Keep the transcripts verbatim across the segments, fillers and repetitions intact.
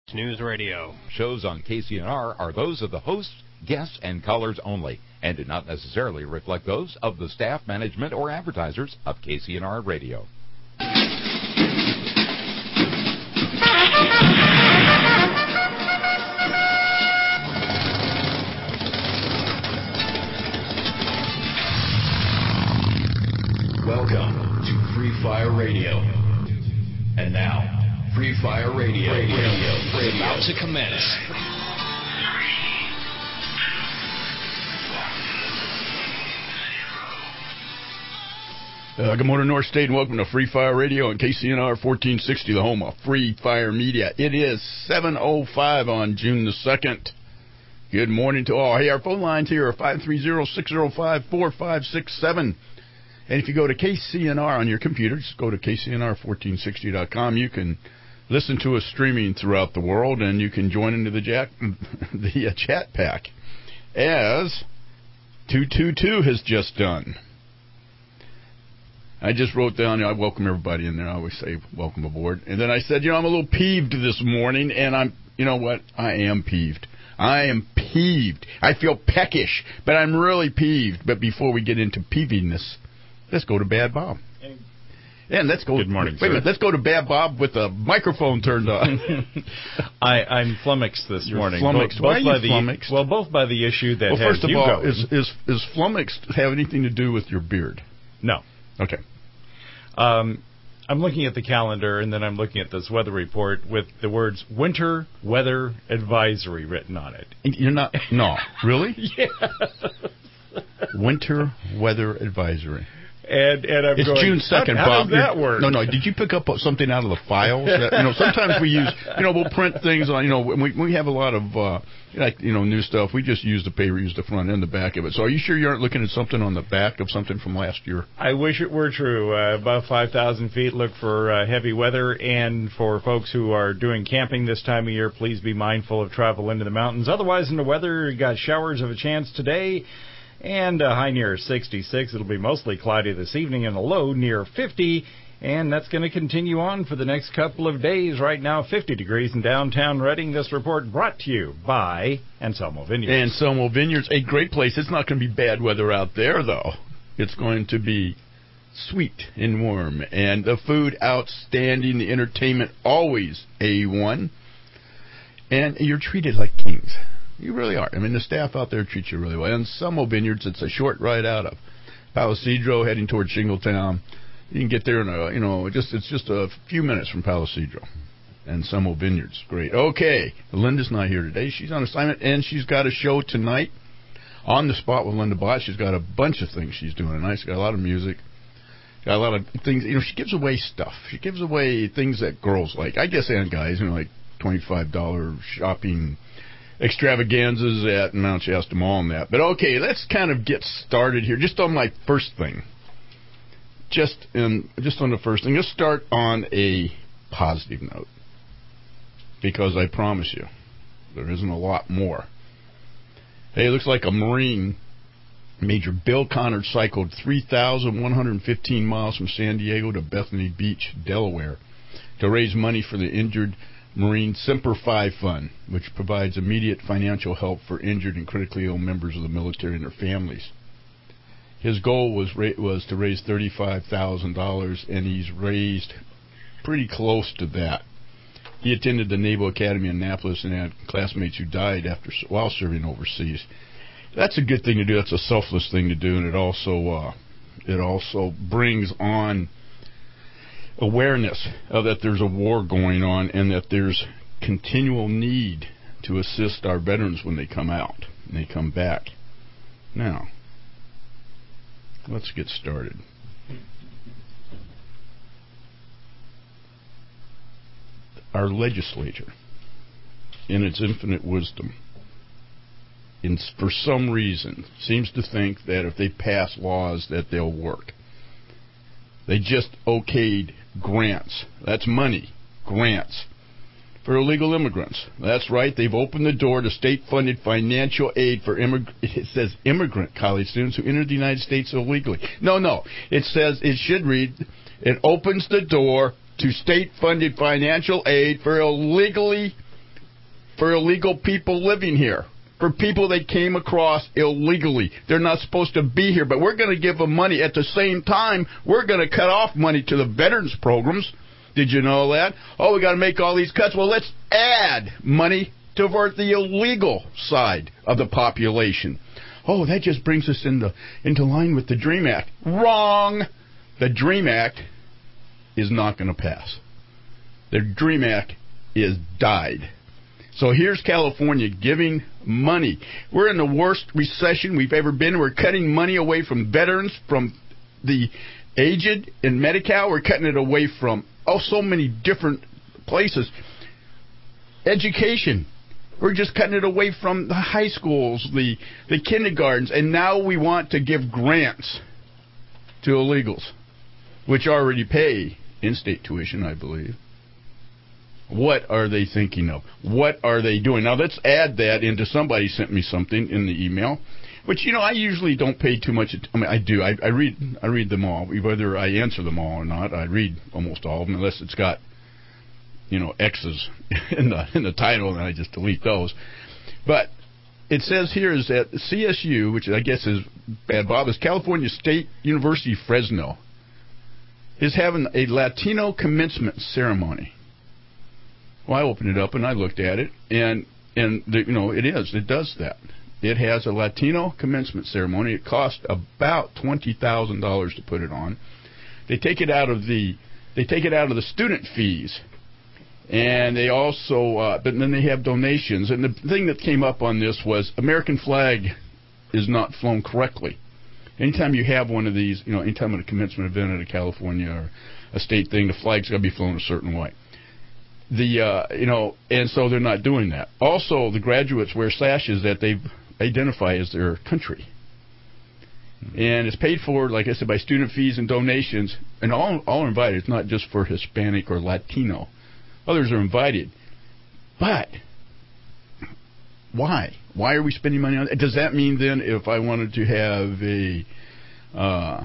News Radio. Shows on K C N R are those of the hosts, guests, and callers only, and do not necessarily reflect those of the staff, management, or advertisers of K C N R Radio. Welcome to Free Fire Radio. And now, Free Fire Radio, radio, radio, radio. About to commence. Uh, good morning, North State, and welcome to Free Fire Radio on K C N R fourteen sixty, the home of Free Fire Media. It is seven oh five on June the second. Good morning to all. Hey, our phone lines here are five three zero, six zero five, four five six seven. And if you go to K C N R on your computer, just go to K C N R fourteen sixty dot com. You can listen to us streaming throughout the world, and you can join into the, jack, the uh, chat pack, as two two two has just done. I just wrote down, you know, I welcome everybody in there. I always say welcome aboard. And then I said, you know, I'm a little peeved this morning, and I'm, you know what, I am peeved. I am peeved. I feel peckish, but I'm really peeved. But before we get into peeviness, let's go to Bad Bob. And let's go. Good morning, wait sir. a minute, let's go to Bad Bob with the microphone turned on. I, I'm flummoxed this You're morning. Flummoxed. Both, Why both are by you the, flummoxed? Well, both by the issue that well, has first of you all, going. is, is is flummoxed have anything to do with your beard? No. Okay. Um, I'm looking at the calendar, and then I'm looking at this weather report with the words "winter weather advisory" written on it. You're not. No, really? Yeah. Winter weather advisory. And, and I'm it's going, June second, how, Bob. How does that work? No, no. Did you pick up something out of the files? That, you know, sometimes we use, you know, we'll print things on, you know, we we have a lot of, uh, like, you know, new stuff. We just use the paper, use the front and the back of it. So are you sure you aren't looking at something on the back of something from last year? I wish it were true. Uh, above five thousand feet, look for uh, heavy weather. And for folks who are doing camping this time of year, please be mindful of travel into the mountains. Otherwise, in the weather, you got showers of a chance today. And a high near sixty-six. It'll be mostly cloudy this evening and a low near fifty. And that's going to continue on for the next couple of days. Right now, fifty degrees in downtown Reading. This report brought to you by Anselmo Vineyards. Anselmo Vineyards, a great place. It's not going to be bad weather out there, though. It's going to be sweet and warm. And the food, outstanding. The entertainment, always A one. And you're treated like kings. You really are. I mean, the staff out there treats you really well. And Anselmo Vineyards, it's a short ride out of Palo Cedro, heading toward Shingletown. You can get there in a, you know, just it's just a few minutes from Palo Cedro. And Anselmo Vineyards, great. Okay, Linda's not here today. She's on assignment, and she's got a show tonight on the spot with Linda Bott. She's got a bunch of things she's doing tonight. She's got a lot of music. Got a lot of things. You know, she gives away stuff. She gives away things that girls like. I guess, and guys, you know, like twenty-five dollars shopping extravaganzas at Mount Shasta Mall and that. But okay, let's kind of get started here. Just on my first thing. Just in, just on the first thing. Let's start on a positive note. Because I promise you, there isn't a lot more. Hey, it looks like a Marine, Major Bill Connor, cycled three thousand one hundred fifteen miles from San Diego to Bethany Beach, Delaware, to raise money for the injured Marine Semper Fi Fund, which provides immediate financial help for injured and critically ill members of the military and their families. His goal was ra- was to raise thirty-five thousand dollars, and he's raised pretty close to that. He attended the Naval Academy in Annapolis and had classmates who died after while serving overseas. That's a good thing to do. That's a selfless thing to do, and it also uh, it also brings on awareness of that there's a war going on and that there's continual need to assist our veterans when they come out and they come back. Now, let's get started. Our legislature, in its infinite wisdom, in, for some reason, seems to think that if they pass laws that they'll work. They just okayed grants. That's money. Grants. For illegal immigrants. That's right. They've opened the door to state-funded financial aid for immig- it says immigrant college students who enter the United States illegally. No, no. It says, it should read, it opens the door to state-funded financial aid for illegally for illegal people living here, for people that came across illegally. They're not supposed to be here, but we're going to give them money. At the same time, we're going to cut off money to the veterans programs. Did you know that? Oh, we got to make all these cuts. Well, let's add money toward the illegal side of the population. Oh, that just brings us into into line with the DREAM Act. Wrong. The DREAM Act is not going to pass. The DREAM Act is died. So here's California giving money. We're in the worst recession we've ever been. We're cutting money away from veterans, from the aged in Medi-Cal. We're cutting it away from oh so many different places. Education. We're just cutting it away from the high schools, the, the kindergartens, and now we want to give grants to illegals, which already pay in-state tuition, I believe. What are they thinking of? What are they doing? Now, let's add that into, somebody sent me something in the email, which, you know, I usually don't pay too much. I mean, I do. I, I read I read them all. Whether I answer them all or not, I read almost all of them, unless it's got, you know, X's in the in the title, and I just delete those. But it says here is that C S U, which I guess is Bad Bob, is California State University Fresno, is having a Latino commencement ceremony. Well, I opened it up and I looked at it, and and the, you know, it is it does that. It has a Latino commencement ceremony. It costs about twenty thousand dollars to put it on. They take it out of the they take it out of the student fees. And they also, uh, but then they have donations. And the thing that came up on this was American flag is not flown correctly. Anytime you have one of these, you know, anytime at a commencement event at a California or a state thing, the flag's got to be flown a certain way. The, uh, you know, and so they're not doing that. Also, the graduates wear sashes that they identify as their country. And it's paid for, like I said, by student fees and donations. And all, all are invited. It's not just for Hispanic or Latino. Others are invited. But why? Why are we spending money on it? Does that mean then if I wanted to have a uh,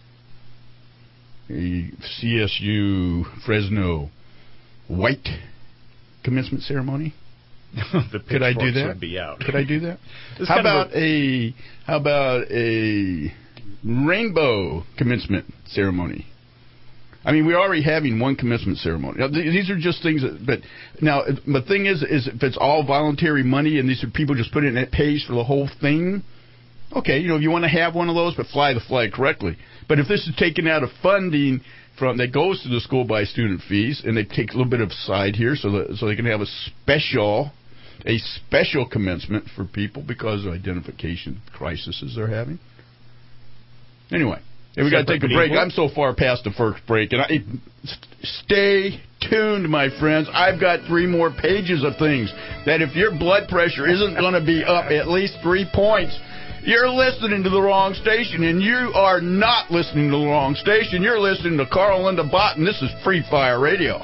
a C S U Fresno white commencement ceremony? the Could I do that? Would be out. Could I do that? How about a how about a rainbow commencement ceremony? I mean, we're already having one commencement ceremony. Now, th- these are just things that, but now, the thing is, is if it's all voluntary money and these are people just put it in, it pays for the whole thing, okay, you know, if you want to have one of those, but fly the flag correctly. But if this is taken out of funding from that goes to the school by student fees, and they take a little bit of side here so that so they can have a special, a special commencement for people because of identification crises they're having. Anyway. And we got to take a break. I'm so far past the first break. And I, stay tuned, my friends. I've got three more pages of things that if your blood pressure isn't going to be up at least three points, you're listening to the wrong station. And you are not listening to the wrong station. You're listening to Carl Linda Bott, and this is Free Fire Radio.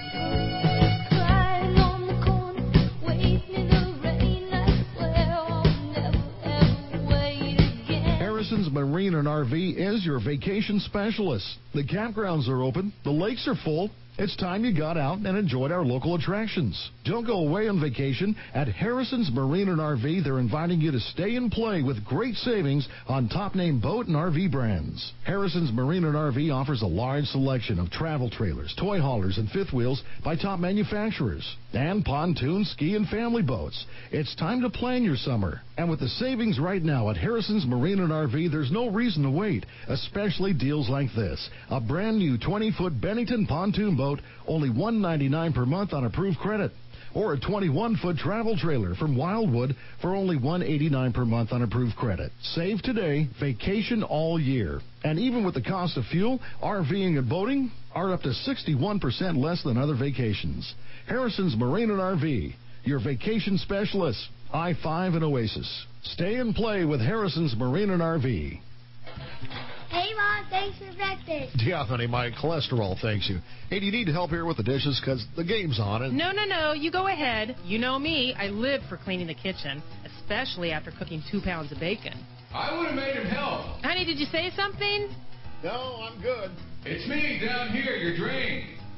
Marine and R V is your vacation specialist. The campgrounds are open. The lakes are full. It's time you got out and enjoyed our local attractions. Don't go away on vacation. At Harrison's Marine and R V, they're inviting you to stay and play with great savings on top-name boat and R V brands. Harrison's Marine and R V offers a large selection of travel trailers, toy haulers, and fifth wheels by top manufacturers, and pontoon, ski, and family boats. It's time to plan your summer. And with the savings right now at Harrison's Marine and R V, there's no reason to wait, especially deals like this. A brand new twenty-foot Bennington pontoon boat, only one hundred ninety-nine dollars per month on approved credit. Or a twenty-one foot travel trailer from Wildwood for only one hundred eighty-nine dollars per month on approved credit. Save today, vacation all year. And even with the cost of fuel, RVing and boating are up to sixty-one percent less than other vacations. Harrison's Marine and R V, your vacation specialist. I five and Oasis. Stay and play with Harrison's Marine and R V. Hey, Mom, thanks for breakfast. Yeah, honey, my cholesterol thanks you. Hey, do you need help here with the dishes? Because the game's on. And no, no, no. You go ahead. You know me. I live for cleaning the kitchen, especially after cooking two pounds of bacon. I would have made him help. Honey, did you say something? No, I'm good. It's me down here, your drain.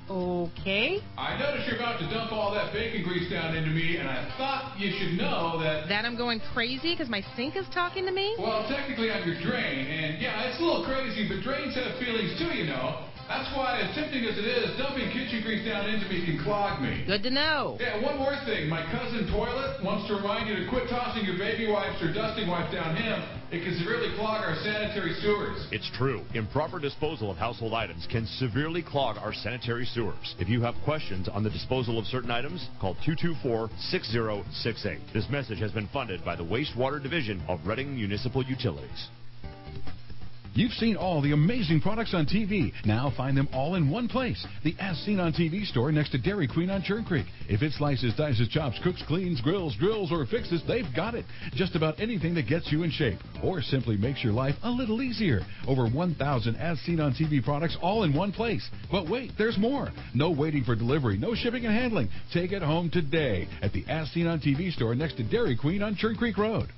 Okay. I noticed you're about to dump all that bacon grease down into me, and I thought you should know that... That I'm going crazy because my sink is talking to me? Well, technically I'm your drain, and yeah, it's a little crazy, but drains have feelings too, you know. That's why, as tempting as it is, dumping kitchen grease down into me can clog me. Good to know. Yeah, one more thing. My cousin Toilet wants to remind you to quit tossing your baby wipes or dusting wipes down him. It can severely clog our sanitary sewers. It's true. Improper disposal of household items can severely clog our sanitary sewers. If you have questions on the disposal of certain items, call two two four, six zero six eight. This message has been funded by the Wastewater Division of Reading Municipal Utilities. You've seen all the amazing products on T V. Now find them all in one place. The As Seen on T V store next to Dairy Queen on Churn Creek. If it slices, dices, chops, cooks, cleans, grills, drills, or fixes, they've got it. Just about anything that gets you in shape or simply makes your life a little easier. Over one thousand As Seen on T V products all in one place. But wait, there's more. No waiting for delivery, no shipping and handling. Take it home today at the As Seen on T V store next to Dairy Queen on Churn Creek Road.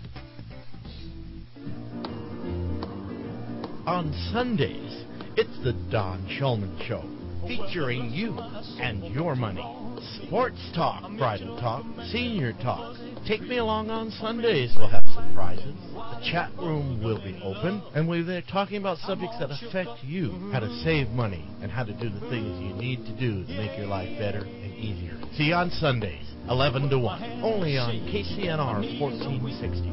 On Sundays, it's the Don Shulman Show, featuring you and your money. Sports talk, bridal talk, senior talk. Take me along on Sundays. We'll have surprises. The chat room will be open, and we're there talking about subjects that affect you, how to save money, and how to do the things you need to do to make your life better and easier. See you on Sundays, eleven to one, only on K C N R fourteen sixty.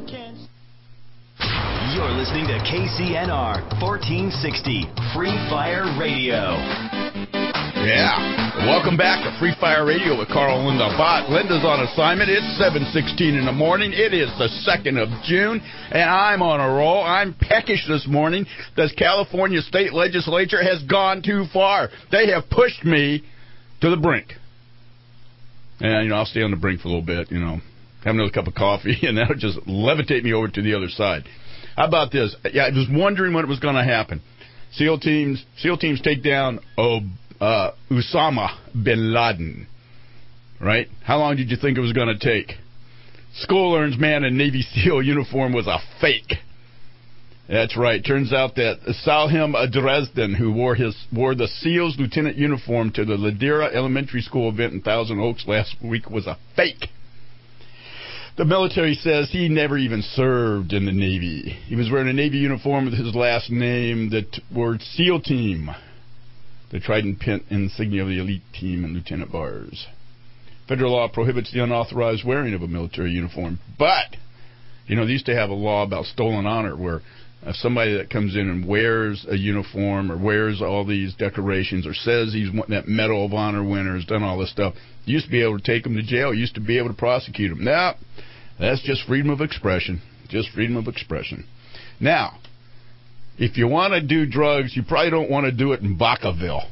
You're listening to K C N R fourteen sixty Free Fire Radio. Yeah. Welcome back to Free Fire Radio with Carl and Linda Bott. Linda's on assignment. It's seven sixteen in the morning. It is the second of June, and I'm on a roll. I'm peckish this morning. The California State Legislature has gone too far. They have pushed me to the brink. And, you know, I'll stay on the brink for a little bit, you know, have another cup of coffee, and that'll just levitate me over to the other side. How about this? Yeah, I was wondering when it was going to happen. SEAL teams, SEAL teams take down oh, uh, Osama bin Laden. Right? How long did you think it was going to take? School learns man in Navy SEAL uniform was a fake. That's right. Turns out that Salhim Dresden, who wore his wore the SEAL's lieutenant uniform to the Ladera Elementary School event in Thousand Oaks last week, was a fake. The military says he never even served in the Navy. He was wearing a Navy uniform with his last name, the t- word SEAL Team, the trident pin insignia of the elite team and lieutenant bars. Federal law prohibits the unauthorized wearing of a military uniform. But, you know, they used to have a law about stolen honor where if somebody that comes in and wears a uniform or wears all these decorations or says he's that Medal of Honor winner, has done all this stuff, you used to be able to take him to jail. You used to be able to prosecute him. Now, that's just freedom of expression. Just freedom of expression. Now, if you want to do drugs, you probably don't want to do it in Vacaville.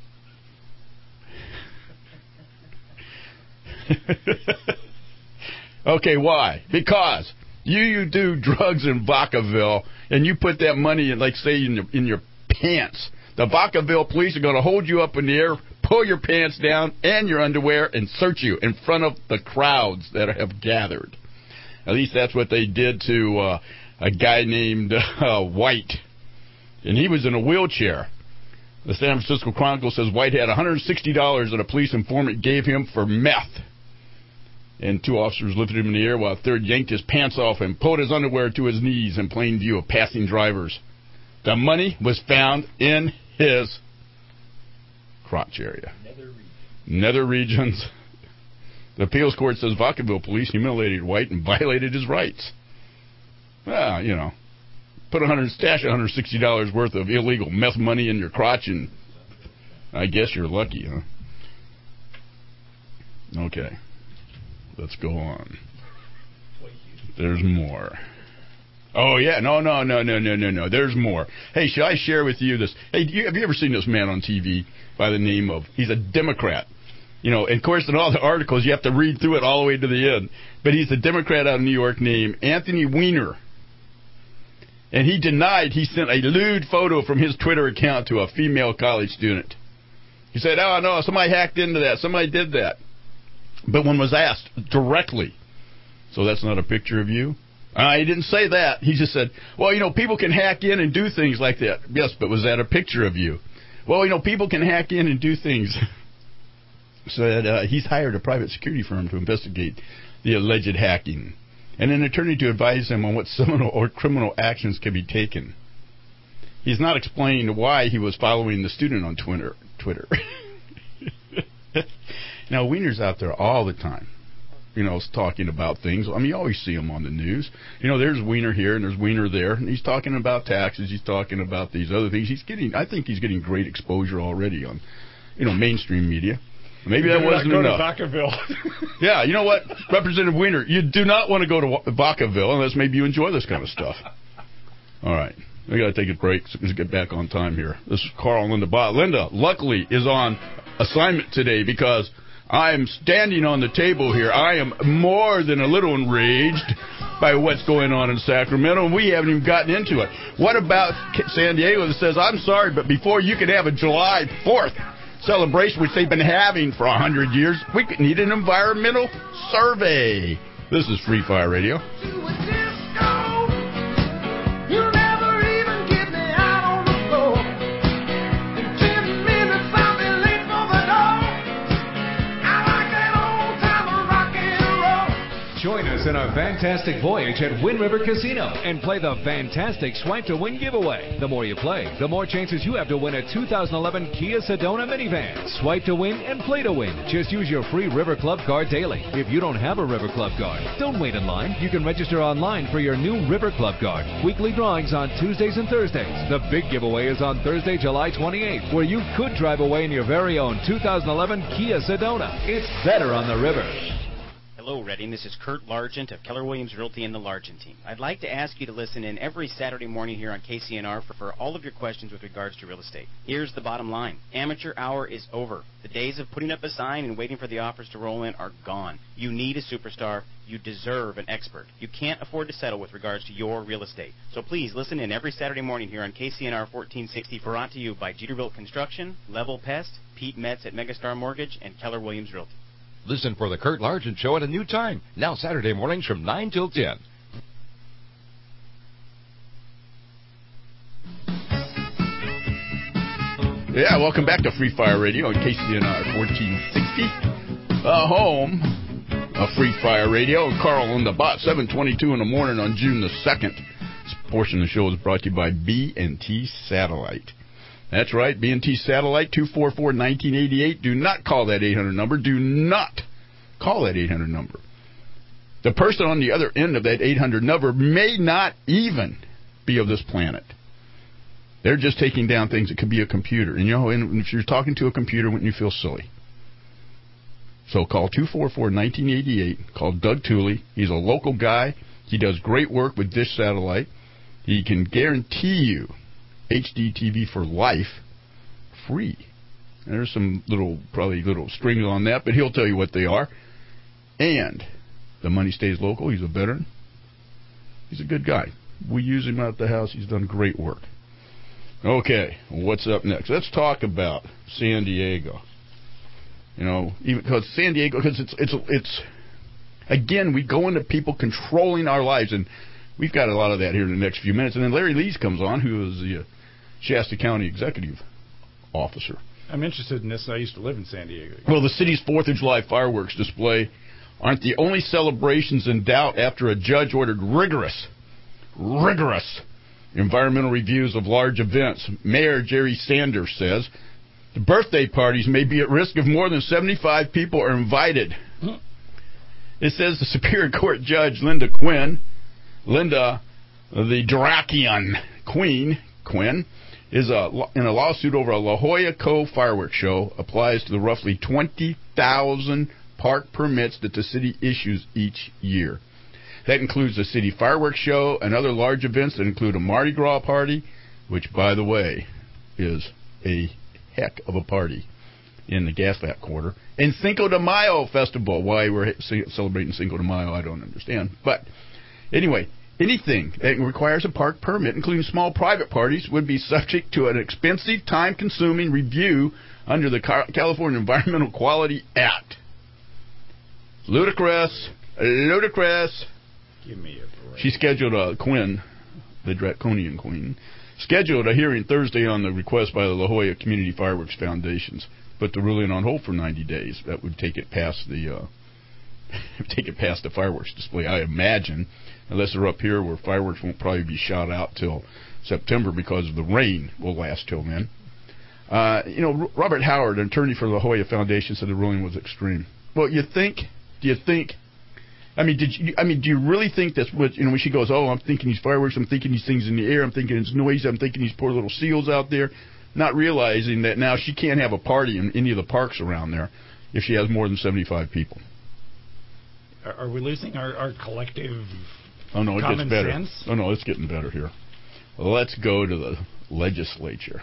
Okay, why? Because you, you do drugs in Vacaville, and you put that money in, like, say, in your, in your pants. The Vacaville police are going to hold you up in the air, pull your pants down and your underwear, and search you in front of the crowds that have gathered. At least that's what they did to uh, a guy named uh, White. And he was in a wheelchair. The San Francisco Chronicle says White had one hundred sixty dollars that a police informant gave him for meth. And two officers lifted him in the air while a third yanked his pants off and pulled his underwear to his knees in plain view of passing drivers. The money was found in his crotch area. Nether regions. Nether regions. The appeals court says Vacaville police humiliated White and violated his rights. Well, you know, put a hundred stash one hundred sixty dollars worth of illegal meth money in your crotch, and I guess you're lucky, huh? Okay, let's go on. There's more. Oh yeah, no, no, no, no, no, no, no. There's more. Hey, should I share with you this? Hey, do you, have you ever seen this man on T V by the name of? He's a Democrat. You know, and of course, in all the articles, you have to read through it all the way to the end. But he's a Democrat out of New York named Anthony Weiner. And he denied he sent a lewd photo from his Twitter account to a female college student. He said, oh, no, somebody hacked into that. Somebody did that. But when was asked directly, so that's not a picture of you? Uh, he didn't say that. He just said, well, you know, people can hack in and do things like that. Yes, but was that a picture of you? Well, you know, people can hack in and do things. So that, uh, he's hired a private security firm to investigate the alleged hacking and an attorney to advise him on what civil or criminal actions can be taken. He's not explained why he was following the student on Twitter. Twitter. Now, Wiener's out there all the time, you know, talking about things. I mean, you always see him on the news. You know, there's Wiener here and there's Wiener there, and he's talking about taxes. He's talking about these other things. He's getting, I think he's getting great exposure already on, you know, mainstream media. Maybe that wasn't go enough. To Vacaville. Yeah, you know what, Representative Wiener, you do not want to go to Vacaville unless maybe you enjoy this kind of stuff. All right, we got to take a break so we can get back on time here. This is Carl and Linda Bott. Linda, luckily, is on assignment today because I am standing on the table here. I am more than a little enraged by what's going on in Sacramento, and we haven't even gotten into it. What about San Diego that says, I'm sorry, but before you can have a July fourth celebration, which they've been having for one hundred years, we need an environmental survey. This is Free Fire Radio. Join us in our fantastic voyage at Wind River Casino and play the fantastic Swipe to Win giveaway. The more you play, the more chances you have to win a two thousand eleven Kia Sedona minivan. Swipe to win and play to win. Just use your free River Club card daily. If you don't have a River Club card, don't wait in line. You can register online for your new River Club card. Weekly drawings on Tuesdays and Thursdays. The big giveaway is on Thursday, July twenty-eighth, where you could drive away in your very own two thousand eleven Kia Sedona. It's better on the river. Hello, Reading. This is Kurt Largent of Keller Williams Realty and the Largent team. I'd like to ask you to listen in every Saturday morning here on K C N R for, for all of your questions with regards to real estate. Here's the bottom line. Amateur hour is over. The days of putting up a sign and waiting for the offers to roll in are gone. You need a superstar. You deserve an expert. You can't afford to settle with regards to your real estate. So please listen in every Saturday morning here on K C N R fourteen sixty, brought to you by Jeterbilt Construction, Level Pest, Pete Metz at Megastar Mortgage, and Keller Williams Realty. Listen for the Kurt Largent Show at a new time, now Saturday mornings from nine till ten. Yeah, welcome back to Free Fire Radio on K C N R fourteen sixty, the home of Free Fire Radio. Carl on the Bot, seven twenty-two in the morning on June the second. This portion of the show is brought to you by B and T Satellite. That's right, B and T Satellite, two four four, one nine eight eight. Do not call that eight hundred number. Do not call that eight hundred number. The person on the other end of that eight hundred number may not even be of this planet. They're just taking down things. It could be a computer. And, you know, and if you're talking to a computer, wouldn't you feel silly? So call two four four, one nine eight eight. Call Doug Tooley. He's a local guy. He does great work with Dish Satellite. He can guarantee you H D T V for life, free. There's some little, probably little strings on that, but he'll tell you what they are. And the money stays local. He's a veteran. He's a good guy. We use him out at the house. He's done great work. Okay, what's up next? Let's talk about San Diego. You know, even because San Diego, because it's it's it's again, we go into people controlling our lives, and we've got a lot of that here in the next few minutes. And then Larry Lees comes on, who is the uh, Shasta County Executive Officer. I'm interested in this. I used to live in San Diego. Well, the city's fourth of July fireworks display aren't the only celebrations in doubt after a judge ordered rigorous, rigorous environmental reviews of large events. Mayor Jerry Sanders says the birthday parties may be at risk if more than seventy-five people are invited. It says the Superior Court Judge Linda Quinn, Linda, the Drakian Queen, Quinn, is a, in a lawsuit over a La Jolla Cove fireworks show, applies to the roughly twenty thousand park permits that the city issues each year. That includes the city fireworks show and other large events that include a Mardi Gras party, which, by the way, is a heck of a party in the Gaslamp Quarter, and Cinco de Mayo Festival. Why we're celebrating Cinco de Mayo, I don't understand. But anyway, anything that requires a park permit, including small private parties, would be subject to an expensive, time-consuming review under the California Environmental Quality Act. Ludicrous. Ludicrous. Give me a break. She scheduled a Quinn, the Draconian Queen, scheduled a hearing Thursday on the request by the La Jolla Community Fireworks Foundations. Put the ruling on hold for ninety days. That would take it past the uh, take it past the fireworks display. I imagine, unless they're up here where fireworks won't probably be shot out till September because of the rain will last till then. Uh, you know, Robert Howard, an attorney for La Jolla Foundation, said the ruling was extreme. Well, you think? Do you think? I mean, did you? I mean, do you really think that's what you know? When she goes, "Oh, I'm thinking these fireworks. I'm thinking these things in the air. I'm thinking it's noise. I'm thinking these poor little seals out there," not realizing that now she can't have a party in any of the parks around there if she has more than seventy-five people. Are we losing our, our collective Oh no, it common gets better. sense? Oh no, it's getting better here. Let's go to the legislature.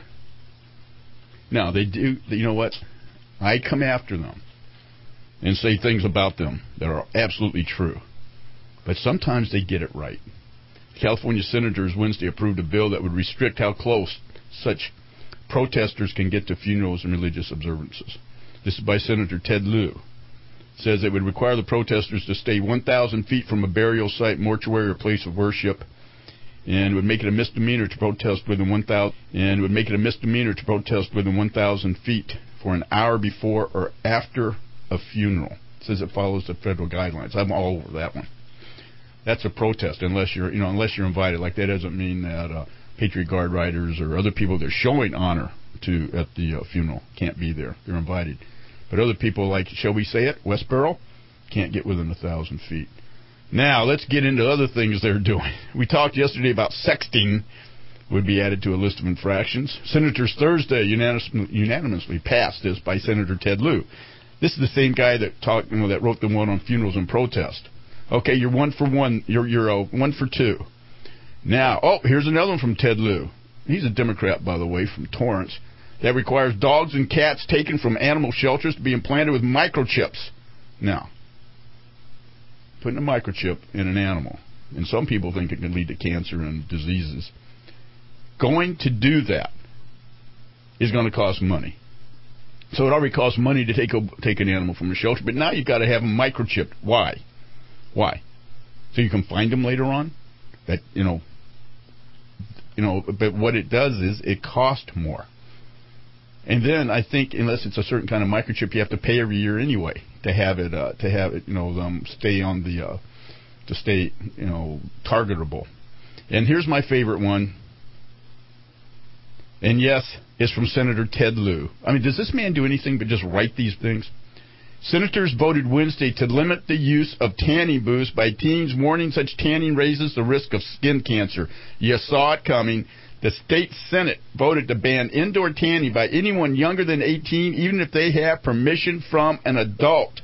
Now they do. You know what? I come after them and say things about them that are absolutely true, but sometimes they get it right. California senators Wednesday approved a bill that would restrict how close such protesters can get to funerals and religious observances. This is by Senator Ted Lieu. It says it would require the protesters to stay one thousand feet from a burial site, mortuary, or place of worship, and would make it a misdemeanor to protest within one thousand and would make it a misdemeanor to protest within one thousand feet for an hour before or after a funeral. It says it follows the federal guidelines. I'm all over that one. That's a protest unless you're, you know, unless you're invited. Like that doesn't mean that uh, Patriot Guard riders or other people that are showing honor to at the uh, funeral can't be there. They're invited. But other people, like, shall we say it, Westboro, can't get within a thousand feet. Now let's get into other things they're doing. We talked yesterday about sexting would be added to a list of infractions. Senators Thursday unanimously, unanimously passed this by Senator Ted Lieu. This is the same guy that talked, you know, that wrote the one on funerals and protest. Okay, you're one for one. You're you're uh, one for two. Now, oh, here's another one from Ted Lieu. He's a Democrat, by the way, from Torrance. That requires dogs and cats taken from animal shelters to be implanted with microchips. Now, putting a microchip in an animal, and some people think it can lead to cancer and diseases. Going to do that is going to cost money. So it already costs money to take a, take an animal from a shelter, but now you've got to have them microchipped. Why? Why? So you can find them later on? That, you know, you know. But what it does is it costs more. And then I think unless it's a certain kind of microchip, you have to pay every year anyway to have it uh, to have it, you know, um, stay on the uh, to stay, you know, targetable. And here's my favorite one. And yes, it's from Senator Ted Lieu. I mean, does this man do anything but just write these things? Senators voted Wednesday to limit the use of tanning booths by teens, warning such tanning raises the risk of skin cancer. You saw it coming. The state Senate voted to ban indoor tanning by anyone younger than eighteen, even if they have permission from an adult.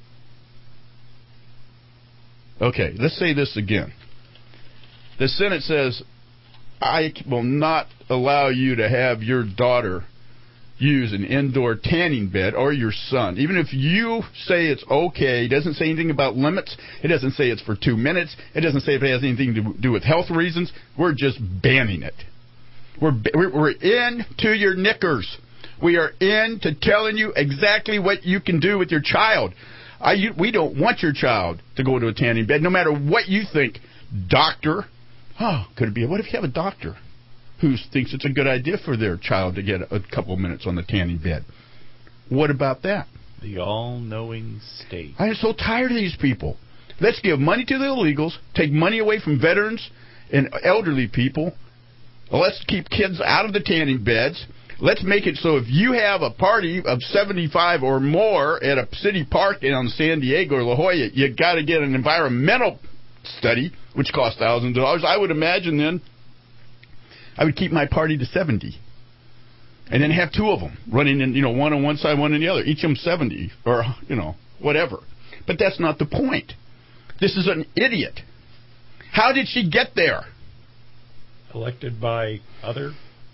Okay, let's say this again. The Senate says, I will not allow you to have your daughter use an indoor tanning bed, or your son. Even if you say it's okay, it doesn't say anything about limits. It doesn't say it's for two minutes. It doesn't say if it has anything to do with health reasons. We're just banning it. We're we're into your knickers. We are into telling you exactly what you can do with your child. I, you, we don't want your child to go to a tanning bed, no matter what you think, doctor. Oh, could it be? What if you have a doctor who thinks it's a good idea for their child to get a couple of minutes on the tanning bed? What about that? The all-knowing state. I am so tired of these people. Let's give money to the illegals, take money away from veterans and elderly people. Let's keep kids out of the tanning beds. Let's make it so if you have a party of seventy-five or more at a city park in San Diego or La Jolla, you got to get an environmental study, which costs thousands of dollars. I would imagine then I would keep my party to seventy, and then have two of them running in, you know, one on one side, one on the other, each of them seventy, or, you know, whatever. But that's not the point. This is an idiot. How did she get there? Elected by other.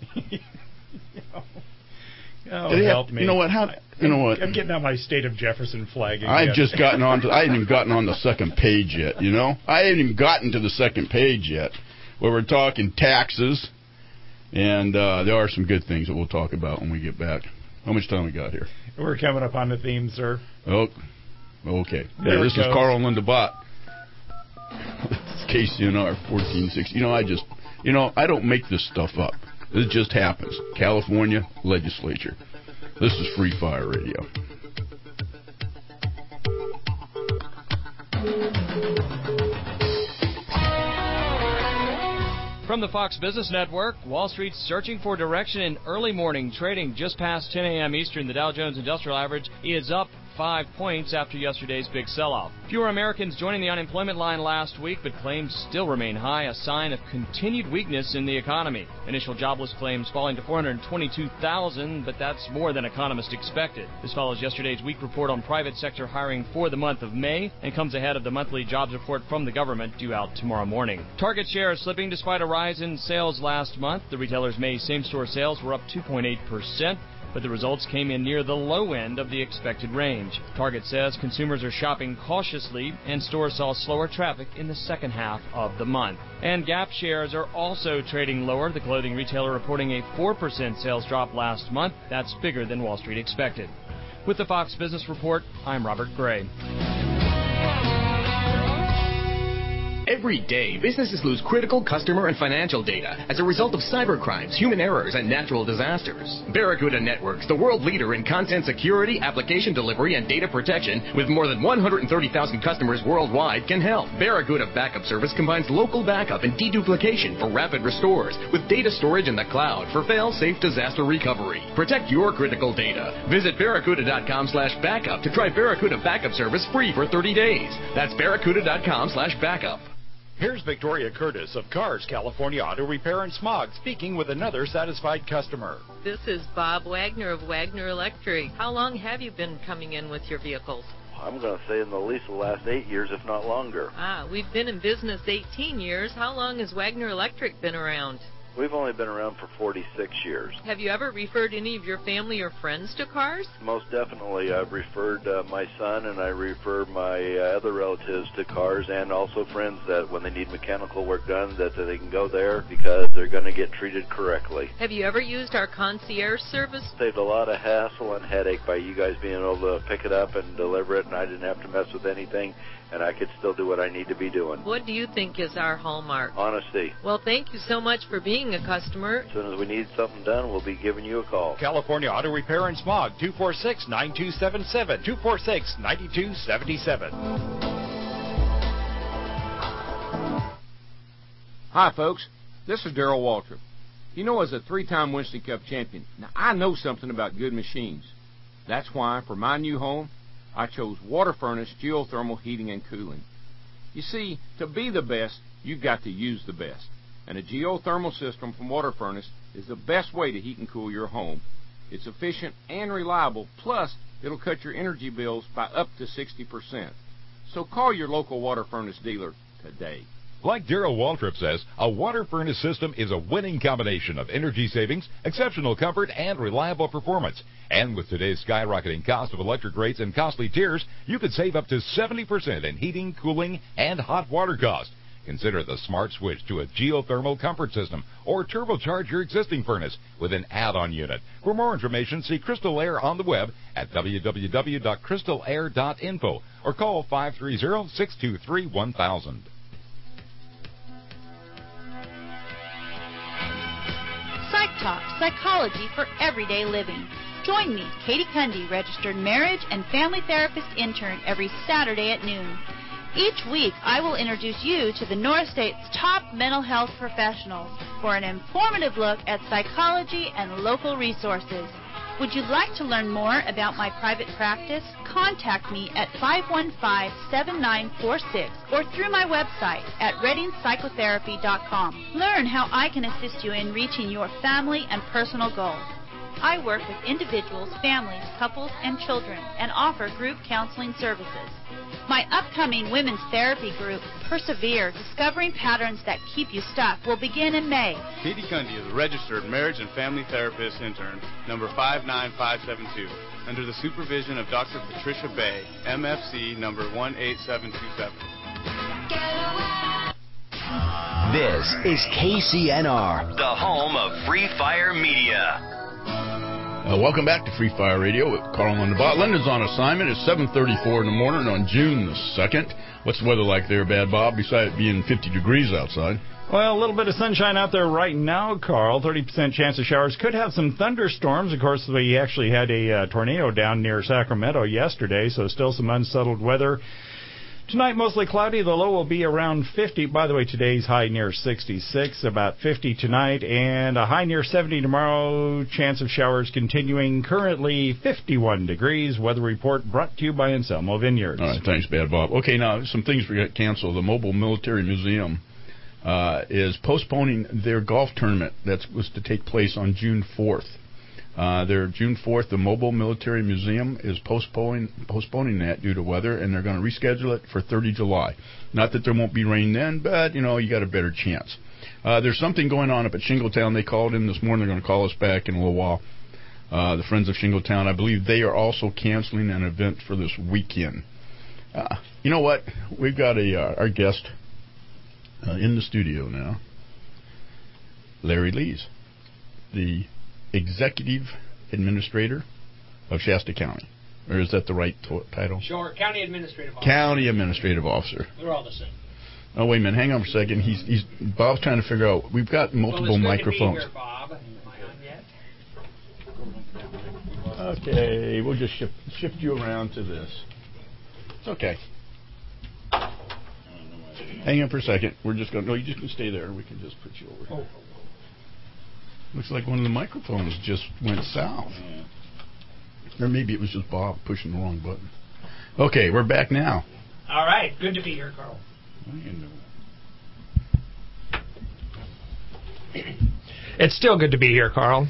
Oh, Did help have, me. You know what? How? You know what? I'm getting on my State of Jefferson flag again. I've just gotten on to. I haven't even gotten on the second page yet. You know, I haven't even gotten to the second page yet, where we're talking taxes, and uh, there are some good things that we'll talk about when we get back. How much time we got here? We're coming up on the theme, sir. Oh, okay. There Yeah, this goes. is Carl and Linda Bott. K C N R fourteen sixty. You know, I just, you know, I don't make this stuff up. It just happens. California legislature. This is Free Fire Radio. From the Fox Business Network, Wall Street's searching for direction in early morning trading just past ten a.m. Eastern. The Dow Jones Industrial Average is up five points after yesterday's big sell-off. Fewer Americans joining the unemployment line last week, but claims still remain high, a sign of continued weakness in the economy. Initial jobless claims falling to four hundred twenty-two thousand, but that's more than economists expected. This follows yesterday's weak report on private sector hiring for the month of May and comes ahead of the monthly jobs report from the government due out tomorrow morning. Target shares slipping despite a rise in sales last month. The retailer's May same-store sales were up two point eight percent. But the results came in near the low end of the expected range. Target says consumers are shopping cautiously, and stores saw slower traffic in the second half of the month. And Gap shares are also trading lower, the clothing retailer reporting a four percent sales drop last month. That's bigger than Wall Street expected. With the Fox Business Report, I'm Robert Gray. Every day, businesses lose critical customer and financial data as a result of cybercrimes, human errors, and natural disasters. Barracuda Networks, the world leader in content security, application delivery, and data protection, with more than one hundred thirty thousand customers worldwide, can help. Barracuda Backup Service combines local backup and deduplication for rapid restores with data storage in the cloud for fail-safe disaster recovery. Protect your critical data. Visit barracuda.com slash backup to try Barracuda Backup Service free for thirty days. That's barracuda.com slash backup. Here's Victoria Curtis of Cars California Auto Repair and Smog speaking with another satisfied customer. This is Bob Wagner of Wagner Electric. How long have you been coming in with your vehicles? I'm going to say in the least the last eight years, if not longer. Ah, we've been in business eighteen years. How long has Wagner Electric been around? We've only been around for forty-six years. Have you ever referred any of your family or friends to Cars? Most definitely. I've referred uh, my son and I refer my uh, other relatives to Cars, and also friends that when they need mechanical work done, that they can go there because they're going to get treated correctly. Have you ever used our concierge service? Saved a lot of hassle and headache by you guys being able to pick it up and deliver it, and I didn't have to mess with anything, and I could still do what I need to be doing. What do you think is our hallmark? Honesty. Well, thank you so much for being a customer. As soon as we need something done, we'll be giving you a call. California Auto Repair and Smog, two four six, nine two seven seven, two four six, nine two seven seven. Hi, folks. This is Darrell Waltrip. You know, as a three-time Winston Cup champion, now I know something about good machines. That's why, for my new home, I chose Water Furnace Geothermal Heating and Cooling. You see, to be the best, you've got to use the best. And a geothermal system from Water Furnace is the best way to heat and cool your home. It's efficient and reliable, plus it'll cut your energy bills by up to sixty percent. So call your local Water Furnace dealer today. Like Darrell Waltrip says, a water furnace system is a winning combination of energy savings, exceptional comfort, and reliable performance. And with today's skyrocketing cost of electric rates and costly tiers, you could save up to seventy percent in heating, cooling, and hot water costs. Consider the smart switch to a geothermal comfort system or turbocharge your existing furnace with an add-on unit. For more information, see Crystal Air on the web at w w w dot crystal air dot info or call five three zero, six two three, one thousand. Psych Talk, psychology for everyday living. Join me, Katie Cundy, registered marriage and family therapist intern, every Saturday at noon. Each week, I will introduce you to the North State's top mental health professionals for an informative look at psychology and local resources. Would you like to learn more about my private practice? Contact me at five one five, seven nine four six or through my website at redding psychotherapy dot com. Learn how I can assist you in reaching your family and personal goals. I work with individuals, families, couples, and children, and offer group counseling services. My upcoming women's therapy group, Persevere, Discovering Patterns That Keep You Stuck, will begin in May. Katie Cundy is a registered marriage and family therapist intern, number five nine five seven two, under the supervision of Doctor Patricia Bay, M F C number one eight seven two seven. This is K C N R, the home of Free Fire Media. Uh, welcome back to Free Fire Radio with Carl on the Bot. Linda's on assignment. It's seven thirty-four in the morning on June the second. What's the weather like there, Bad Bob, besides being fifty degrees outside? Well, a little bit of sunshine out there right now, Carl. thirty percent chance of showers. Could have some thunderstorms. Of course, we actually had a uh, tornado down near Sacramento yesterday, so still some unsettled weather. Tonight, mostly cloudy. The low will be around fifty. By the way, today's high near sixty-six, about fifty tonight, and a high near seventy tomorrow. Chance of showers continuing. Currently fifty-one degrees. Weather report brought to you by Anselmo Vineyards. All right, thanks, Bad Bob. Okay, now, some things we got canceled. The Mobile Military Museum uh, is postponing their golf tournament that was to take place on June fourth. Uh, their June fourth, the Mobile Military Museum is postponing postponing that due to weather, and they're going to reschedule it for thirty July. Not that there won't be rain then, but, you know, you got a better chance. Uh, there's something going on up at Shingletown. They called in this morning. They're going to call us back in a little while. Uh, the Friends of Shingletown, I believe they are also canceling an event for this weekend. Uh, you know what? We've got a uh, our guest uh, in the studio now, Larry Lees, the Executive Administrator of Shasta County. Or is that the right t- title? Sure, County Administrative Officer. County Administrative Officer. They're all the same. Oh, wait a minute. Hang on for a second. He's, he's Bob's trying to figure out. We've got multiple well, it's good microphones. To be here, Bob. Am I on yet? Okay, we'll just shift, shift you around to this. It's okay. Hang on for a second. We're just going to... No, you just can stay there. We can just put you over here. Oh. Looks like one of the microphones just went south. Or maybe it was just Bob pushing the wrong button. Okay, we're back now. All right. Good to be here, Carl. It's still good to be here, Carl.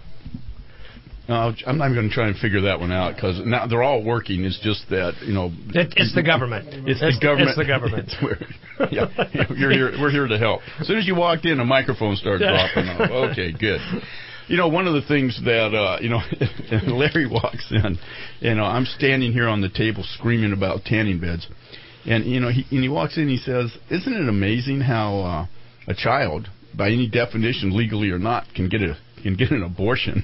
No, I'm not even going to try and figure that one out because now they're all working. It's just that, you know... It, it's the government. It's, it's the government. It's the government. It's where, yeah, you're here, we're here to help. As soon as you walked in, a microphone started dropping off. Okay, good. You know, one of the things that, uh, you know, Larry walks in, you know, I'm standing here on the table screaming about tanning beds. And, you know, he, and he walks in and he says, isn't it amazing how uh, a child, by any definition, legally or not, can get a can get an abortion?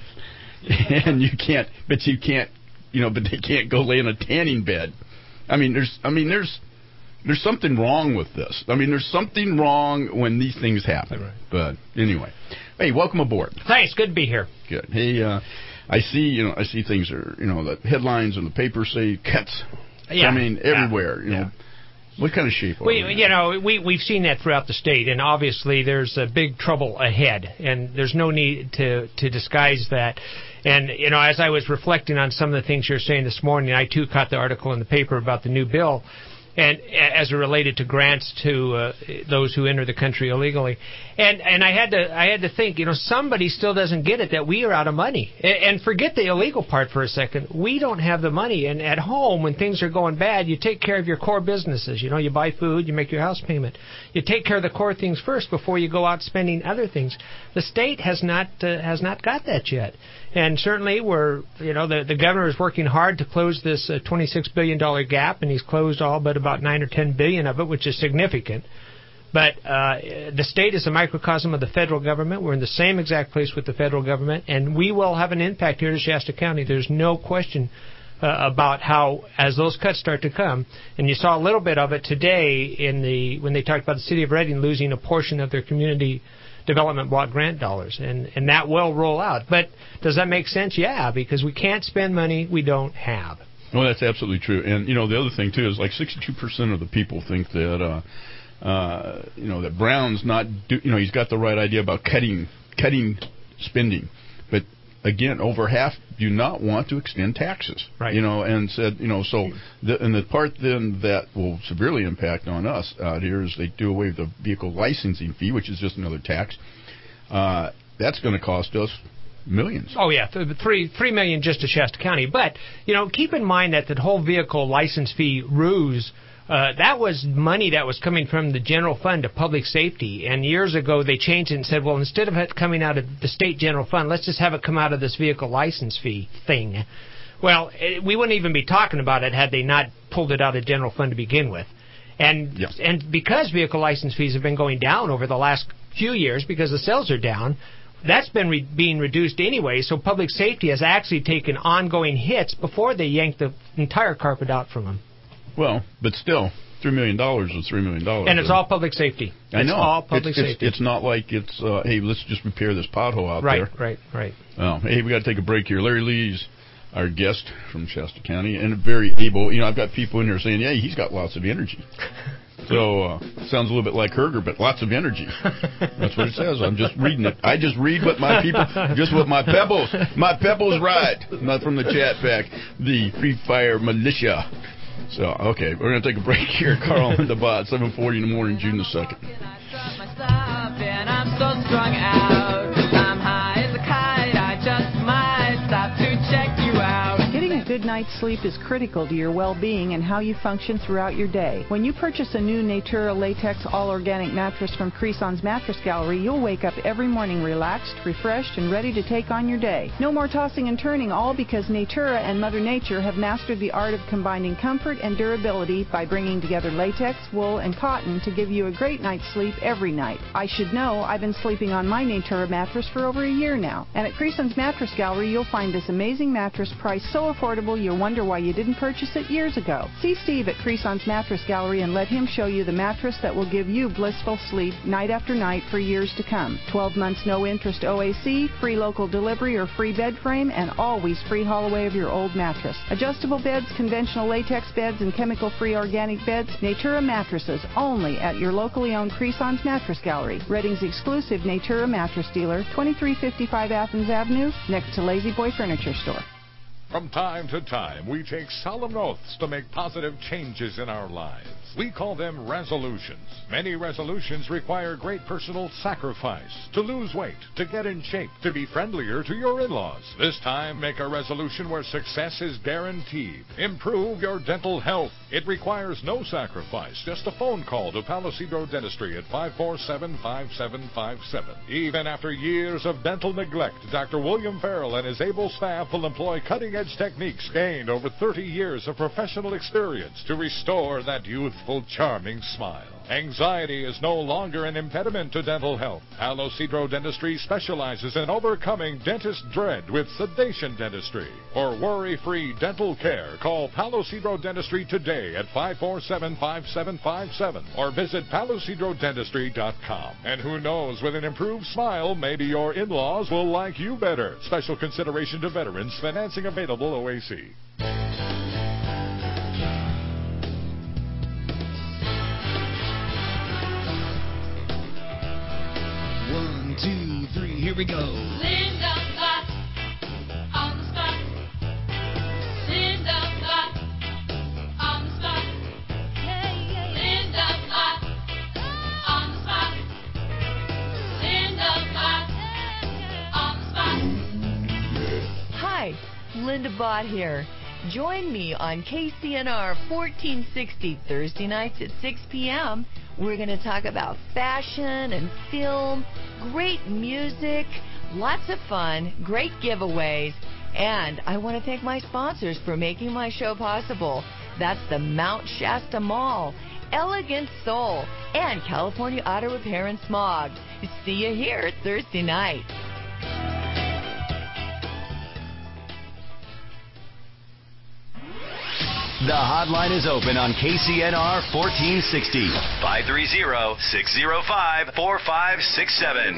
And you can't, but you can't, you know, but they can't go lay in a tanning bed. I mean, there's, I mean, there's, there's something wrong with this. I mean, there's something wrong when these things happen. Right. But anyway, hey, welcome aboard. Thanks. Good to be here. Good. Hey, uh, I see, you know, I see things are, you know, the headlines in the paper say cuts. Yeah. I mean, everywhere. Yeah. You know, yeah. What kind of shape are we, we in? You know, we, we've seen that throughout the state, and obviously there's a big trouble ahead, and there's no need to, to disguise that. And, you know, as I was reflecting on some of the things you're saying this morning, I, too, caught the article in the paper about the new bill, and as it related to grants to uh, those who enter the country illegally. And and I had to I had to think, you know, somebody still doesn't get it that we are out of money. And forget the illegal part for a second. We don't have the money. And at home, when things are going bad, you take care of your core businesses. You know, you buy food, you make your house payment. You take care of the core things first before you go out spending other things. The state has not uh, has not got that yet. And certainly we're, you know, the, the governor is working hard to close this uh, twenty-six billion dollars gap, and he's closed all but about nine or ten billion of it, which is significant. But uh, the state is a microcosm of the federal government. We're in the same exact place with the federal government, and we will have an impact here in Shasta County. There's no question uh, about how, as those cuts start to come, and you saw a little bit of it today in the when they talked about the city of Redding losing a portion of their community development block grant dollars, and, and that will roll out. But does that make sense? Yeah, because we can't spend money we don't have. Well, that's absolutely true. And, you know, the other thing, too, is like sixty-two percent of the people think that, uh, uh, you know, that Brown's not, do, you know, he's got the right idea about cutting cutting spending. But, again, over half do not want to extend taxes. Right. You know, and said, you know, so, the, and the part then that will severely impact on us out here is they do away with the vehicle licensing fee, which is just another tax. Uh, that's going to cost us millions. Oh, yeah, th- three three million just to Shasta County. But, you know, keep in mind that the whole vehicle license fee ruse, uh, that was money that was coming from the general fund to public safety. And years ago they changed it and said, well, instead of it coming out of the state general fund, let's just have it come out of this vehicle license fee thing. Well, it, we wouldn't even be talking about it had they not pulled it out of general fund to begin with. And yep. and because vehicle license fees have been going down over the last few years because the sales are down, that's been re- being reduced anyway, so public safety has actually taken ongoing hits before they yank the entire carpet out from them. Well, but still, three million dollars is three million dollars. And it's all public safety. I know. It's all public it's, it's, safety. It's not like it's, uh, hey, let's just repair this pothole out right, there. Right, right, right. Oh, hey, we got to take a break here. Larry Lee's our guest from Shasta County, and very able. You know, I've got people in there saying, yeah, he's got lots of energy. So, uh, sounds a little bit like Herger, but lots of energy. That's what it says. I'm just reading it. I just read what my people, just what my pebbles, my pebbles write. Not from the chat pack, the Free Fire Militia. So, okay, we're going to take a break here. Carl and the Bot, seven forty in the morning, June the second. I'm so strung out, I'm high as a kite, I just might stop to check you out. Getting a good night's sleep is critical to your well-being and how you function throughout your day. When you purchase a new Natura Latex all-organic mattress from Creson's Mattress Gallery, you'll wake up every morning relaxed, refreshed, and ready to take on your day. No more tossing and turning, all because Natura and Mother Nature have mastered the art of combining comfort and durability by bringing together latex, wool, and cotton to give you a great night's sleep every night. I should know, I've been sleeping on my Natura mattress for over a year now. And at Creson's Mattress Gallery, you'll find this amazing mattress priced so affordable you'll wonder why you didn't purchase it years ago. See Steve at Creson's Mattress Gallery and let him show you the mattress that will give you blissful sleep night after night for years to come. twelve months no interest O A C, free local delivery or free bed frame, and always free haul away of your old mattress. Adjustable beds, conventional latex beds, and chemical-free organic beds, Natura mattresses only at your locally owned Creson's Mattress Gallery, Reading's exclusive Natura mattress dealer, twenty-three fifty-five Athens Avenue, next to Lazy Boy Furniture Store. From time to time, we take solemn oaths to make positive changes in our lives. We call them resolutions. Many resolutions require great personal sacrifice. To lose weight, to get in shape, to be friendlier to your in-laws. This time, make a resolution where success is guaranteed. Improve your dental health. It requires no sacrifice. Just a phone call to Palo Cedro Dentistry at five four seven, five seven five seven. Even after years of dental neglect, Doctor William Farrell and his able staff will employ cutting-edge techniques gained over thirty years of professional experience to restore that youthful, charming smile. Anxiety is no longer an impediment to dental health. Palo Cedro Dentistry specializes in overcoming dentist dread with sedation dentistry. For worry-free dental care, call Palo Cedro Dentistry today at five four seven, five seven five seven or visit palo cedro dentistry dot com. And who knows, with an improved smile, maybe your in-laws will like you better. Special consideration to veterans. Financing available O A C. One, two, three, here we go. Linda Bot, on the spot. Linda Bot, on the spot. Linda Bot, on the spot. Linda Bot, on the spot. Hi, Linda Bott here. Join me on K C N R fourteen sixty Thursday nights at six p.m. We're going to talk about fashion and film, great music, lots of fun, great giveaways, and I want to thank my sponsors for making my show possible. That's the Mount Shasta Mall, Elegant Soul, and California Auto Repair and Smog. See you here Thursday night. The hotline is open on K C N R fourteen sixty, five three zero, six zero five, four five six seven.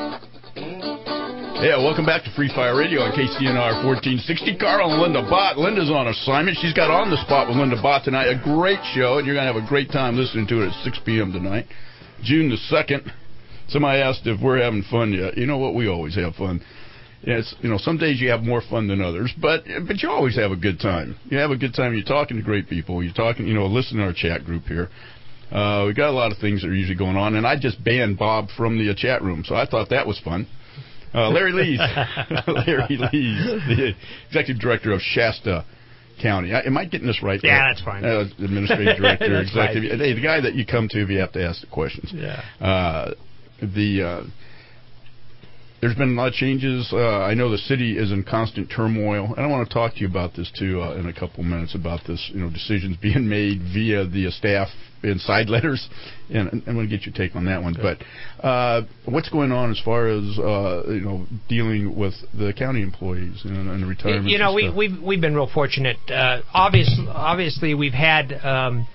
Yeah, welcome back to Free Fire Radio on K C N R fourteen sixty. Carl and Linda Bott. Linda's on assignment. She's got On the Spot with Linda Bott tonight. A great show, and you're going to have a great time listening to it at six p.m. tonight, June the second. Somebody asked if we're having fun yet. You know what? We always have fun. Yes, you know, some days you have more fun than others, but but you always have a good time. You have a good time. You're talking to great people. You're talking, you know, listen to our chat group here. Uh, we got a lot of things that are usually going on, and I just banned Bob from the uh, chat room, so I thought that was fun. Uh, Larry Lees, Larry Lees, the executive director of Shasta County. I, am I getting this right? Yeah, right? that's fine. Uh, administrative director, that's executive. right. Hey, the guy that you come to if you have to ask the questions. Yeah. Uh, the uh, There's been a lot of changes. Uh, I know the city is in constant turmoil, and I want to talk to you about this too uh, in a couple minutes about this. You know, decisions being made via the staff in side letters, and, and I'm going to get your take on that one. But uh, what's going on as far as uh, you know dealing with the county employees and, and the retirement? You know, we stuff? we've we've been real fortunate. Uh, obviously, obviously, we've had. Um,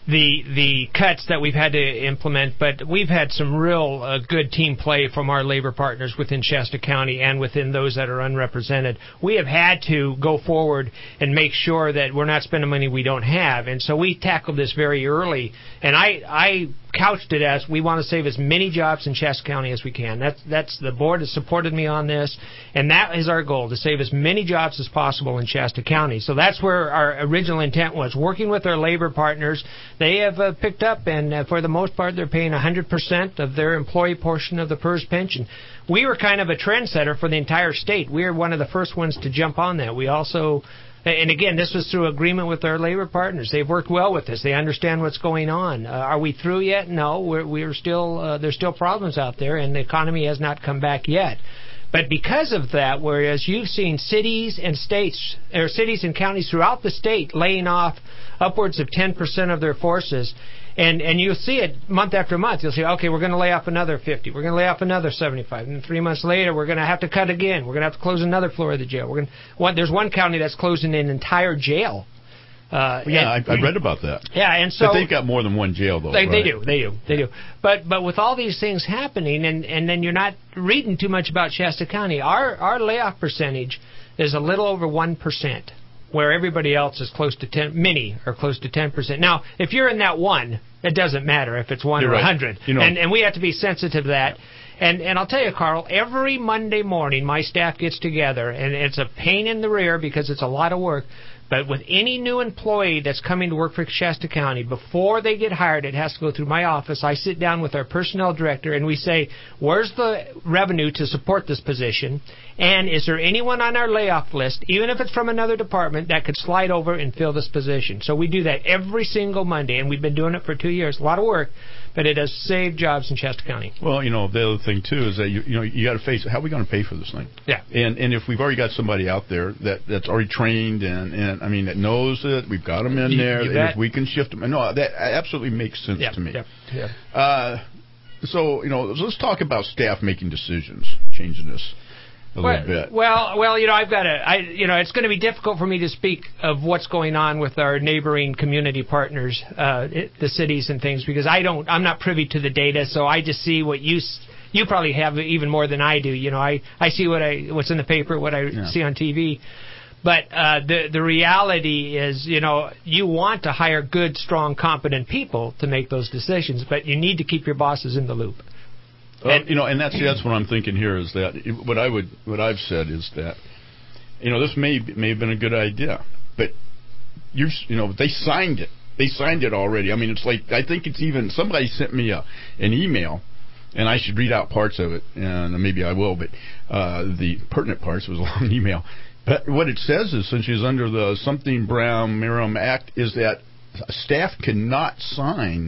the the cuts that we've had to implement, but we've had some real uh, good team play from our labor partners within Shasta County and within those that are unrepresented. We have had to go forward and make sure that we're not spending money we don't have, and so we tackled this very early. And I I couched it as we want to save as many jobs in Shasta County as we can. That's that's the board has supported me on this, and that is our goal, to save as many jobs as possible in Shasta County. So that's where our original intent was, working with our labor partners. They have uh, picked up, and uh, for the most part, they're paying one hundred percent of their employee portion of the PERS pension. We were kind of a trendsetter for the entire state. We were one of the first ones to jump on that. We also, and again, this was through agreement with our labor partners. They've worked well with us. They understand what's going on. Uh, are we through yet? No, we're, we're still. Uh, there's still problems out there, and the economy has not come back yet. But because of that, whereas you've seen cities and states, or cities and counties throughout the state laying off upwards of ten percent of their forces, and, and you'll see it month after month. You'll say, okay, we're going to lay off another fifty. We're going to lay off another seventy-five. And three months later, we're going to have to cut again. We're going to have to close another floor of the jail. We're going to, one, there's one county that's closing an entire jail. Uh, yeah, and, I, I read about that. Yeah, and so but they've got more than one jail, though. They, right? they do, they do, they do. But but with all these things happening, and, and then you're not reading too much about Shasta County. Our our layoff percentage is a little over one percent, where everybody else is close to ten. Many are close to ten percent. Now, if you're in that one, it doesn't matter if it's one you're or a right. hundred. You know, and and we have to be sensitive to that. And and I'll tell you, Carl, every Monday morning my staff gets together, and it's a pain in the rear because it's a lot of work. But with any new employee that's coming to work for Shasta County, before they get hired, it has to go through my office. I sit down with our personnel director, and we say, where's the revenue to support this position? And is there anyone on our layoff list, even if it's from another department, that could slide over and fill this position? So we do that every single Monday, and we've been doing it for two years. A lot of work, but it has saved jobs in Shasta County. Well, you know, the other thing, too, is that, you, you know, you got to face it. How are we going to pay for this thing? Yeah. And and if we've already got somebody out there that, that's already trained and, and, I mean, that knows it, we've got them in You- there, you and bet. if we can shift them. No, that absolutely makes sense Yeah, to me. yeah, yeah. Uh, so, you know, let's talk about staff making decisions, changing this a well, little bit. Well, well, you know, I've got to, I, you know, it's going to be difficult for me to speak of what's going on with our neighboring community partners, uh, it, the cities and things, because I don't, I'm not privy to the data, so I just see what you, s- you probably have even more than I do. You know, I, I see what I, what's in the paper, what I Yeah. see on T V. But uh, the the reality is, you know, you want to hire good, strong, competent people to make those decisions, but you need to keep your bosses in the loop. Well, you know, and that's that's what I'm thinking here is that what I would what I've said is that, you know, this may may have been a good idea, but you you know they signed it they signed it already. I mean, it's like I think it's even somebody sent me a an email, and I should read out parts of it, and maybe I will, but uh, the pertinent parts, it was a long email. But what it says is, since she's under the something Brown Miram Act, is that staff cannot sign,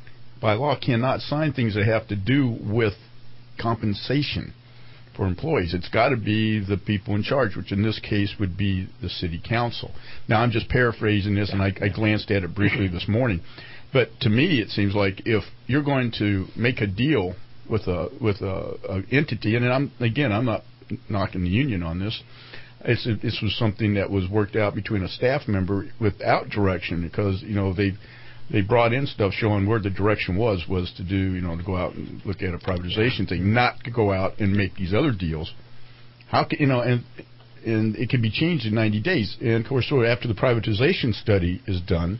by law, cannot sign things that have to do with compensation for employees. It's got to be the people in charge, which in this case would be the city council. Now, I'm just paraphrasing this, and I, I glanced at it briefly this morning. But to me, it seems like if you're going to make a deal with a with a, a entity, and I'm again, I'm not knocking the union on this. It's, this was something that was worked out between a staff member without direction, because you know they they brought in stuff showing where the direction was was to do you know to go out and look at a privatization thing, not to go out and make these other deals. How can you know and and it can be changed in ninety days. And of course, so after the privatization study is done,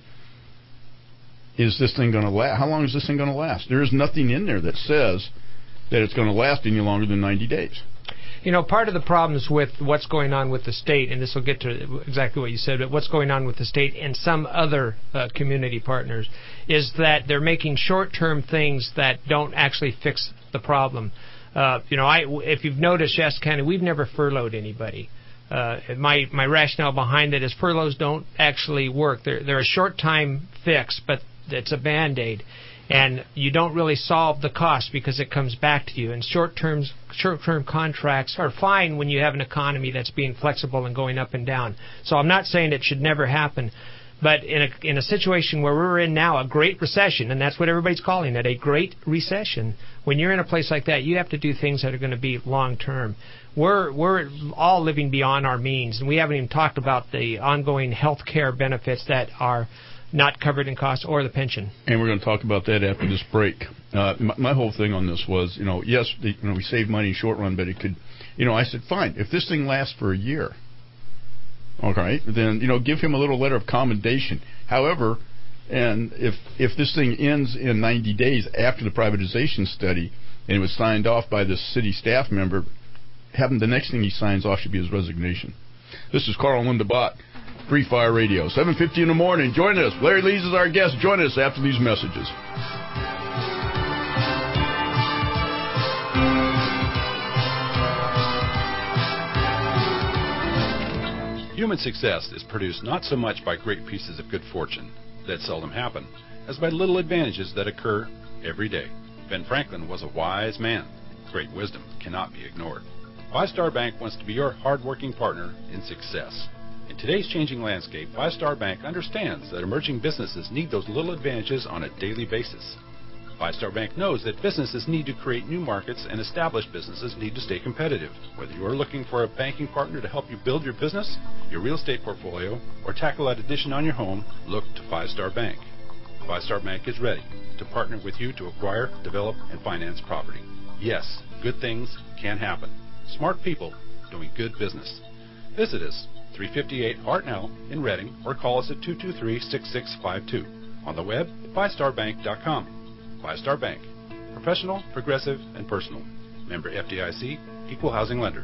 is this thing going to last? How long is this thing going to last? There is nothing in there that says that it's going to last any longer than ninety days. You know, part of the problems with what's going on with the state, and this will get to exactly what you said, but what's going on with the state and some other uh, community partners is that they're making short-term things that don't actually fix the problem. Uh, you know, I, if you've noticed, Shasta County, we've never furloughed anybody. Uh, my my rationale behind it is furloughs don't actually work. They're, they're a short-time fix, but it's a Band-Aid. And you don't really solve the cost because it comes back to you. And short-term short-term contracts are fine when you have an economy that's being flexible and going up and down. So I'm not saying it should never happen. But in a in a situation where we're in now, a great recession, and that's what everybody's calling it, a great recession, when you're in a place like that, you have to do things that are going to be long-term. We're we're all living beyond our means, and we haven't even talked about the ongoing health care benefits that are not covered in costs, or the pension. And we're going to talk about that after this break. Uh, my, my whole thing on this was, you know, yes, the, you know, we save money in short run, but it could, you know, I said, fine, if this thing lasts for a year, all right, then, you know, give him a little letter of commendation. However, and if if this thing ends in ninety days after the privatization study and it was signed off by the city staff member, having the next thing he signs off should be his resignation. This is Carl and Linda Bott, Free Fire Radio, seven fifty in the morning. Join us. Larry Lees is our guest. Join us after these messages. Human success is produced not so much by great pieces of good fortune that seldom happen, as by little advantages that occur every day. Ben Franklin was a wise man. Great wisdom cannot be ignored. Five Star Bank wants to be your hard-working partner in success. In today's changing landscape, Five Star Bank understands that emerging businesses need those little advantages on a daily basis. Five Star Bank knows that businesses need to create new markets and established businesses need to stay competitive. Whether you are looking for a banking partner to help you build your business, your real estate portfolio, or tackle that addition on your home, look to Five Star Bank. Five Star Bank is ready to partner with you to acquire, develop, and finance property. Yes, good things can happen. Smart people doing good business. Visit us, three fifty-eight Hartnell in Reading, or call us at two two three, six six five two. On the web at five star bank dot com. Five Star Bank. Professional, progressive, and personal. Member F D I C, Equal Housing Lender.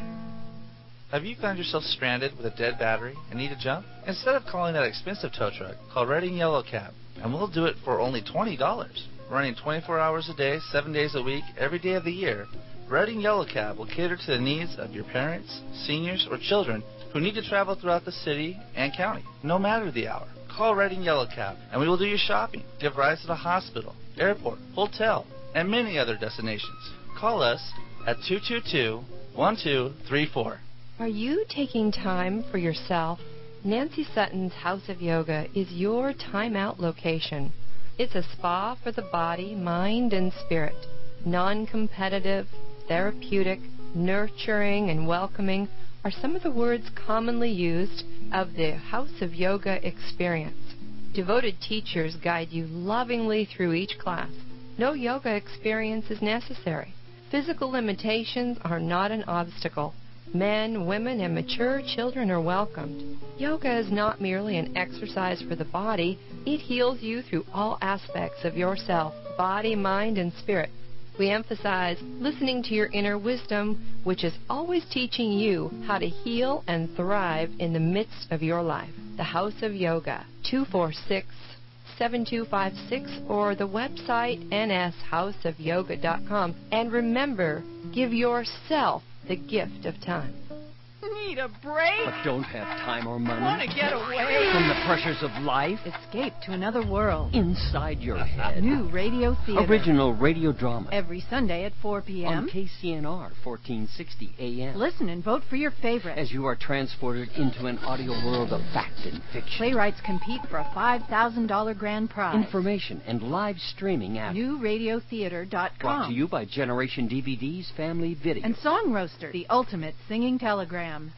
Have you found yourself stranded with a dead battery and need a jump? Instead of calling that expensive tow truck, call Reading Yellow Cab, and we'll do it for only twenty dollars. Running twenty-four hours a day, seven days a week, every day of the year, Reading Yellow Cab will cater to the needs of your parents, seniors, or children who need to travel throughout the city and county, no matter the hour. Call Reading Yellow Cab, and we will do your shopping, give rides to the hospital, airport, hotel, and many other destinations. Call us at two two two, one two three four. Are you taking time for yourself? Nancy Sutton's House of Yoga is your time-out location. It's a spa for the body, mind, and spirit. Non-competitive, therapeutic, nurturing, and welcoming are some of the words commonly used of the House of Yoga experience. Devoted teachers guide you lovingly through each class. No yoga experience is necessary. Physical limitations are not an obstacle. Men, women, and mature children are welcomed. Yoga is not merely an exercise for the body. It heals you through all aspects of yourself, body, mind, and spirit. We emphasize listening to your inner wisdom, which is always teaching you how to heal and thrive in the midst of your life. The House of Yoga, two four six, seven two five six, or the website n s house of yoga dot com. And remember, give yourself the gift of time. Need a break? But don't have time or money. Want to get away from the pressures of life? Escape to another world. Inside your head. New radio theater. Original radio drama. Every Sunday at four p.m. on K C N R fourteen sixty A M. Listen and vote for your favorite. As you are transported into an audio world of fact and fiction. Playwrights compete for a five thousand dollars grand prize. Information and live streaming at new radio theater dot com. Brought to you by Generation D V Ds Family Video. And Song Roaster, the ultimate singing telegram.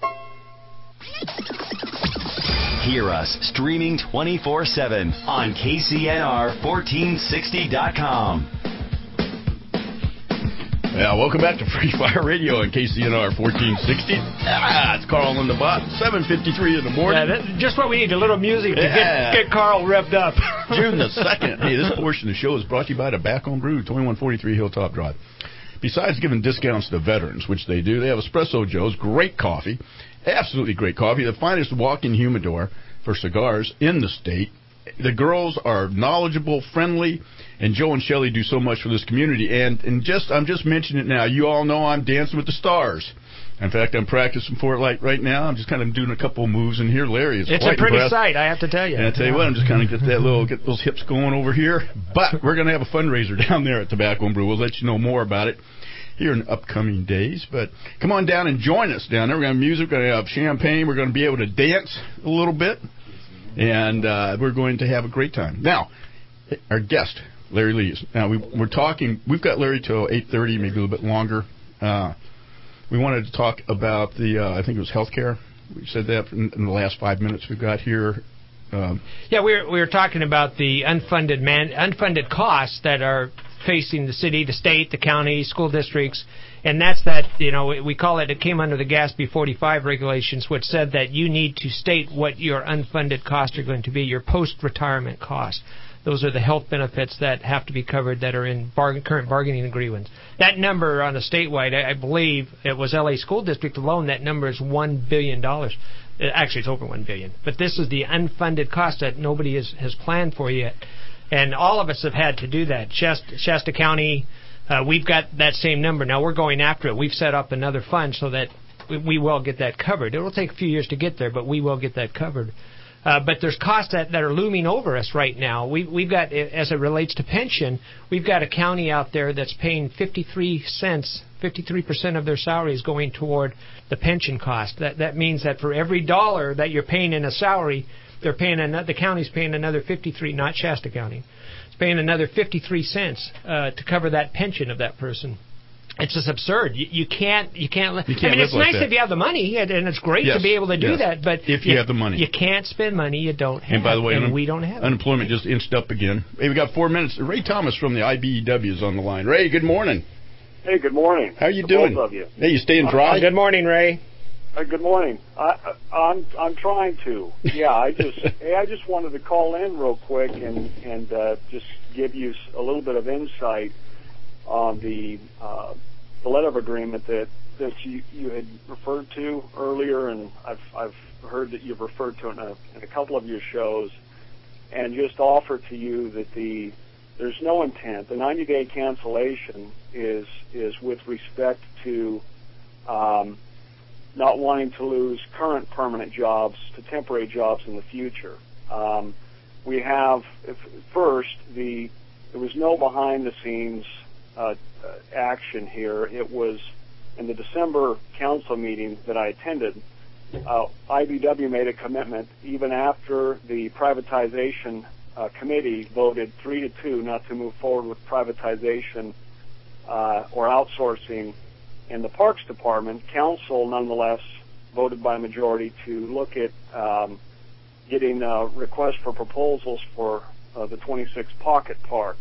Hear us streaming twenty-four seven on K C N R fourteen sixty dot com. Yeah, welcome back to Free Fire Radio on K C N R fourteen sixty. Ah, it's Carl and the Bot, seven fifty-three in the morning. Yeah, that, just what we need, a little music to yeah. get, get Carl revved up. June the second. Hey, this portion of the show is brought to you by Tobacco and Brew, twenty-one forty-three Hilltop Drive. Besides giving discounts to veterans, which they do, they have Espresso Joe's, great coffee, absolutely great coffee, the finest walk-in humidor for cigars in the state. The girls are knowledgeable, friendly, and Joe and Shelley do so much for this community. And, and just I'm just mentioning it now. You all know I'm Dancing with the Stars. In fact, I'm practicing for it like right now. I'm just kind of doing a couple of moves in here. Larry is It's quite a pretty impressed. sight, I have to tell you. And I tell you what, I'm just kind of get that little, get those hips going over here. But we're going to have a fundraiser down there at Tobacco and Brew. We'll let you know more about it here in upcoming days. But come on down and join us down there. We're going to have music, we're going to have champagne, we're going to be able to dance a little bit, and uh, we're going to have a great time. Now, our guest, Larry Lees. Now, we, we're talking, we've got Larry till eight thirty, maybe a little bit longer. Uh, we wanted to talk about the, uh, I think it was health care. We said that in, in the last five minutes we've got here. Um, yeah, we were we were talking about the unfunded man unfunded costs that are facing the city, the state, the county, school districts, and that's that, you know, we call it, it came under the GASB forty-five regulations, which said that you need to state what your unfunded costs are going to be, your post-retirement costs. Those are the health benefits that have to be covered that are in bargain, current bargaining agreements. That number on a statewide, I, I believe it was L A School District alone, that number is one billion dollars. Actually, it's over one billion dollars. But this is the unfunded cost that nobody has, has planned for yet. And all of us have had to do that. Shasta, Shasta County, uh, we've got that same number. Now we're going after it. We've set up another fund so that we, we will get that covered. It will take a few years to get there, but we will get that covered. Uh, but there's costs that, that are looming over us right now. We, we've got, as it relates to pension, we've got a county out there that's paying fifty-three cents, fifty-three percent of their salary is going toward the pension cost. That that means that for every dollar that you're paying in a salary, they're paying another, the county's paying another fifty-three, not Shasta County. It's paying another fifty-three cents uh, to cover that pension of that person. It's just absurd. You, you can't. You can't. You can't I mean, it's like nice that. if you have the money, and, and it's great yes, to be able to do yes. that. But if you, you have the money, you can't spend money you don't have. And by the way, and un- we don't have unemployment it. just inched up again. Hey, we got four minutes. Ray Thomas from the I B E W is on the line. Ray, good morning. Hey, good morning. How you to doing? Both of you. Hey, you staying dry? Uh, good morning, Ray. Uh, good morning. I, I'm I'm trying to. Yeah, I just hey, I just wanted to call in real quick and and uh, just give you a little bit of insight on the uh, the letter of agreement that that you, you had referred to earlier, and I've I've heard that you've referred to it in a, in a couple of your shows, and just offer to you that the there's no intent. The ninety-day cancellation is is with respect to um, not wanting to lose current permanent jobs to temporary jobs in the future. Um, we have if, first the there was no behind-the-scenes uh, action here. It was in the December council meeting that I attended. Uh, I B W made a commitment even after the privatization uh, committee voted three to two not to move forward with privatization uh, or outsourcing in the Parks Department. Council nonetheless voted by majority to look at um, getting uh, requests for proposals for uh, the twenty-six pocket parks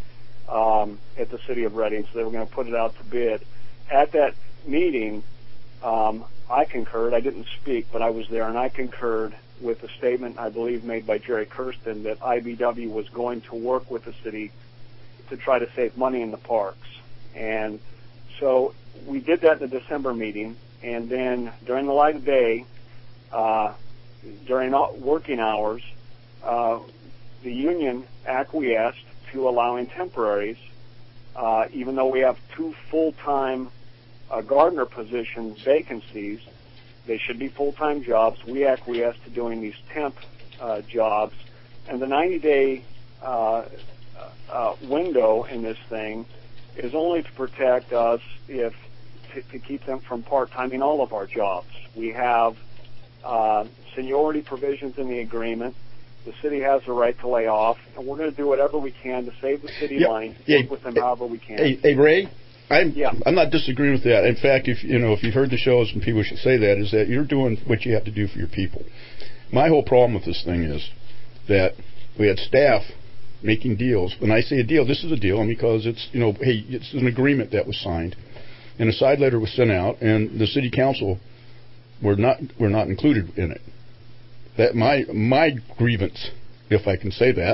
um, at the city of Reading. So they were going to put it out to bid. At that meeting, um, I concurred. I didn't speak, but I was there, and I concurred with a statement, I believe, made by Jerry Kirsten that I B W was going to work with the city to try to save money in the parks. And so we did that in the December meeting, and then during the light of day, uh, during working hours, uh, the union acquiesced to allowing temporaries, uh, even though we have two full-time uh, gardener position vacancies. They should be full-time jobs. We acquiesced to doing these temp uh, jobs, and the ninety-day uh, uh, window in this thing is only to protect us if to, to keep them from part-timing all of our jobs. We have uh, seniority provisions in the agreement. The city has the right to lay off, and we're going to do whatever we can to save the city yeah, money, yeah, work with them however we can. Hey, hey Ray, I'm yeah. I'm not disagreeing with that. In fact, if you know if you've heard the shows and people should say that is that you're doing what you have to do for your people. My whole problem with this thing is that we had staff making deals. When I say a deal, this is a deal because it's you know hey it's an agreement that was signed, and a side letter was sent out, and the city council were not were not included in it. That my my grievance, if I can say that,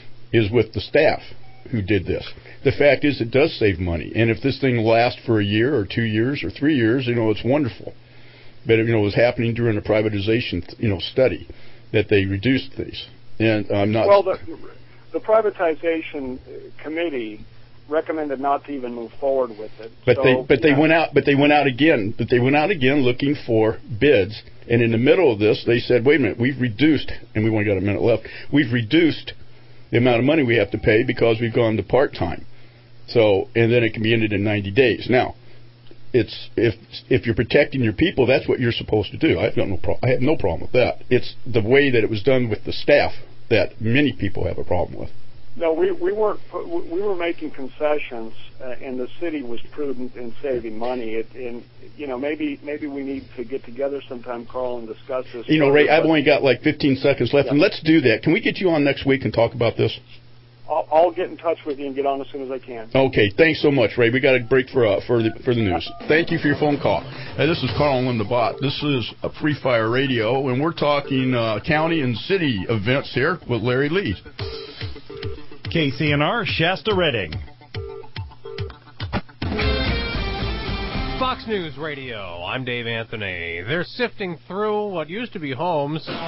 is with the staff who did this. The fact is, it does save money, and if this thing lasts for a year or two years or three years, you know, it's wonderful. But you know, it was happening during the privatization, you know, study that they reduced these, and I'm not. Well, the, the privatization committee recommended not to even move forward with it. But so, they but they yeah. went out but they went out again. But they went out again looking for bids. And in the middle of this, they said, "Wait a minute, we've reduced, and we've only got a minute left. We've reduced the amount of money we have to pay because we've gone to part time. So, and then it can be ended in ninety days. Now, it's if if you're protecting your people, that's what you're supposed to do. I've got no pro- I have no problem with that. It's the way that it was done with the staff that many people have a problem with. No, we we weren't. We were making concessions, uh, and the city was prudent in saving money. It, and you know, maybe maybe we need to get together sometime, Carl, and discuss this. You know, Ray, I've only got like fifteen seconds left, Yeah. and let's do that. Can we get you on next week and talk about this? I'll, I'll get in touch with you and get on as soon as I can. Okay, thanks so much, Ray. We got to break for uh, for the for the news. Thank you for your phone call. Hey, this is Carl Lynn the Bot. This is a Free Fire Radio, and we're talking uh, county and city events here with Larry Lee. K C N R, Shasta Redding. Fox News Radio, I'm Dave Anthony. They're sifting through what used to be homes in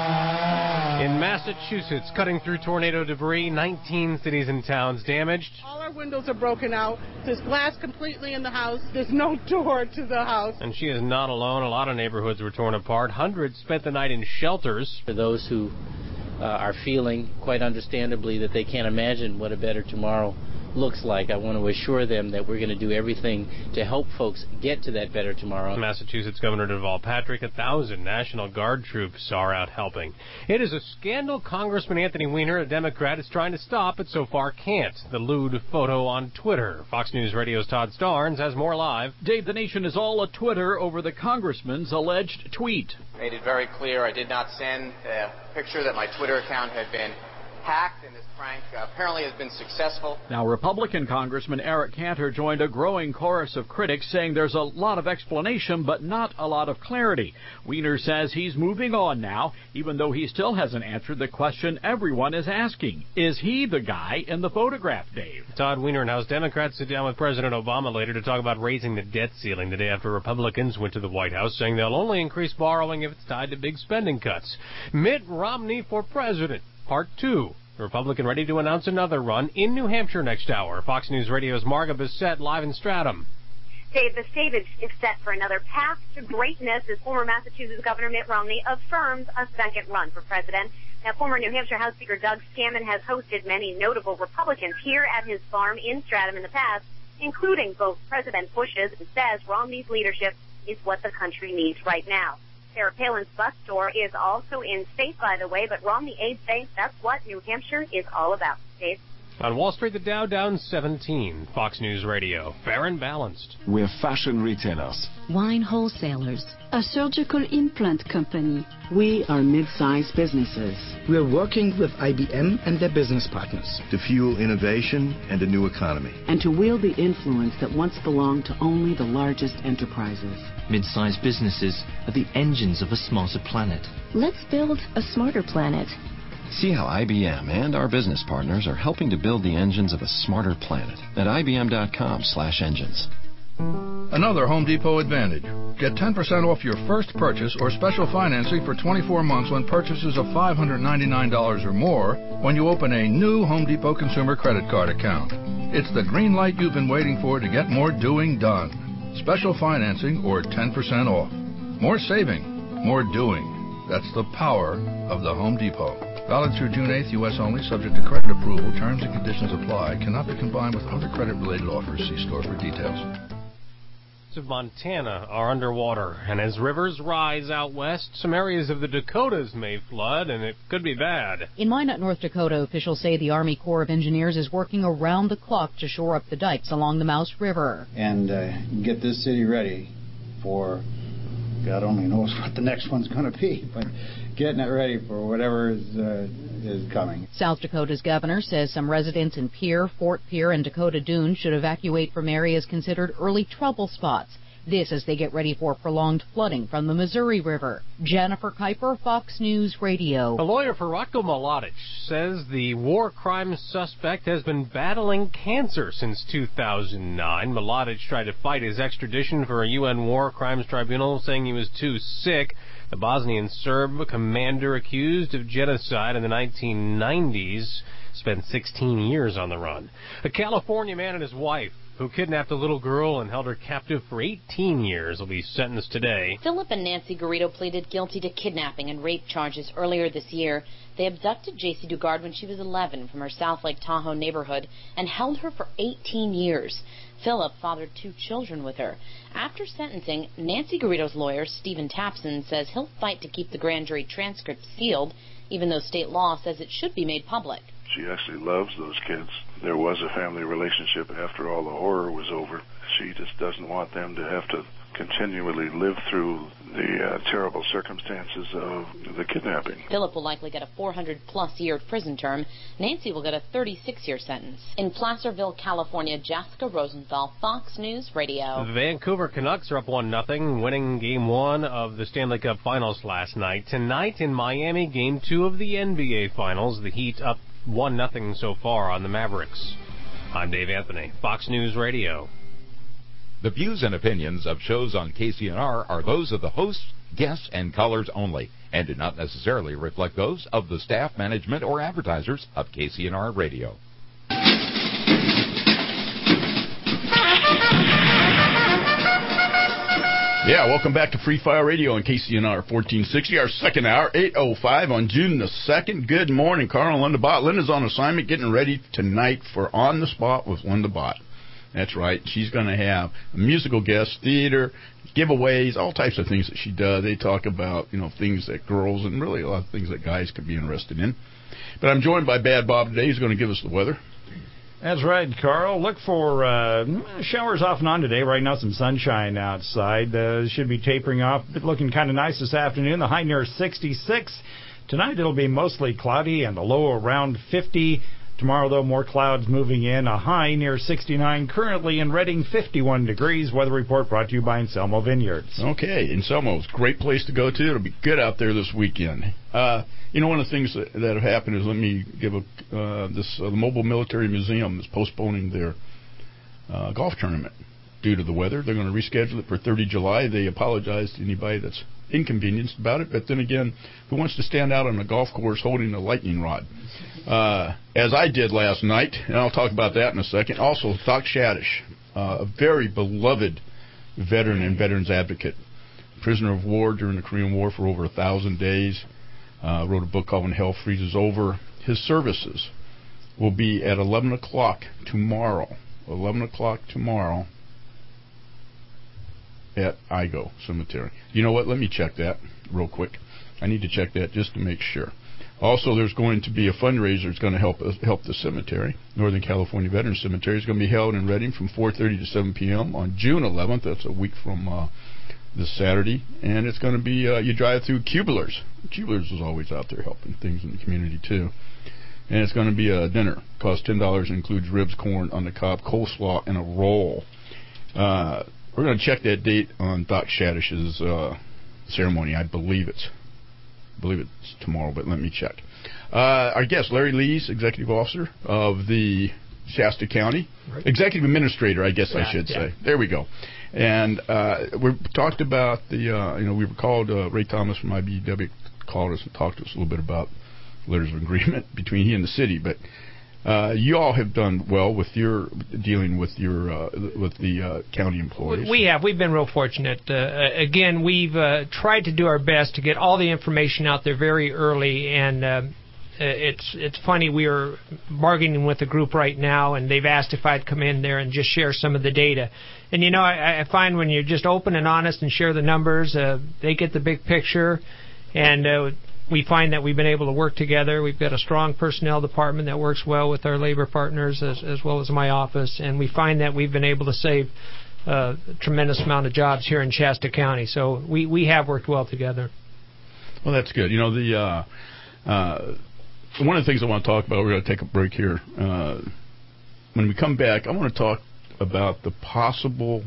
Massachusetts, cutting through tornado debris, nineteen cities and towns damaged. All our windows are broken out. There's glass completely in the house. There's no door to the house. And she is not alone. A lot of neighborhoods were torn apart. Hundreds spent the night in shelters. For those who uh, are feeling, quite understandably, that they can't imagine what a better tomorrow looks like, I want to assure them that we're going to do everything to help folks get to that better tomorrow. Massachusetts Governor Deval Patrick, a thousand National Guard troops are out helping. It is a scandal Congressman Anthony Weiner, a Democrat, is trying to stop, but so far can't. The lewd photo on Twitter. Fox News Radio's Todd Starnes has more live. Dave, the nation is all a Twitter over the congressman's alleged tweet. Made it very clear I did not send a picture that my Twitter account had been hacked, and this prank uh, apparently has been successful. Now, Republican Congressman Eric Cantor joined a growing chorus of critics saying there's a lot of explanation but not a lot of clarity. Weiner says he's moving on now, even though he still hasn't answered the question everyone is asking. Is he the guy in the photograph, Dave? Todd Weiner and House Democrats sit down with President Obama later to talk about raising the debt ceiling the day after Republicans went to the White House, saying they'll only increase borrowing if it's tied to big spending cuts. Mitt Romney for president. Part two. The Republican ready to announce another run in New Hampshire next hour. Fox News Radio's Marga Bissett live in Stratham. Dave, the stage is set for another path to greatness as former Massachusetts Governor Mitt Romney affirms a second run for president. Now, former New Hampshire House Speaker Doug Scanlon has hosted many notable Republicans here at his farm in Stratham in the past, including both President Bush's, and says Romney's leadership is what the country needs right now. Sarah Palin's bus tour is also in state, by the way, but Romney aides say that's what New Hampshire is all about. Dave? On Wall Street, the Dow down seventeen. Fox News Radio. Fair and balanced. We're fashion retailers. Wine wholesalers. A surgical implant company. We are mid-sized businesses. We're working with I B M and their business partners to fuel innovation and a new economy. And to wield the influence that once belonged to only the largest enterprises. Mid-sized businesses are the engines of a smarter planet. Let's build a smarter planet. See how I B M and our business partners are helping to build the engines of a smarter planet at I B M dot com slash engines. Another Home Depot advantage. Get ten percent off your first purchase or special financing for twenty-four months when purchases of five hundred ninety-nine dollars or more when you open a new Home Depot consumer credit card account. It's the green light you've been waiting for to get more doing done. Special financing or ten percent off. More saving, more doing. That's the power of the Home Depot. Valid through June eighth, U S only, subject to credit approval. Terms and conditions apply. Cannot be combined with other credit-related offers. See store for details. Of Montana are underwater, and as rivers rise out west, some areas of the Dakotas may flood, and it could be bad. In Minot, North Dakota, officials say the Army Corps of Engineers is working around the clock to shore up the dikes along the Mouse River. And uh, get this city ready for, God only knows what the next one's going to be, but getting it ready for whatever is, uh, is coming. South Dakota's governor says some residents in Pierre, Fort Pierre, and Dakota Dunes should evacuate from areas considered early trouble spots. This as they get ready for prolonged flooding from the Missouri River. Jennifer Kuiper, Fox News Radio. A lawyer for Ratko Mladic says the war crimes suspect has been battling cancer since two thousand nine. Mladic tried to fight his extradition for a U N war crimes tribunal, saying he was too sick. The Bosnian Serb commander accused of genocide in the nineteen nineties spent sixteen years on the run. A California man and his wife who kidnapped a little girl and held her captive for eighteen years will be sentenced today. Philip and Nancy Garrido pleaded guilty to kidnapping and rape charges earlier this year. They abducted J C Dugard when she was eleven from her South Lake Tahoe neighborhood and held her for eighteen years. Philip fathered two children with her. After sentencing, Nancy Garrido's lawyer, Stephen Tapson, says he'll fight to keep the grand jury transcript sealed. even though state law says it should be made public. She actually loves those kids. There was a family relationship after all the horror was over. She just doesn't want them to have to continually live through the uh, terrible circumstances of the kidnapping. Philip will likely get a four hundred plus year prison term. Nancy will get a thirty-six year sentence. In Placerville, California, Jessica Rosenthal, Fox News Radio. The Vancouver Canucks are up one nothing, winning Game one of the Stanley Cup Finals last night. Tonight in Miami, Game two of the N B A Finals. The Heat up one nothing so far on the Mavericks. I'm Dave Anthony, Fox News Radio. The views and opinions of shows on K C N R are those of the hosts, guests, and callers only, and do not necessarily reflect those of the staff, management, or advertisers of K C N R Radio. Yeah, welcome back to Free Fire Radio on K C N R fourteen sixty, our second hour, eight oh five on June the second. Good morning, Carl and Linda Bott. Linda's on assignment getting ready tonight for On the Spot with Linda Bott. That's right. She's going to have musical guests, theater, giveaways, all types of things that she does. They talk about, you know, things that girls and really a lot of things that guys could be interested in. But I'm joined by Bad Bob today. He's going to give us the weather. That's right, Carl. Look for uh, showers off and on today. Right now, some sunshine outside. Uh, should be tapering off. Looking kind of nice this afternoon. The high near sixty-six. Tonight, it'll be mostly cloudy and the low around fifty. Tomorrow, though, more clouds moving in. A high near sixty-nine. Currently in Redding, fifty-one degrees. Weather report brought to you by Anselmo Vineyards. Okay, Anselmo's a great place to go to. It'll be good out there this weekend. Uh, you know, one of the things that, that have happened is, let me give a, uh, this, uh, the Mobile Military Museum is postponing their uh, golf tournament due to the weather. They're going to reschedule it for thirtieth of July. They apologize to anybody that's inconvenienced about it, but then again, who wants to stand out on a golf course holding a lightning rod? Uh, as I did last night, and I'll talk about that in a second. Also, Doc Shadish, uh, a very beloved veteran and veterans advocate, prisoner of war during the Korean War for over a thousand days, uh, wrote a book called When Hell Freezes Over. His services will be at eleven o'clock tomorrow, eleven o'clock tomorrow at Igo Cemetery. You know what? Let me check that real quick. I need to check that just to make sure. Also, there's going to be a fundraiser that's going to help us, help the cemetery. Northern California Veterans Cemetery is going to be held in Redding from four thirty to seven p.m. on June eleventh. That's a week from uh, this Saturday. And it's going to be, uh, you drive through Cubulars. Cubulars is always out there helping things in the community, too. And it's going to be a dinner. Costs ten dollars and includes ribs, corn on the cob, coleslaw, and a roll. Uh, we're going to check that date on Doc Shadish's uh, ceremony. I believe it's I believe it's tomorrow, but let me check. Uh, our guest, Larry Lees, Executive Officer of the Shasta County. Right. Executive Administrator, I guess yeah, I should yeah. say. There we go. And uh, we talked about the, uh, you know, we were called, uh, Ray Thomas from I B E W called us and talked to us a little bit about letters of agreement between he and the city, but Uh, you all have done well with your dealing with your uh, with the uh, county employees. We have. We've been real fortunate. Uh, again, we've uh, tried to do our best to get all the information out there very early, and uh, it's it's funny. We are bargaining with a group right now, and they've asked if I'd come in there and just share some of the data. And you know, I, I find when you're just open and honest and share the numbers, uh, they get the big picture, and uh, we find that we've been able to work together. We've got a strong personnel department that works well with our labor partners as, as well as my office, and we find that we've been able to save uh, a tremendous amount of jobs here in Shasta County. So we, we have worked well together. Well, that's good. You know, the uh, uh, one of the things I want to talk about, we're going to take a break here. Uh, when we come back, I want to talk about the possible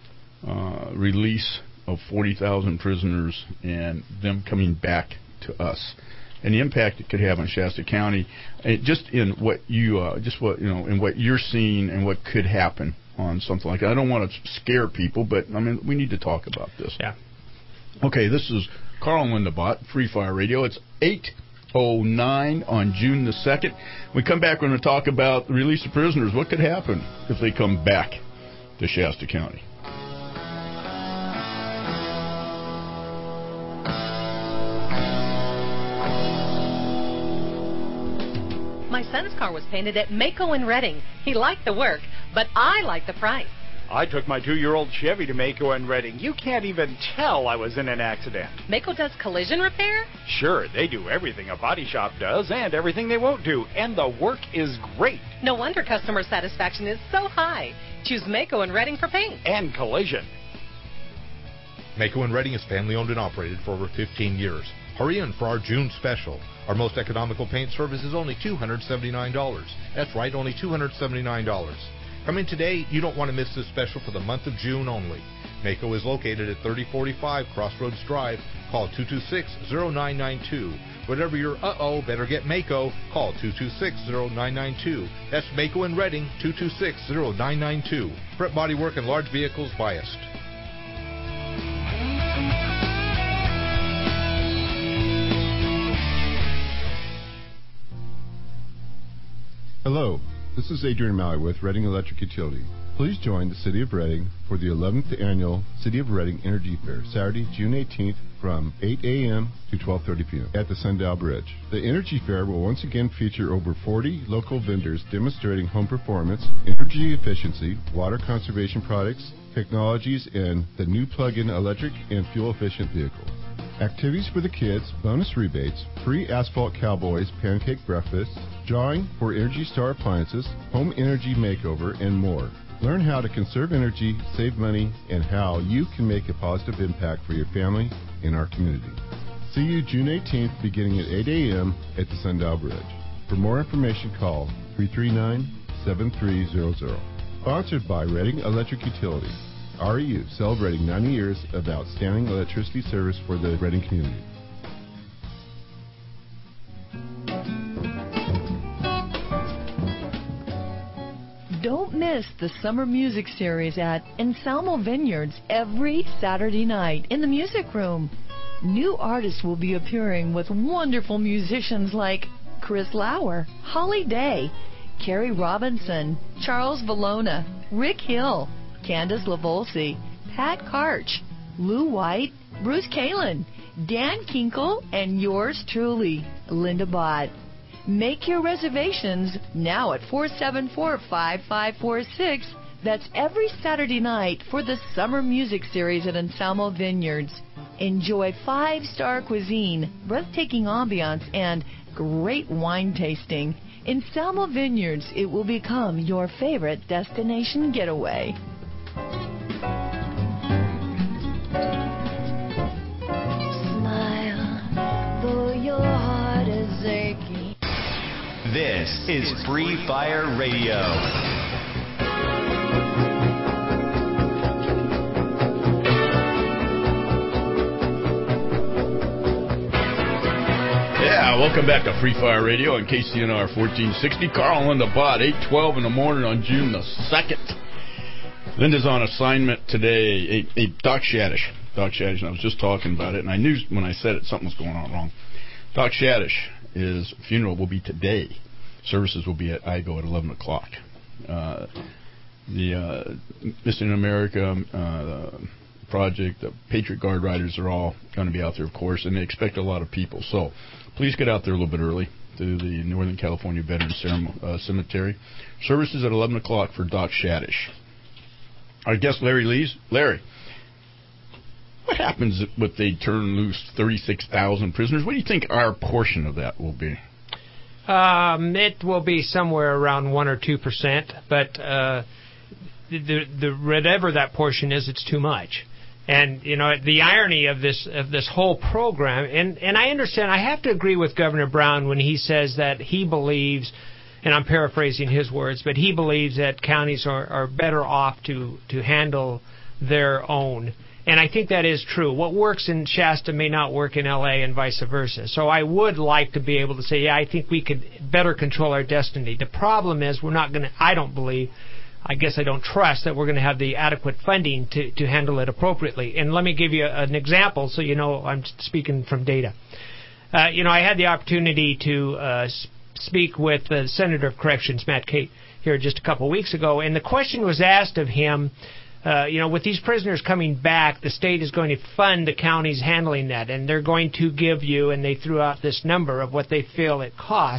uh, release of forty thousand prisoners and them coming back to us, and the impact it could have on Shasta County, and just in what you, uh, just what you know, in what you're seeing and what could happen on something like that. I don't want to scare people, but I mean, we need to talk about this. Yeah. Okay, this is Carl and Linda Bott, Free Fire Radio. It's eight oh nine on June the second. When we come back, we're going to talk about the release of prisoners. What could happen if they come back to Shasta County? My son's car was painted at Mako in Redding. He liked the work, but I liked the price. I took my two-year-old Chevy to Mako and Redding. You can't even tell I was in an accident. Mako does collision repair? Sure, they do everything a body shop does and everything they won't do, and the work is great. No wonder customer satisfaction is so high. Choose Mako and Redding for paint. And collision. Mako and Redding is family-owned and operated for over fifteen years. Hurry in for our June special. Our most economical paint service is only two hundred seventy-nine dollars. That's right, only two hundred seventy-nine dollars. Come in today. You don't want to miss this special for the month of June only. Mako is located at thirty forty-five Crossroads Drive. Call two two six, zero nine nine two. Whatever your uh-oh, better get Mako. Call two two six, zero nine nine two. That's Mako in Redding, two two six, zero nine nine two. Prep Bodywork and large vehicles biased. Hello, this is Adrian Malley with Redding Electric Utility. Please join the City of Redding for the eleventh Annual City of Redding Energy Fair, Saturday, June eighteenth from eight a.m. to twelve thirty p.m. at the Sundial Bridge. The Energy Fair will once again feature over forty local vendors demonstrating home performance, energy efficiency, water conservation products, technologies, and the new plug-in electric and fuel-efficient vehicle. Activities for the kids, bonus rebates, free Asphalt Cowboys pancake breakfasts, drawing for Energy Star appliances, home energy makeover, and more. Learn how to conserve energy, save money, and how you can make a positive impact for your family and our community. See you June eighteenth beginning at eight a.m. at the Sundial Bridge. For more information, call three three nine, seven three zero zero. Sponsored by Redding Electric Utility. R E U, celebrating ninety years of outstanding electricity service for the Redding community. Don't miss the Summer Music Series at Anselmo Vineyards every Saturday night in the Music Room. New artists will be appearing with wonderful musicians like Chris Lauer, Holly Day, Carrie Robinson, Charles Valona, Rick Hill, Candace Lavolsi, Pat Karch, Lou White, Bruce Kalin, Dan Kinkle, and yours truly, Linda Bott. Make your reservations now at four seven four, five five four six. That's every Saturday night for the Summer Music Series at Anselmo Vineyards. Enjoy five-star cuisine, breathtaking ambiance, and great wine tasting. In Anselmo Vineyards, it will become your favorite destination getaway. Smile, though your heart is aching. This is Free Fire Radio. Yeah, welcome back to Free Fire Radio on K C N R fourteen sixty. Carl and the Bot, eight twelve in the morning on June the second. Linda's on assignment today. Hey, hey, Doc Shadish. Doc Shadish, and I was just talking about it, and I knew when I said it something was going on wrong. Doc Shadish, his funeral will be today. Services will be at I G O at eleven o'clock. Uh, the uh, Missing America uh, project, the Patriot Guard Riders are all going to be out there, of course, and they expect a lot of people. So please get out there a little bit early to the Northern California Veterans uh, Cemetery. Services at eleven o'clock for Doc Shadish. Our guest, Larry Lees. Larry, what happens if they turn loose thirty-six thousand prisoners? What do you think our portion of that will be? Um, it will be somewhere around one or two percent, but uh, the, the whatever that portion is, it's too much. And you know the irony of this of this whole program, and and I understand. I have to agree with Governor Brown when he says that he believes, and I'm paraphrasing his words, but he believes that counties are, are better off to to handle their own. And I think that is true. What works in Shasta may not work in L A and vice versa. So I would like to be able to say, yeah, I think we could better control our destiny. The problem is we're not going to, I don't believe, I guess I don't trust that we're going to have the adequate funding to, to handle it appropriately. And let me give you an example so you know I'm speaking from data. Uh, you know, I had the opportunity to uh, speak with the Senator of Corrections, Matt Cate, here just a couple of weeks ago, and the question was asked of him, Uh, you know, with these prisoners coming back, the state is going to fund the counties handling that, and they're going to give you, and they threw out this number of what they feel it cost.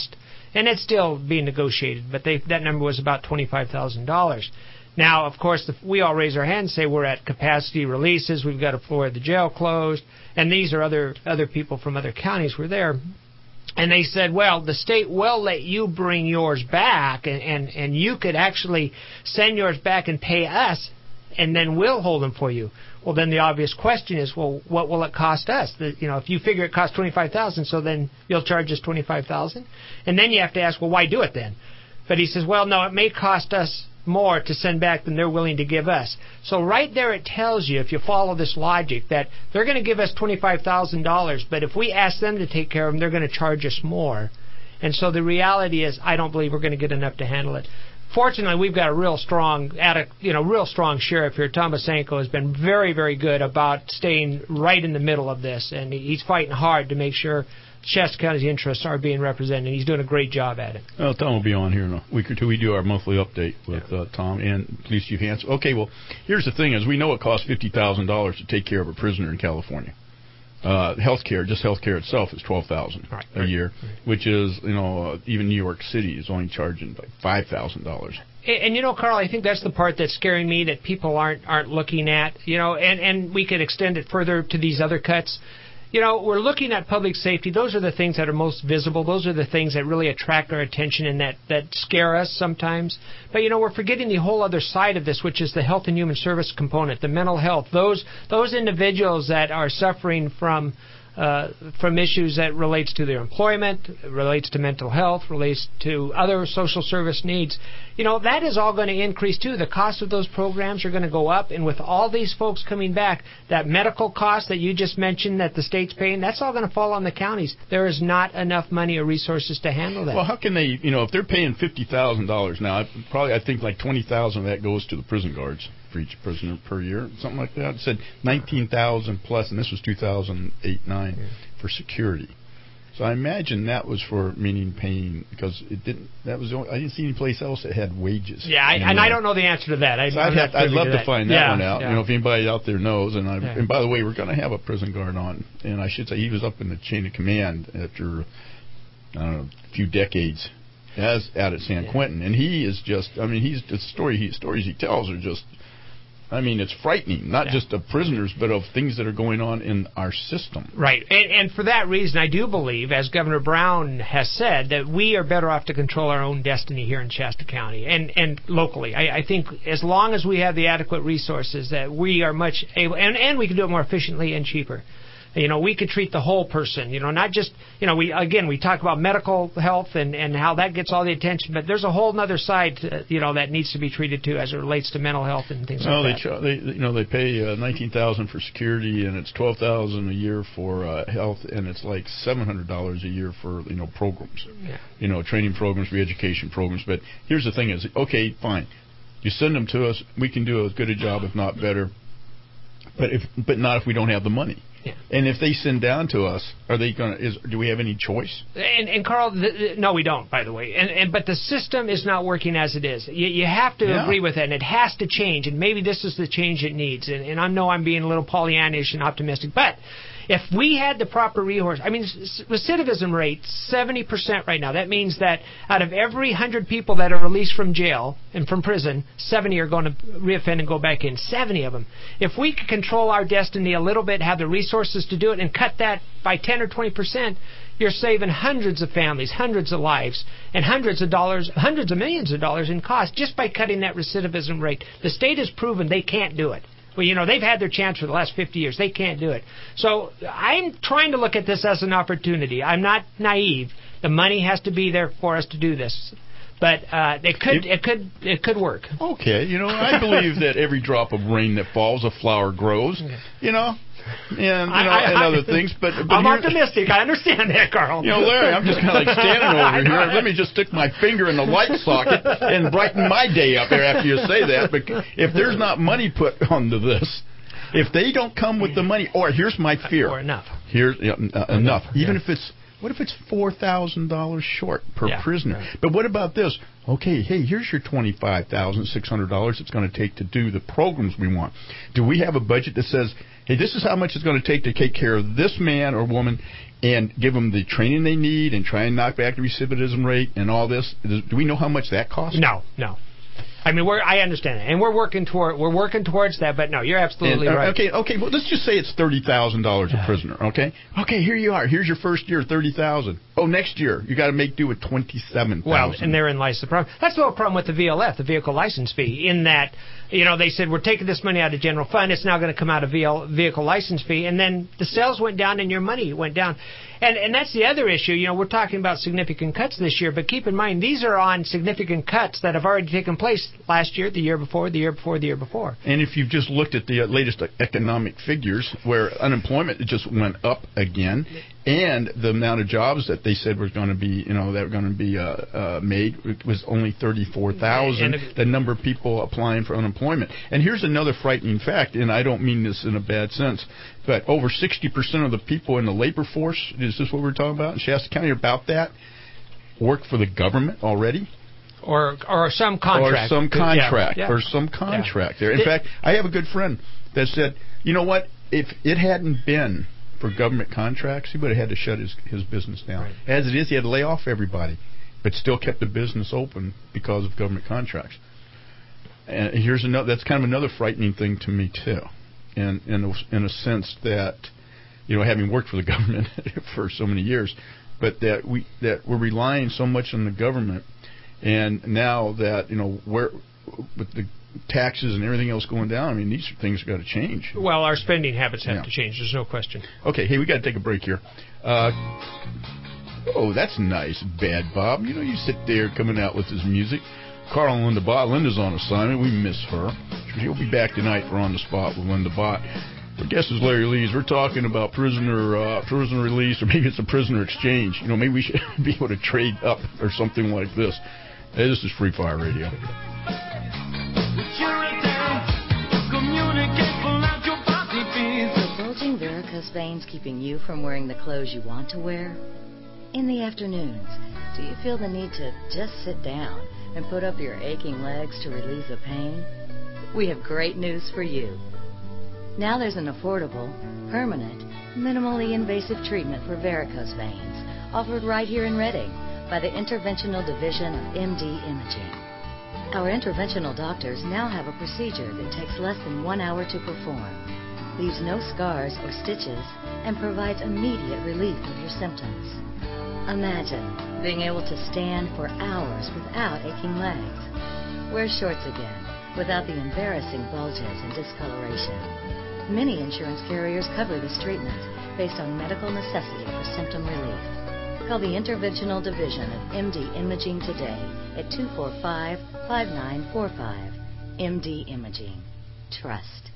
and it's still being negotiated, but they, that number was about twenty-five thousand dollars. Now, of course, the, we all raise our hands and say we're at capacity releases, we've got a floor of the jail closed, and these are other other people from other counties were there. And they said, well, the state will let you bring yours back, and, and, and you could actually send yours back and pay us, and then we'll hold them for you. Well, then the obvious question is, well, what will it cost us? The, you know, if you figure it costs twenty-five thousand dollars, so then you'll charge us twenty-five thousand dollars? And then you have to ask, well, why do it then? But he says, well, no, it may cost us more to send back than they're willing to give us. So right there it tells you, if you follow this logic, that they're going to give us twenty-five thousand dollars, but if we ask them to take care of them, they're going to charge us more. And so the reality is, I don't believe we're going to get enough to handle it. Fortunately, we've got a real strong, you know, real strong sheriff here. Tom Basenko has been very, very good about staying right in the middle of this, and he's fighting hard to make sure Shasta County's interests are being represented, and he's doing a great job at it. Well, Tom will be on here in a week or two. We do our monthly update with uh, Tom and Police Chief Hanson. Okay, well, here's the thing: is we know it costs fifty thousand dollars to take care of a prisoner in California. Uh, health care, just health care itself, is twelve thousand dollars right, a year, right. which is, you know, uh, even New York City is only charging like five thousand dollars. And, and you know, Carl, I think that's the part that's scaring me that people aren't aren't looking at. You know, and and we could extend it further to these other cuts. You know, we're looking at public safety. Those are the things that are most visible. Those are the things that really attract our attention and that, that scare us sometimes. But, you know, we're forgetting the whole other side of this, which is the health and human service component, the mental health. Those those individuals that are suffering from uh, from issues that relates to their employment, relates to mental health, relates to other social service needs. You know, that is all going to increase, too. The cost of those programs are going to go up. And with all these folks coming back, that medical cost that you just mentioned that the state's paying, that's all going to fall on the counties. There is not enough money or resources to handle that. Well, how can they, you know, if they're paying fifty thousand dollars now, probably I think like twenty thousand dollars of that goes to the prison guards for each prisoner per year, something like that. It said nineteen thousand dollars plus, and this was two thousand eight nine yeah. for security. So I imagine that was for meaning paying, because it didn't. That was the only, I didn't see any place else that had wages. Yeah, I, and I don't know the answer to that. I, so I'd, have, I'd love to, to find that yeah, one out. Yeah. You know, if anybody out there knows. And I, yeah. and by the way, we're going to have a prison guard on, and I should say he was up in the chain of command after I don't know a few decades as out at San yeah. Quentin, and he is just. I mean, he's the story. He stories he tells are just. I mean, it's frightening, not yeah. just of prisoners, but of things that are going on in our system. Right. And, and for that reason, I do believe, as Governor Brown has said, that we are better off to control our own destiny here in Shasta County and, and locally. I, I think as long as we have the adequate resources, that we are much able, and, and we can do it more efficiently and cheaper. You know, we could treat the whole person, you know, not just, you know, we again, we talk about medical health and, and how that gets all the attention, but there's a whole other side, to, you know, that needs to be treated too as it relates to mental health and things well, like they that. Ch- they, you know, they pay uh, nineteen thousand dollars for security, and it's twelve thousand dollars a year for uh, health, and it's like seven hundred dollars a year for, you know, programs, yeah. you know, training programs, re-education programs. But here's the thing is, okay, fine. You send them to us, we can do as good a job, if not better, but if but not if we don't have the money. Yeah. And if they send down to us, are they going to? Is do we have any choice? And, and Carl, the, the, no, we don't. By the way, and, and but the system is not working as it is. You, you have to yeah. agree with that, and it has to change. And maybe this is the change it needs. And, and I know I'm being a little Pollyannish and optimistic, but if we had the proper resource, I mean, recidivism rate seventy percent right now. That means that out of every hundred people that are released from jail and from prison, seventy are going to reoffend and go back in. Seventy of them. If we could control our destiny a little bit, have the resources to do it, and cut that by ten or twenty percent, you're saving hundreds of families, hundreds of lives, and hundreds of dollars, hundreds of millions of dollars in cost just by cutting that recidivism rate. The state has proven they can't do it. Well, you know, they've had their chance for the last fifty years. They can't do it. So I'm trying to look at this as an opportunity. I'm not naive. The money has to be there for us to do this. But uh, it could, it could, it could work. Okay, you know, I believe that every drop of rain that falls, a flower grows. You know, and you know, I, I, and other things. But, but I'm here, optimistic. I understand that, Carl. You know, Larry, I'm just kind of like standing over here. Let me just stick my finger in the light socket and brighten my day up there after you say that. But if there's not money put onto this, if they don't come with the money, or here's my fear. Or enough. Here's uh, enough. Even yeah. if it's What if it's four thousand dollars short per yeah, prisoner? Right. But what about this? Okay, hey, here's your twenty-five thousand six hundred dollars it's going to take to do the programs we want. Do we have a budget that says, hey, this is how much it's going to take to take care of this man or woman and give them the training they need and try and knock back the recidivism rate and all this? Do we know how much that costs? No, no. I mean, we're, I understand it, and we're working toward we're working towards that. But no, you're absolutely and, uh, right. Okay, okay. Well, let's just say it's thirty thousand dollars a prisoner. Okay, okay. Here you are. Here's your first year, thirty thousand. Oh, next year you got to make do with twenty-seven thousand. Well, and therein lies the problem. That's the whole problem with the V L F, the vehicle license fee. In that, you know, they said we're taking this money out of general fund. It's now going to come out of V L, vehicle license fee, and then the sales went down and your money went down. And and that's the other issue. You know, we're talking about significant cuts this year, but keep in mind these are on significant cuts that have already taken place last year, the year before, the year before, the year before. And if you've just looked at the uh, latest economic figures, where unemployment just went up again, and the amount of jobs that they said was going to be, you know, that were going to be uh, uh, made was only thirty-four thousand. The number of people applying for unemployment. And here's another frightening fact, and I don't mean this in a bad sense, but over sixty percent of the people in the labor force, is this what we're talking about in Shasta County, about that, work for the government already? Or or some contract. Or some contract. Yeah, yeah. Or some contract yeah. there. In it, fact, I have a good friend that said, you know what, if it hadn't been for government contracts, he would have had to shut his, his business down. Right. As it is, he had to lay off everybody, but still kept the business open because of government contracts. And here's another, that's kind of another frightening thing to me, too, in, in, a, in a sense that, you know, having worked for the government for so many years, but that, we, that we're relying so much on the government. And now that, you know, where with the taxes and everything else going down, I mean, these things have got to change. Well, our spending habits have yeah. to change. There's no question. Okay, hey, we got to take a break here. Uh, oh, that's nice, Bad Bob. You know, you sit there coming out with his music. Carl and Linda Bott. Linda's on assignment. We miss her. She'll be back tonight for On the Spot with Linda Bott. Our guest is Larry Lees. We're talking about prisoner uh, prisoner release, or maybe it's a prisoner exchange. You know, maybe we should be able to trade up or something like this. Hey, this is Free Fire Radio. Are bulging varicose veins keeping you from wearing the clothes you want to wear? In the afternoons, do you feel the need to just sit down and put up your aching legs to relieve the pain? We have great news for you. Now there's an affordable, permanent, minimally invasive treatment for varicose veins offered right here in Reading by the Interventional Division of M D Imaging. Our interventional doctors now have a procedure that takes less than one hour to perform, leaves no scars or stitches, and provides immediate relief of your symptoms. Imagine being able to stand for hours without aching legs. Wear shorts again without the embarrassing bulges and discoloration. Many insurance carriers cover this treatment based on medical necessity for symptom relief. Call the Interventional Division of M D Imaging today at two four five, five nine four five. M D Imaging. Trust.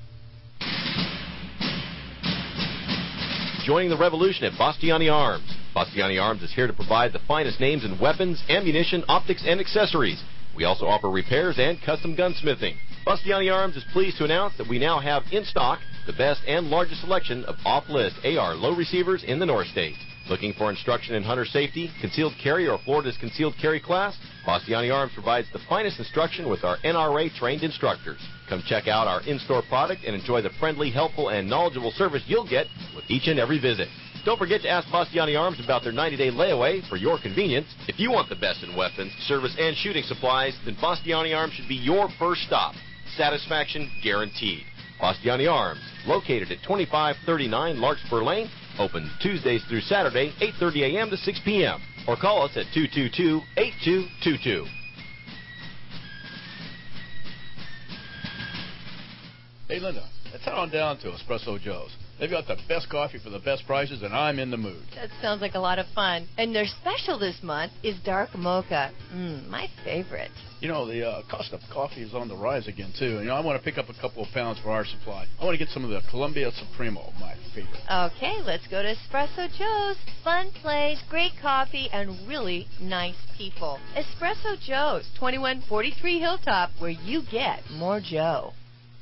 Joining the revolution at Bastiani Arms. Bastiani Arms is here to provide the finest names in weapons, ammunition, optics, and accessories. We also offer repairs and custom gunsmithing. Bastiani Arms is pleased to announce that we now have in stock the best and largest selection of off-list A R low receivers in the North State. Looking for instruction in hunter safety, concealed carry, or Florida's concealed carry class? Bastiani Arms provides the finest instruction with our N R A-trained instructors. Come check out our in-store product and enjoy the friendly, helpful, and knowledgeable service you'll get with each and every visit. Don't forget to ask Bastiani Arms about their ninety-day layaway for your convenience. If you want the best in weapons, service, and shooting supplies, then Bastiani Arms should be your first stop. Satisfaction guaranteed. Bastiani Arms, located at twenty-five thirty-nine Larkspur Lane, open Tuesdays through Saturday, eight thirty a.m. to six p.m. Or call us at two two two, eight two two two. Hey, Linda, let's head on down to Espresso Joe's. They've got the best coffee for the best prices, and I'm in the mood. That sounds like a lot of fun. And their special this month is dark mocha. Mmm, my favorite. You know, the uh, cost of coffee is on the rise again, too. You know, I want to pick up a couple of pounds for our supply. I want to get some of the Columbia Supremo, my favorite. Okay, let's go to Espresso Joe's. Fun place, great coffee, and really nice people. Espresso Joe's, twenty-one forty-three Hilltop, where you get more Joe.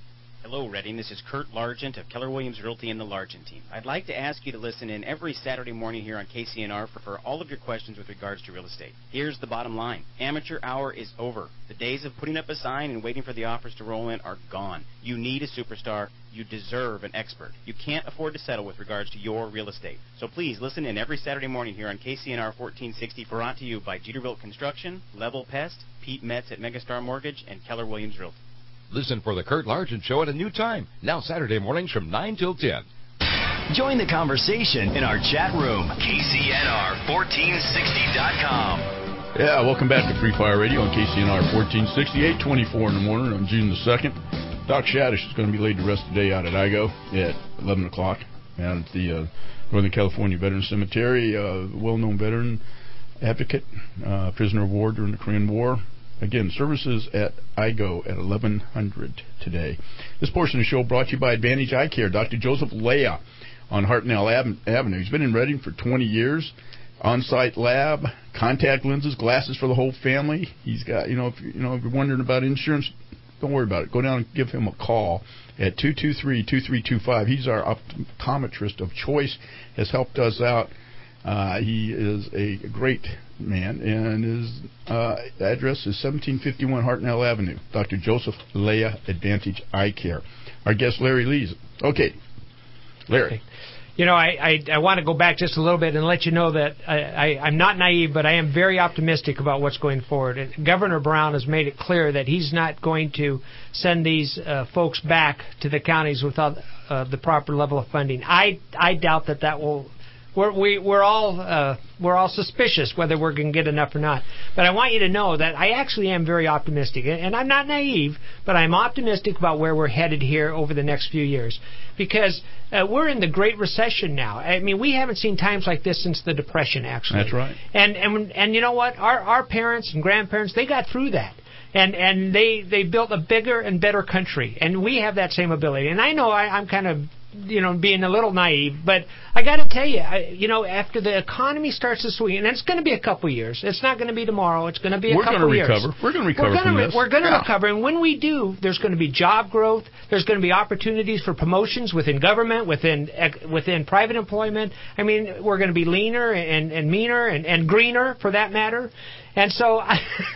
Hello, Reading. This is Kurt Largent of Keller Williams Realty and the Largent team. I'd like to ask you to listen in every Saturday morning here on K C N R for, for all of your questions with regards to real estate. Here's the bottom line. Amateur hour is over. The days of putting up a sign and waiting for the offers to roll in are gone. You need a superstar. You deserve an expert. You can't afford to settle with regards to your real estate. So please listen in every Saturday morning here on K C N R fourteen sixty, brought to you by Jeterbilt Construction, Level Pest, Pete Metz at Megastar Mortgage, and Keller Williams Realty. Listen for the Kurt Largent Show at a new time, now Saturday mornings from nine till ten. Join the conversation in our chat room, K C N R fourteen sixty dot com. Yeah, welcome back to Free Fire Radio on K C N R fourteen sixty, eight twenty-four in the morning on June the second. Doc Shadish is going to be laid to rest today out at I G O at eleven o'clock at the uh, Northern California Veterans Cemetery. Uh, well-known veteran advocate, uh, prisoner of war during the Korean War. Again, services at I G O at eleven hundred today. This portion of the show brought to you by Advantage Eye Care. Doctor Joseph Lea on Hartnell Avenue. He's been in Reading for twenty years. On-site lab, contact lenses, glasses for the whole family. He's got, you know, if, you know, if you're wondering about insurance, don't worry about it. Go down and give him a call at two two three, two three two five. He's our optometrist of choice, has helped us out. Uh, he is a great man, and his uh, address is seventeen fifty-one Hartnell Avenue. Doctor Joseph Lea, Advantage Eye Care. Our guest, Larry Lees. Okay, Larry. Okay. You know, I, I, I want to go back just a little bit and let you know that I, I, I'm not naive, but I am very optimistic about what's going forward. And Governor Brown has made it clear that he's not going to send these uh, folks back to the counties without uh, the proper level of funding. I, I doubt that that will... We're, we, we're all uh, we're all suspicious whether we're going to get enough or not. But I want you to know that I actually am very optimistic. And I'm not naive, but I'm optimistic about where we're headed here over the next few years. Because uh, we're in the Great Recession now. I mean, we haven't seen times like this since the Depression, actually. That's right. And and and you know what? Our our parents and grandparents, they got through that. And and they, they built a bigger and better country. And we have that same ability. And I know I, I'm kind of... you know, being a little naive, but I got to tell you, I, you know, after the economy starts to swing, and it's going to be a couple years. It's not going to be tomorrow. It's going to be a we're couple gonna years. Recover. We're going to recover. We're going to from re- this. We're going to yeah. recover, and when we do, there's going to be job growth. There's going to be opportunities for promotions within government, within within private employment. I mean, we're going to be leaner and, and meaner and, and greener, for that matter. And so, I,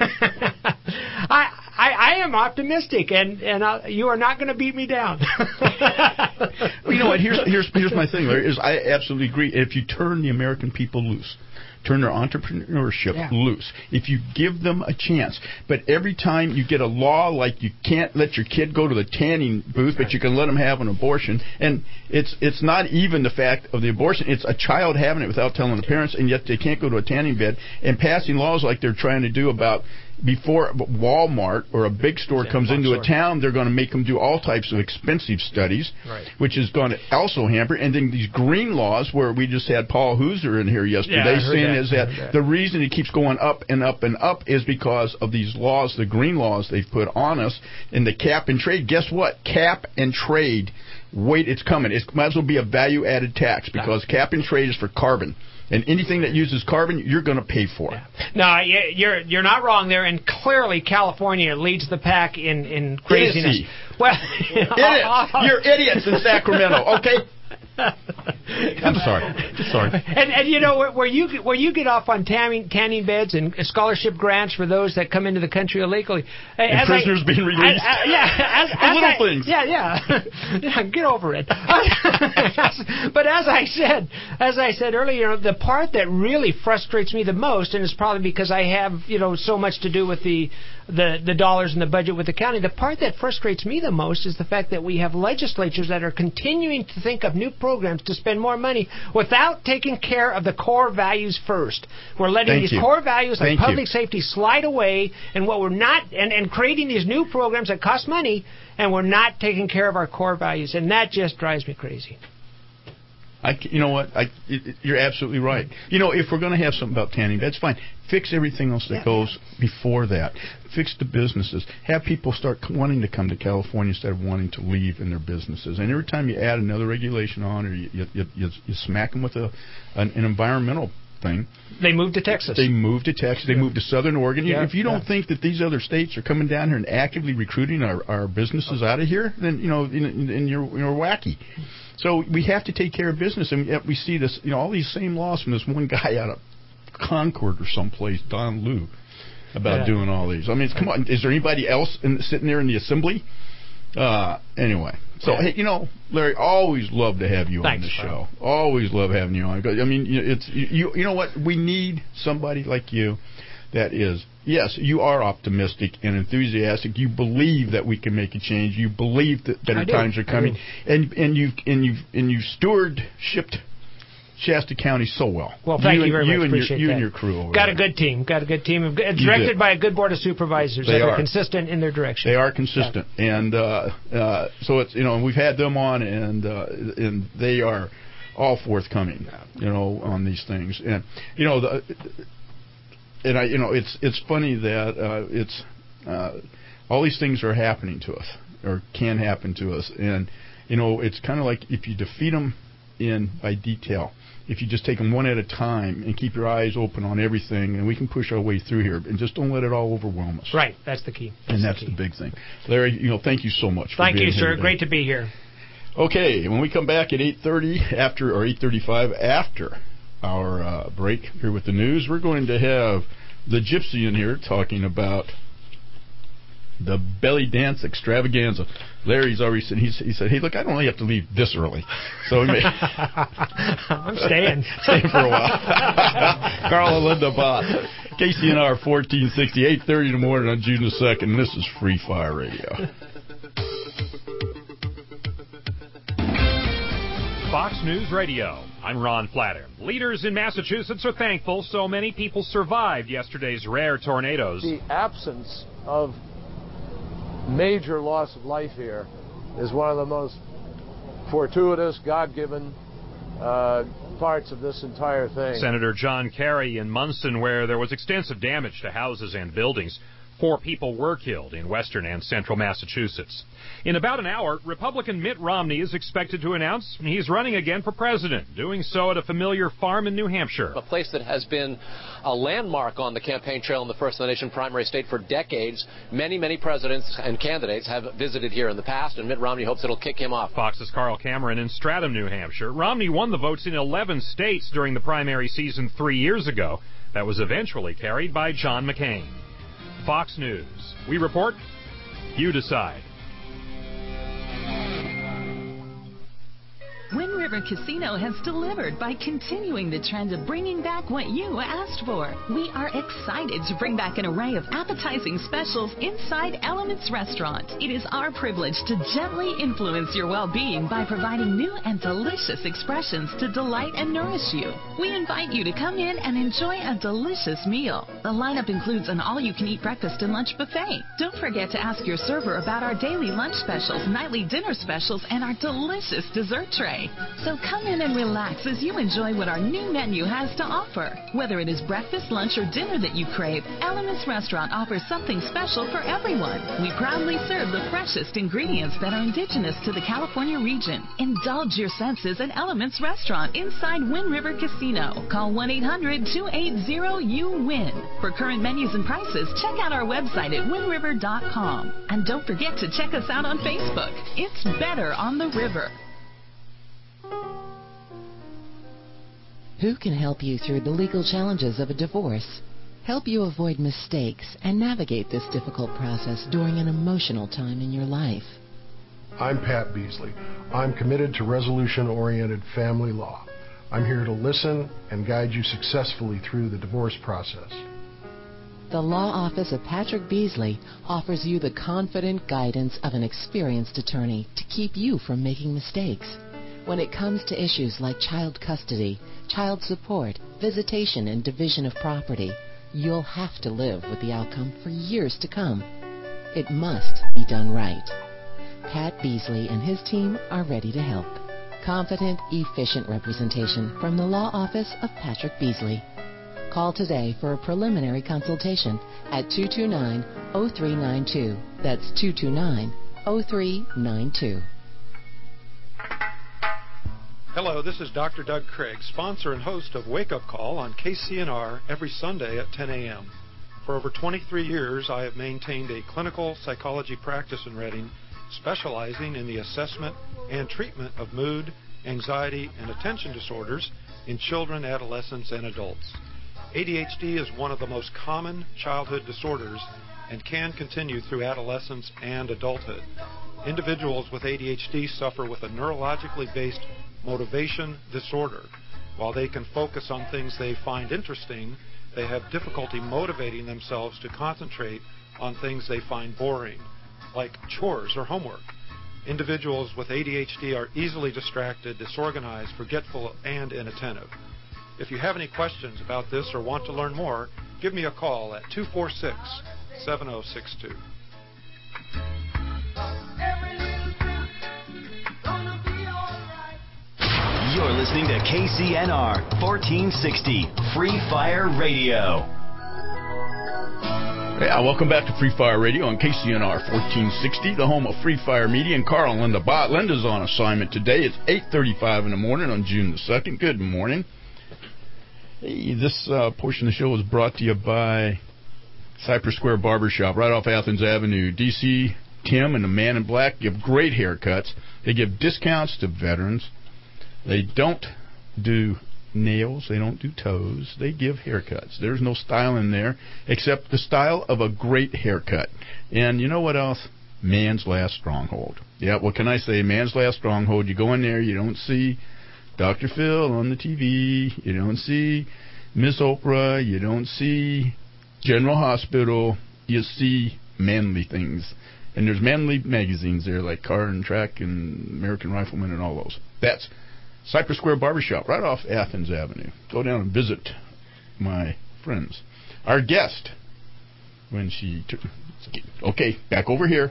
I, I am optimistic, and and I, you are not going to beat me down. Well, you know what? Here's here's here's my thing, Larry. Is I absolutely agree. If you turn the American people loose, turn their entrepreneurship yeah. loose, if you give them a chance. But every time you get a law like you can't let your kid go to the tanning booth, but you can let them have an abortion, and it's it's not even the fact of the abortion. It's a child having it without telling the parents, and yet they can't go to a tanning bed, and passing laws like they're trying to do about before Walmart or a big store yeah, comes into a town, they're going to make them do all types of expensive studies, right. which is going to also hamper. And then these green laws, where we just had Paul Hooser in here yesterday yeah, saying that. is that, that the reason it keeps going up and up and up is because of these laws, the green laws they've put on us, and the cap and trade. Guess what? Cap and trade, wait, it's coming. It might as well be a value-added tax, because cap and trade is for carbon. And anything that uses carbon, you're going to pay for. Yeah. No, you're you're not wrong there, and clearly California leads the pack in, in craziness. Idiocy. Well, idiots. You're idiots in Sacramento, okay? I'm sorry. Sorry. And and you know where, where you where you get off on tanning tanning beds and scholarship grants for those that come into the country illegally. And as prisoners I, being released. I, I, yeah, as, as little I, things. Yeah, yeah, yeah. Get over it. But as I said, as I said earlier, the part that really frustrates me the most, and it's probably because I have you know so much to do with the the the dollars in the budget with the county. The part that frustrates me the most is the fact that we have legislatures that are continuing to think of new programs to spend more money without taking care of the core values first. We're letting Thank these you. core values like Thank public you. safety slide away, and what we're not, and, and creating these new programs that cost money, and we're not taking care of our core values, and that just drives me crazy. I, you know what? I, it, it, you're absolutely right. You know, if we're going to have something about tanning beds, fine. Fix everything else that yeah. goes before that. Fix the businesses. Have people start wanting to come to California instead of wanting to leave in their businesses. And every time you add another regulation on, or you you, you, you smack them with a an, an environmental thing. They moved to Texas. They moved to Texas. They moved to Southern Oregon. Yeah, if you don't yeah. think that these other states are coming down here and actively recruiting our, our businesses out of here, then you know, and you're you're wacky. So we have to take care of business, and yet we see this, you know, all these same laws from this one guy out of Concord or someplace, Don Liu, about yeah. doing all these. I mean, come on, is there anybody else in, sitting there in the assembly? Uh, anyway, so yeah. hey, you know, Larry, always love to have you Thanks, on the show. Carl. Always love having you on. I mean, it's you. You know what? We need somebody like you that is. Yes, you are optimistic and enthusiastic. You believe that we can make a change. You believe that better times are coming, and and you and you and you stewardshiped Shasta County so well. Well, thank you, and, very you much. And Appreciate your, you that. and your crew over Got there. a good team. Got a good team. Directed by a good board of supervisors They that are. are. consistent in their direction. They are consistent, yeah. and uh, uh, so it's you know we've had them on, and uh, and they are all forthcoming, you know, on these things, and you know the. And I, you know, it's it's funny that uh, it's uh, all these things are happening to us, or can happen to us, and you know, it's kind of like if you defeat them in by detail, if you just take them one at a time and keep your eyes open on everything, and we can push our way through here, and just don't let it all overwhelm us. Right, that's the key. That's and that's the, the big thing, Larry. You know, thank you so much. For thank being you, here sir. today. Great to be here. Okay, when we come back at eight thirty after or eight thirty-five after our uh, break here with the news, we're going to have the Gypsy in here talking about the belly dance extravaganza. Larry's already said, he, he said, hey, look, I don't really have to leave this early. So we may I'm staying. staying for a while. Carl and Linda Bott, K C N R fourteen sixty, eight thirty in the morning on June the second, and this is Free Fire Radio. Fox News Radio. I'm Ron Flatter. Leaders in Massachusetts are thankful so many people survived yesterday's rare tornadoes. The absence of major loss of life here is one of the most fortuitous, God-given uh, parts of this entire thing. Senator John Kerry in Munson, where there was extensive damage to houses and buildings. Four people were killed in western and central Massachusetts. In about an hour, Republican Mitt Romney is expected to announce he's running again for president, doing so at a familiar farm in New Hampshire. A place that has been a landmark on the campaign trail in the First of the Nation primary state for decades. Many, many presidents and candidates have visited here in the past, and Mitt Romney hopes it'll kick him off. Fox's Carl Cameron in Stratham, New Hampshire. Romney won the votes in eleven states during the primary season three years ago. That was eventually carried by John McCain. Fox News. We report, you decide. Wind River Casino has delivered by continuing the trend of bringing back what you asked for. We are excited to bring back an array of appetizing specials inside Elements Restaurant. It is our privilege to gently influence your well-being by providing new and delicious expressions to delight and nourish you. We invite you to come in and enjoy a delicious meal. The lineup includes an all-you-can-eat breakfast and lunch buffet. Don't forget to ask your server about our daily lunch specials, nightly dinner specials, and our delicious dessert tray. So come in and relax as you enjoy what our new menu has to offer. Whether it is breakfast, lunch, or dinner that you crave, Elements Restaurant offers something special for everyone. We proudly serve the freshest ingredients that are indigenous to the California region. Indulge your senses at Elements Restaurant inside Wind River Casino. Call one eight hundred two eight zero U W I N. For current menus and prices, check out our website at wind river dot com. And don't forget to check us out on Facebook. It's better on the river. Who can help you through the legal challenges of a divorce? Help you avoid mistakes and navigate this difficult process during an emotional time in your life. I'm Pat Beasley. I'm committed to resolution-oriented family law. I'm here to listen and guide you successfully through the divorce process. The law office of Patrick Beasley offers you the confident guidance of an experienced attorney to keep you from making mistakes. When it comes to issues like child custody, child support, visitation, and division of property, you'll have to live with the outcome for years to come. It must be done right. Pat Beasley and his team are ready to help. Confident, efficient representation from the law office of Patrick Beasley. Call today for a preliminary consultation at two two nine, oh three nine two. That's two two nine, oh three nine two. Hello, this is Doctor Doug Craig, sponsor and host of Wake Up Call on K C N R every Sunday at ten a.m. For over twenty-three years, I have maintained a clinical psychology practice in Reading, specializing in the assessment and treatment of mood, anxiety, and attention disorders in children, adolescents, and adults. A D H D is one of the most common childhood disorders and can continue through adolescence and adulthood. Individuals with A D H D suffer with a neurologically based motivation disorder. While they can focus on things they find interesting, they have difficulty motivating themselves to concentrate on things they find boring, like chores or homework. Individuals with A D H D are easily distracted, disorganized, forgetful, and inattentive. If you have any questions about this or want to learn more, give me a call at two four six, seven zero six two. You're listening to K C N R fourteen sixty Free Fire Radio. Yeah, welcome back to Free Fire Radio on K C N R fourteen sixty, the home of Free Fire Media, and Carl and Linda Bott. Linda's on assignment today. It's eight thirty-five in the morning on June the second. Good morning. Hey, this uh, portion of the show is brought to you by Cypress Square Barbershop, right off Athens Avenue. D C, Tim, and the Man in Black give great haircuts. They give discounts to veterans. They don't do nails. They don't do toes. They give haircuts. There's no style in there except the style of a great haircut. And you know what else? Man's last stronghold. Yeah, what can I say? Man's last stronghold. You go in there, you don't see Doctor Phil on the T V. You don't see Miss Oprah. You don't see General Hospital. You see manly things. And there's manly magazines there like Car and Track and American Rifleman and all those. That's Cypress Square Barbershop, right off Athens Avenue. Go down and visit my friends. Our guest, when she took... Okay, back over here.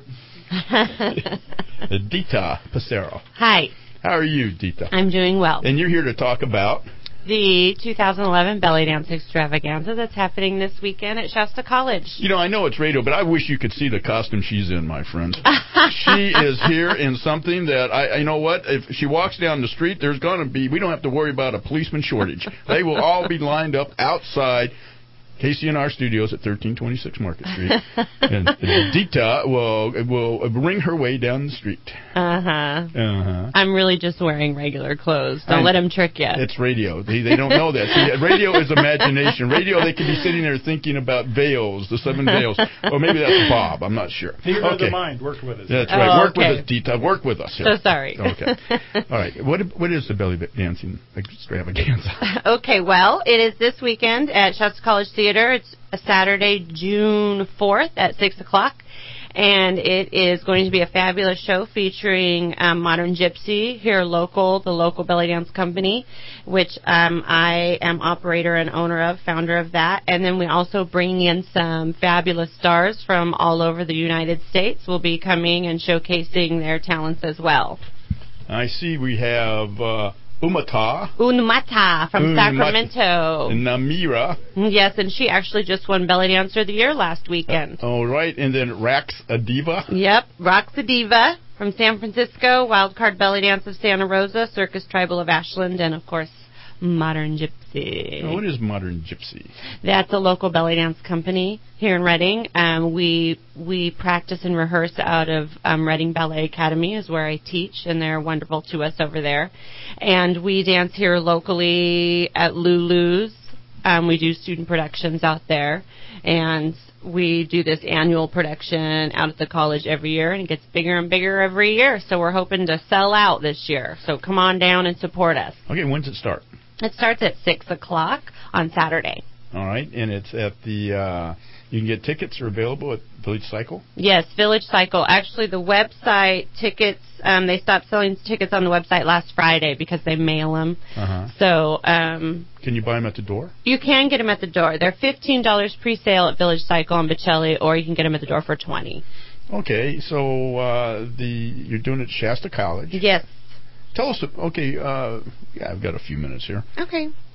Dita Passero. Hi. How are you, Dita? I'm doing well. And you're here to talk about... the two thousand eleven Belly Dance Extravaganza that's happening this weekend at Shasta College. You know, I know it's radio, but I wish you could see the costume she's in, my friend. She is here in something that, I, you know what, if she walks down the street, there's going to be, we don't have to worry about a policeman shortage. They will all be lined up outside K C N R Studios at thirteen twenty-six Market Street. And, and Dita will, will bring her way down the street. Uh-huh. Uh-huh. I'm really just wearing regular clothes. Don't I, let him trick you. It's radio. They, they don't know that. See, radio is imagination. Radio, they could be sitting there thinking about veils, the seven veils. Or maybe that's Bob. I'm not sure. Theater okay. of the mind. Work with us. That's right. Oh, Work okay. with us, Dita. Work with us here. So sorry. Okay. All right. What What is the belly dancing extravaganza? Okay, well, it is this weekend at Shasta College Theater. It's a Saturday, June fourth at six o'clock. And it is going to be a fabulous show featuring um, Modern Gypsy, here local, the local belly dance company, which um, I am operator and owner of, founder of that. And then we also bring in some fabulous stars from all over the United States. Will be coming and showcasing their talents as well. I see we have... Uh Umata. Unmata from Unmata. Sacramento. Namira. Yes, and she actually just won Belly Dancer of the Year last weekend. Uh, all right, and then Rax Adiva. Yep, Rax Adiva from San Francisco, Wildcard Belly Dance of Santa Rosa, Circus Tribal of Ashland, and of course, Modern Gypsy. Oh, what is Modern Gypsy? That's a local belly dance company here in Reading. Um, we we practice and rehearse out of um, Reading Ballet Academy is where I teach, and they're wonderful to us over there. And we dance here locally at Lulu's. Um, we do student productions out there, and we do this annual production out at the college every year, and it gets bigger and bigger every year. So we're hoping to sell out this year. So come on down and support us. Okay, when does it start? It starts at six o'clock on Saturday. All right, and it's at the, uh, you can get tickets are available at Village Cycle? Yes, Village Cycle. Actually, the website tickets, um, they stopped selling tickets on the website last Friday because they mail them. Uh-huh. So, um... Can you buy them at the door? You can get them at the door. They're fifteen dollars pre-sale at Village Cycle on Bocelli, or you can get them at the door for twenty dollars. Okay, so uh, the you're doing it at Shasta College. Yes. Tell us, okay, uh, yeah, I've got a few minutes here. Okay.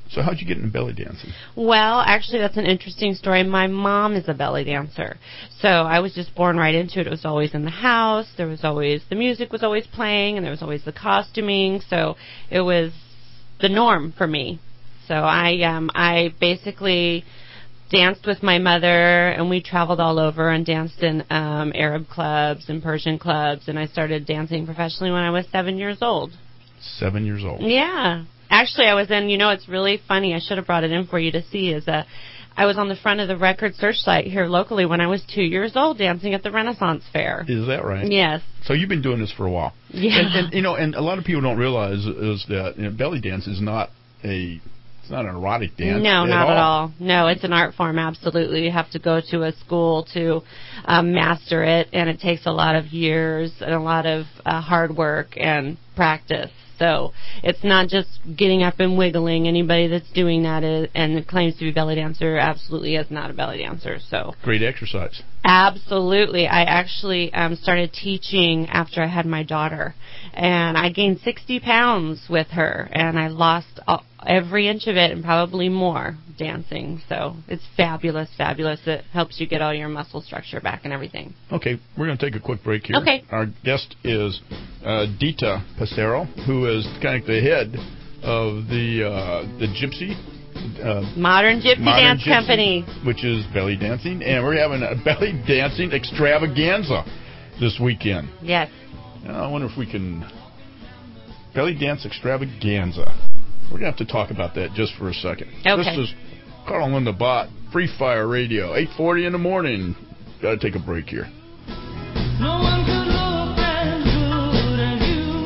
So how'd you get into belly dancing? Well, actually, that's an interesting story. My mom is a belly dancer. So I was just born right into it. It was always in the house. There was always, the music was always playing, and there was always the costuming. So it was the norm for me. So I, um, I basically danced with my mother, and we traveled all over and danced in um, Arab clubs and Persian clubs, and I started dancing professionally when I was seven years old. Seven years old. Yeah. Actually, I was in, you know, it's really funny. I should have brought it in for you to see, is uh, I was on the front of the record searchlight here locally when I was two years old dancing at the Renaissance Fair. Is that right? Yes. So you've been doing this for a while. Yeah. And, and you know, and a lot of people don't realize is that you know, belly dance is not a it's not an erotic dance. No, at not all. at all. No, it's an art form, absolutely. You have to go to a school to um, master it, and it takes a lot of years and a lot of uh, hard work and practice. So it's not just getting up and wiggling. Anybody that's doing that is, and claims to be a belly dancer absolutely is not a belly dancer. So great exercise. Absolutely. I actually um, started teaching after I had my daughter, and I gained sixty pounds with her, and I lost all, every inch of it and probably more dancing. So it's fabulous, fabulous. It helps you get all your muscle structure back and everything. Okay, we're going to take a quick break here. Okay. Our guest is uh, Dita Passero, who is kind of the head of the uh, the Gypsy. Uh, Modern Gypsy Modern Dance Gypsy, Company, which is belly dancing, and we're having a belly dancing extravaganza this weekend. Yes. Now, I wonder if we can belly dance extravaganza. We're gonna have to talk about that just for a second. Okay. This is Carl and Linda Bott, Free Fire Radio, eight forty in the morning. Got to take a break here. No one could look as good as you.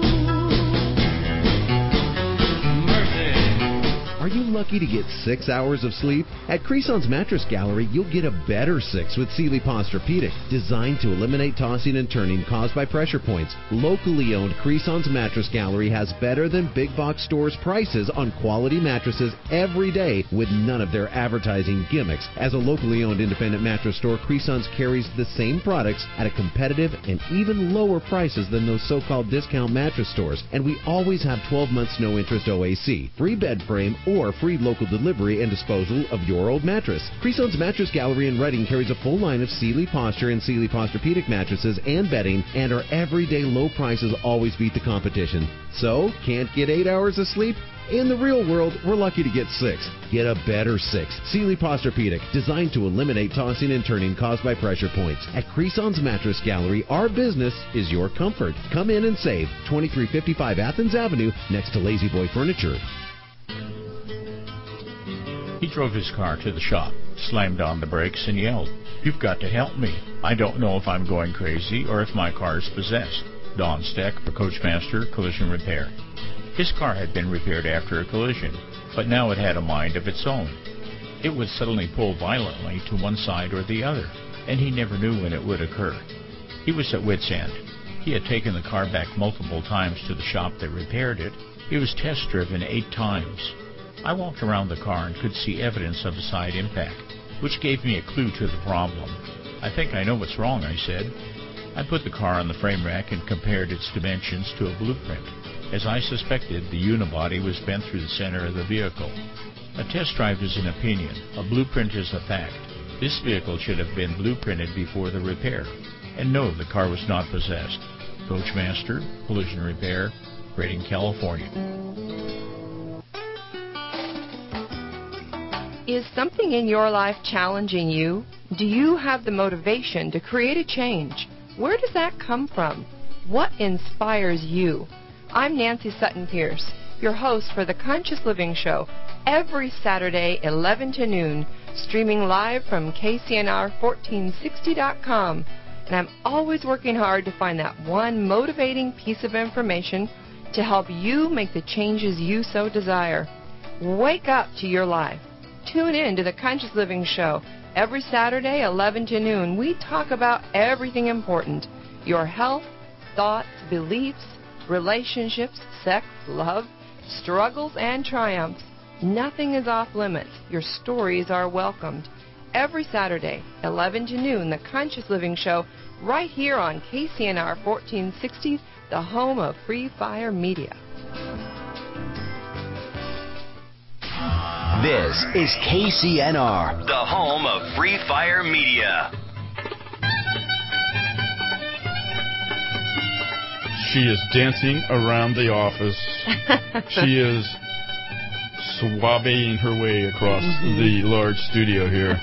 Mercy. Are you lucky to get six hours of sleep? At Creson's Mattress Gallery, you'll get a better six with Sealy Posturepedic, designed to eliminate tossing and turning caused by pressure points. Locally owned Creson's Mattress Gallery has better than big box stores prices on quality mattresses every day with none of their advertising gimmicks. As a locally owned independent mattress store, Creson's carries the same products at a competitive and even lower prices than those so-called discount mattress stores. And we always have twelve months no interest O A C, free bed frame, or free local delivery and disposal of your old mattress. Creson's Mattress Gallery in Reading carries a full line of Sealy Posture and Sealy Posturepedic mattresses and bedding, and our everyday low prices always beat the competition. So, can't get eight hours of sleep? In the real world, we're lucky to get six. Get a better six. Sealy Posturepedic, designed to eliminate tossing and turning caused by pressure points. At Creson's Mattress Gallery, our business is your comfort. Come in and save. twenty-three fifty-five Athens Avenue, next to Lazy Boy Furniture. He drove his car to the shop, slammed on the brakes, and yelled, "You've got to help me. I don't know if I'm going crazy or if my car is possessed." Don Steck for Coachmaster Collision Repair. His car had been repaired after a collision, but now it had a mind of its own. It would suddenly pull violently to one side or the other, and he never knew when it would occur. He was at wit's end. He had taken the car back multiple times to the shop that repaired it. It was test driven eight times. I walked around the car and could see evidence of a side impact, which gave me a clue to the problem. "I think I know what's wrong," I said. I put the car on the frame rack and compared its dimensions to a blueprint. As I suspected, the unibody was bent through the center of the vehicle. A test drive is an opinion. A blueprint is a fact. This vehicle should have been blueprinted before the repair. And no, the car was not possessed. Coachmaster Collision Repair, Reading, California. Is something in your life challenging you? Do you have the motivation to create a change? Where does that come from? What inspires you? I'm Nancy Sutton Pierce, your host for the Conscious Living Show, every Saturday, eleven to noon, streaming live from K C N R fourteen sixty dot com. And I'm always working hard to find that one motivating piece of information to help you make the changes you so desire. Wake up to your life. Tune in to the Conscious Living Show. Every Saturday, eleven to noon, we talk about everything important. Your health, thoughts, beliefs, relationships, sex, love, struggles, and triumphs. Nothing is off limits. Your stories are welcomed. Every Saturday, eleven to noon, the Conscious Living Show, right here on K C N R fourteen sixty, the home of Free Fire Media. This is K C N R, the home of Free Fire Media. She is dancing around the office. She is swabbing her way across Mm-hmm. the large studio here.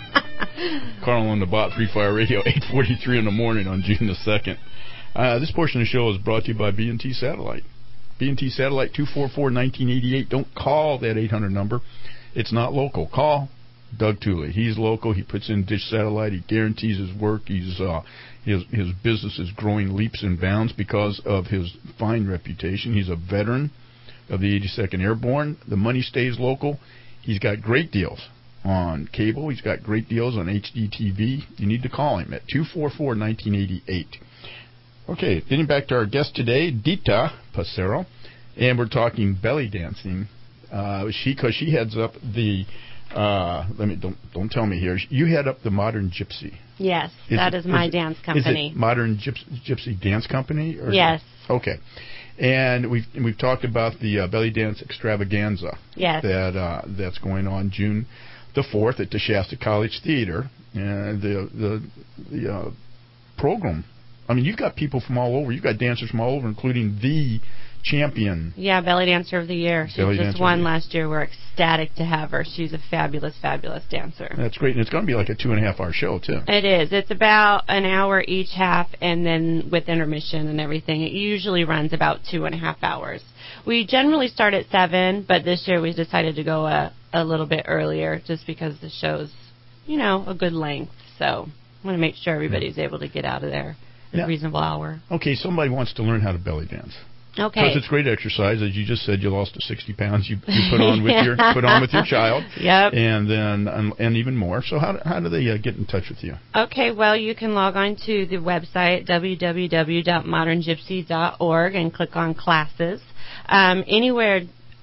Carl on the Bot, Free Fire Radio, eight forty-three in the morning on June the second. Uh, this portion of the show is brought to you by B and T Satellite. B and T Satellite, two four four, one nine eight eight. Don't call that eight hundred number. It's not local. Call Doug Tooley. He's local. He puts in Dish Satellite. He guarantees his work. He's uh, his his business is growing leaps and bounds because of his fine reputation. He's a veteran of the eighty-second Airborne. The money stays local. He's got great deals on cable. He's got great deals on H D T V. You need to call him at two four four, one nine eight eight. Okay, getting back to our guest today, Dita Passero, and we're talking belly dancing. Uh, she, because she heads up the. Uh, let me don't don't tell me here. You head up the Modern Gypsy. Yes, Is that it- is my is it- dance company. Is it Modern Gypsy, Gypsy Dance Company? Or Yes. Okay. And we've and we've talked about the uh, belly dance extravaganza. Yes. That uh, that's going on June the fourth at the Shasta College Theater. And the the the uh, program. I mean, you've got people from all over. You've got dancers from all over, including the champion. Yeah, Belly Dancer of the Year. She Belly just Dancer won of the Year. last year. We're ecstatic to have her. She's a fabulous, fabulous dancer. That's great, and it's going to be like a two and a half hour show too. It is. It's about an hour each half, and then with intermission and everything, it usually runs about two and a half hours. We generally start at seven, but this year we decided to go a, a little bit earlier just because the show's, you know, a good length. So I want to make sure everybody's able to get out of there at Yeah. a reasonable hour. Okay, somebody wants to learn how to belly dance. Okay. Because it's great exercise, as you just said. You lost the sixty pounds you, you put on with your put on with your child. Yep. And then and, and even more. So how how do they uh, get in touch with you? Okay, well, you can log on to the website, w w w dot modern gypsy dot org, and click on classes. Um, anywhere,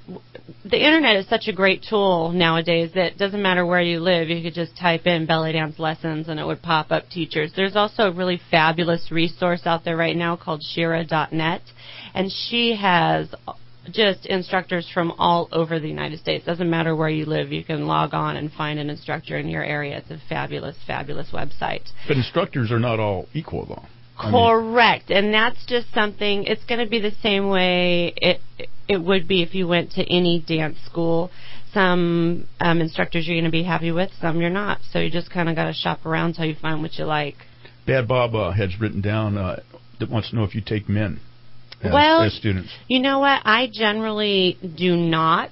the Internet is such a great tool nowadays that it doesn't matter where you live. You could just type in belly dance lessons, and it would pop up teachers. There's also a really fabulous resource out there right now called shira dot net, and she has just instructors from all over the United States. Doesn't matter where you live. You can log on and find an instructor in your area. It's a fabulous, fabulous website. But instructors are not all equal, though. I mean, Correct, and that's just something. It's going to be the same way it it would be if you went to any dance school. Some um, instructors you're going to be happy with, some you're not. So you just kind of got to shop around until you find what you like. Bad Bob uh, has written down uh, that wants to know if you take men as, well, as students. You know what? I generally do not.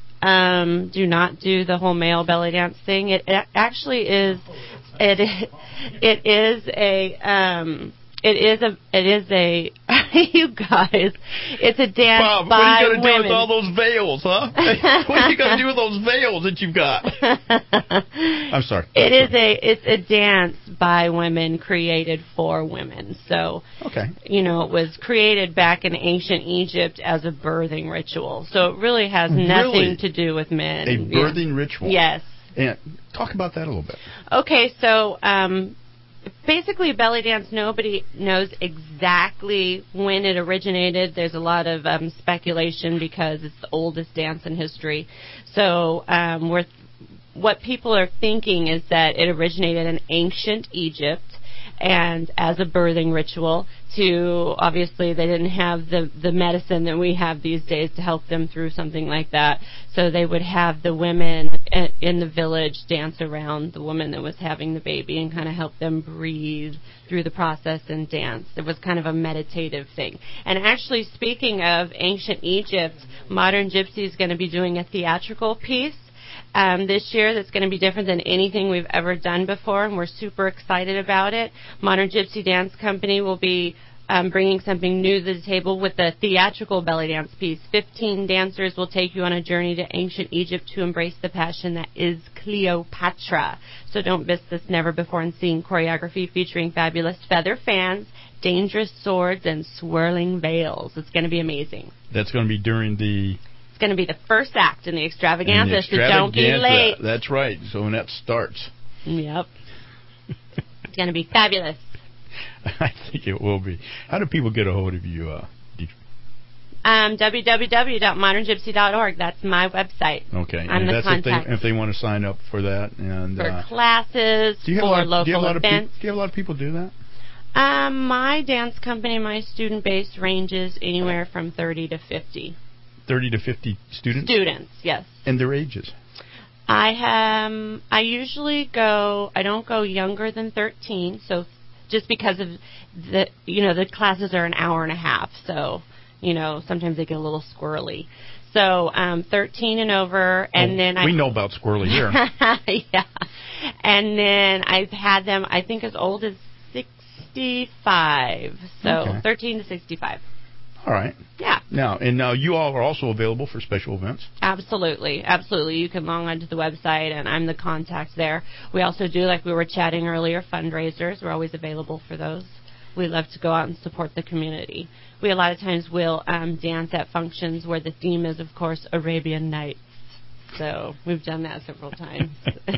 Um, do not do the whole male belly dance thing. It, it actually is. It it is a. Um, It is a, it is a, you guys, it's a dance Bob, by what are you going to do women. with all those veils, huh? What are you going to do with those veils that you've got? I'm sorry. It is a, it's a dance by women created for women. So, okay. you know, it was created back in ancient Egypt as a birthing ritual. So it really has nothing Really? to do with men. A Yeah. birthing ritual. Yes. And talk about that a little bit. Okay, so um, basically belly dance, nobody knows exactly when it originated. There's a lot of um, speculation because it's the oldest dance in history. So um, we're, what people are thinking is that it originated in ancient Egypt and as a birthing ritual to, obviously they didn't have the, the medicine that we have these days to help them through something like that. So they would have the women in the village dance around the woman that was having the baby and kind of help them breathe through the process and dance. It was kind of a meditative thing. And actually, speaking of ancient Egypt, Modern Gypsy is going to be doing a theatrical piece Um, this year that's going to be different than anything we've ever done before, and we're super excited about it. Modern Gypsy Dance Company will be um, bringing something new to the table with the theatrical belly dance piece. Fifteen dancers will take you on a journey to ancient Egypt to embrace the passion that is Cleopatra. So don't miss this never-before-seen choreography featuring fabulous feather fans, dangerous swords, and swirling veils. It's going to be amazing. That's going to be during the... It's going to be the first act in the in extravaganza, the so don't be extravaganza. late. That's right. So when that starts... Yep. It's going to be fabulous. I think it will be. How do people get a hold of you, uh, Deidre? Um, w w w dot modern gypsy dot org. That's my website. Okay. I'm and the that's contact. if they, if they want to sign up for that. and For uh, classes, do you have for a lot, local do you have a lot events. Of peop- do you have a lot of people do that? Um, my dance company, my student base ranges anywhere from thirty to fifty. thirty to fifty students? Students, yes. And their ages? I um I usually go I don't go younger than thirteen, so just because of the you know the classes are an hour and a half, so you know sometimes they get a little squirrely. So um thirteen and over, and oh, then I we know about squirrely here. yeah, and then I've had them I think as old as sixty-five, so Okay. thirteen to sixty-five. All right. Yeah. Now, and now you all are also available for special events. Absolutely, absolutely. You can log on to the website, and I'm the contact there. We also do, like we were chatting earlier, fundraisers. We're always available for those. We love to go out and support the community. We a lot of times will um, dance at functions where the theme is, of course, Arabian Nights. So we've done that several times.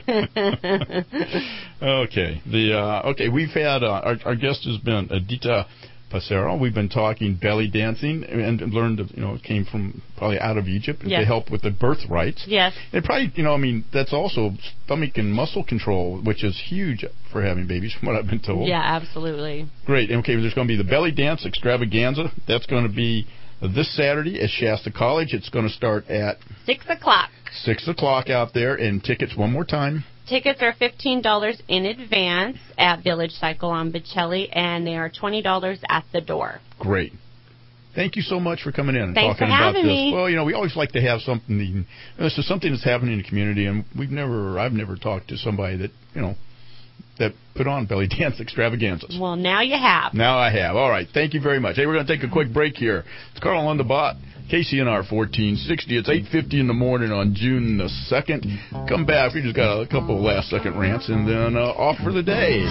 okay. The uh, okay, we've had uh, our, our guest has been Adita Passero. We've been talking belly dancing and learned that, you know, it came from probably out of Egypt Yes. to help with the birth rights. Yes. And probably, you know, I mean, that's also stomach and muscle control, which is huge for having babies, from what I've been told. Yeah, absolutely. Great. Okay, there's going to be the belly dance extravaganza. That's going to be this Saturday at Shasta College. It's going to start at Six o'clock. six o'clock out there, and tickets one more time. Tickets are fifteen dollars in advance at Village Cycle on Bocelli, and they are twenty dollars at the door. Great. Thank you so much for coming in and Thanks talking for about having this. me. Well, you know, we always like to have something. This is something that's happening in the community, and we've never, I've never talked to somebody that, you know, that put on belly dance extravaganzas. Well, now you have. Now I have. All right. Thank you very much. Hey, we're going to take a quick break here. It's Carl on the Bot, K C N R fourteen sixty. It's eight fifty in the morning on June the second. Come back. We just got a couple of last second rants and then uh, off for the day.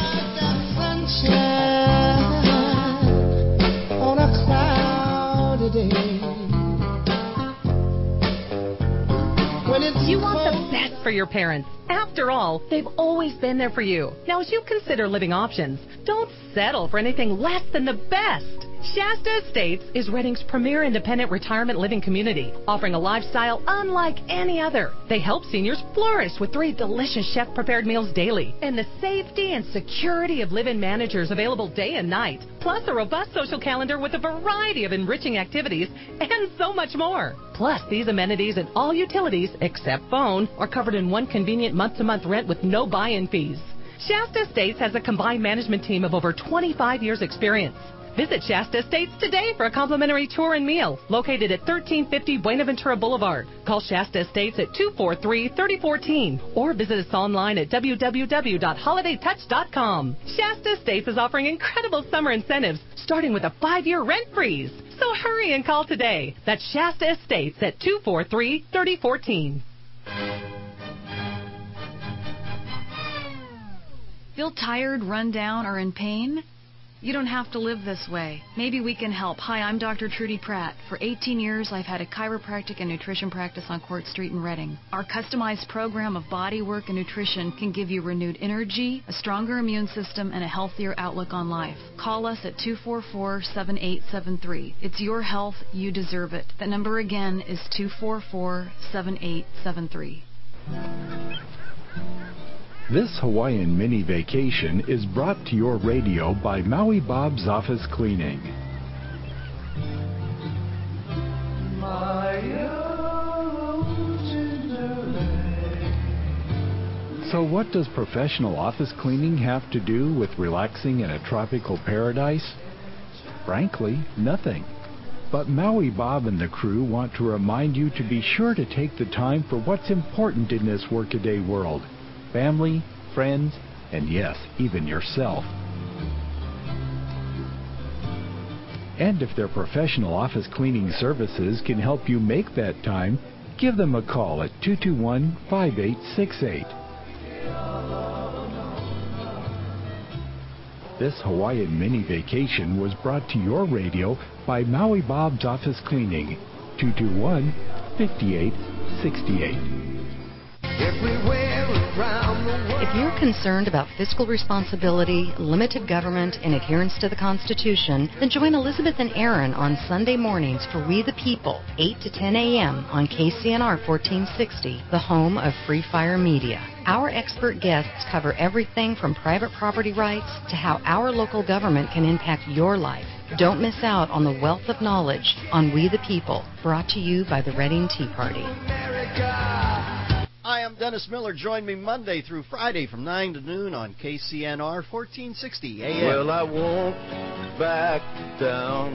On a cloudy day. You want the best for your parents. After all, they've always been there for you. Now, as you consider living options, don't settle for anything less than the best. Shasta Estates is Redding's premier independent retirement living community, offering a lifestyle unlike any other. They help seniors flourish with three delicious chef-prepared meals daily and the safety and security of live-in managers available day and night, plus a robust social calendar with a variety of enriching activities and so much more. Plus, these amenities and all utilities, except phone, are covered in one convenient month-to-month rent with no buy-in fees. Shasta Estates has a combined management team of over twenty-five years experience. Visit Shasta Estates today for a complimentary tour and meal, located at thirteen fifty Buenaventura Boulevard. Call Shasta Estates at two four three, three oh one four or visit us online at w w w dot holiday touch dot com. Shasta Estates is offering incredible summer incentives, starting with a five-year rent freeze. So hurry and call today. That's Shasta Estates at two four three, three oh one four. Feel tired, run down, or in pain? You don't have to live this way. Maybe we can help. Hi, I'm Doctor Trudy Pratt. For eighteen years, I've had a chiropractic and nutrition practice on Court Street in Reading. Our customized program of body work and nutrition can give you renewed energy, a stronger immune system, and a healthier outlook on life. Call us at two four four, seven eight seven three. It's your health. You deserve it. That number again is two four four, seven eight seven three. This Hawaiian mini vacation is brought to your radio by Maui Bob's Office Cleaning. So what does professional office cleaning have to do with relaxing in a tropical paradise? Frankly, nothing. But Maui Bob and the crew want to remind you to be sure to take the time for what's important in this workaday world. Family, friends, and yes, even yourself. And if their professional office cleaning services can help you make that time, give them a call at two two one, five eight six eight. This Hawaiian mini vacation was brought to your radio by Maui Bob's Office Cleaning, two two one, five eight six eight. Everywhere If you're concerned about fiscal responsibility, limited government, and adherence to the Constitution, then join Elizabeth and Aaron on Sunday mornings for We the People, eight to ten a.m. on K C N R fourteen sixty, the home of Free Fire Media. Our expert guests cover everything from private property rights to how our local government can impact your life. Don't miss out on the wealth of knowledge on We the People, brought to you by the Reading Tea Party. Hi, I'm Dennis Miller. Join me Monday through Friday from nine to noon on K C N R fourteen sixty A M. Well, I won't back down.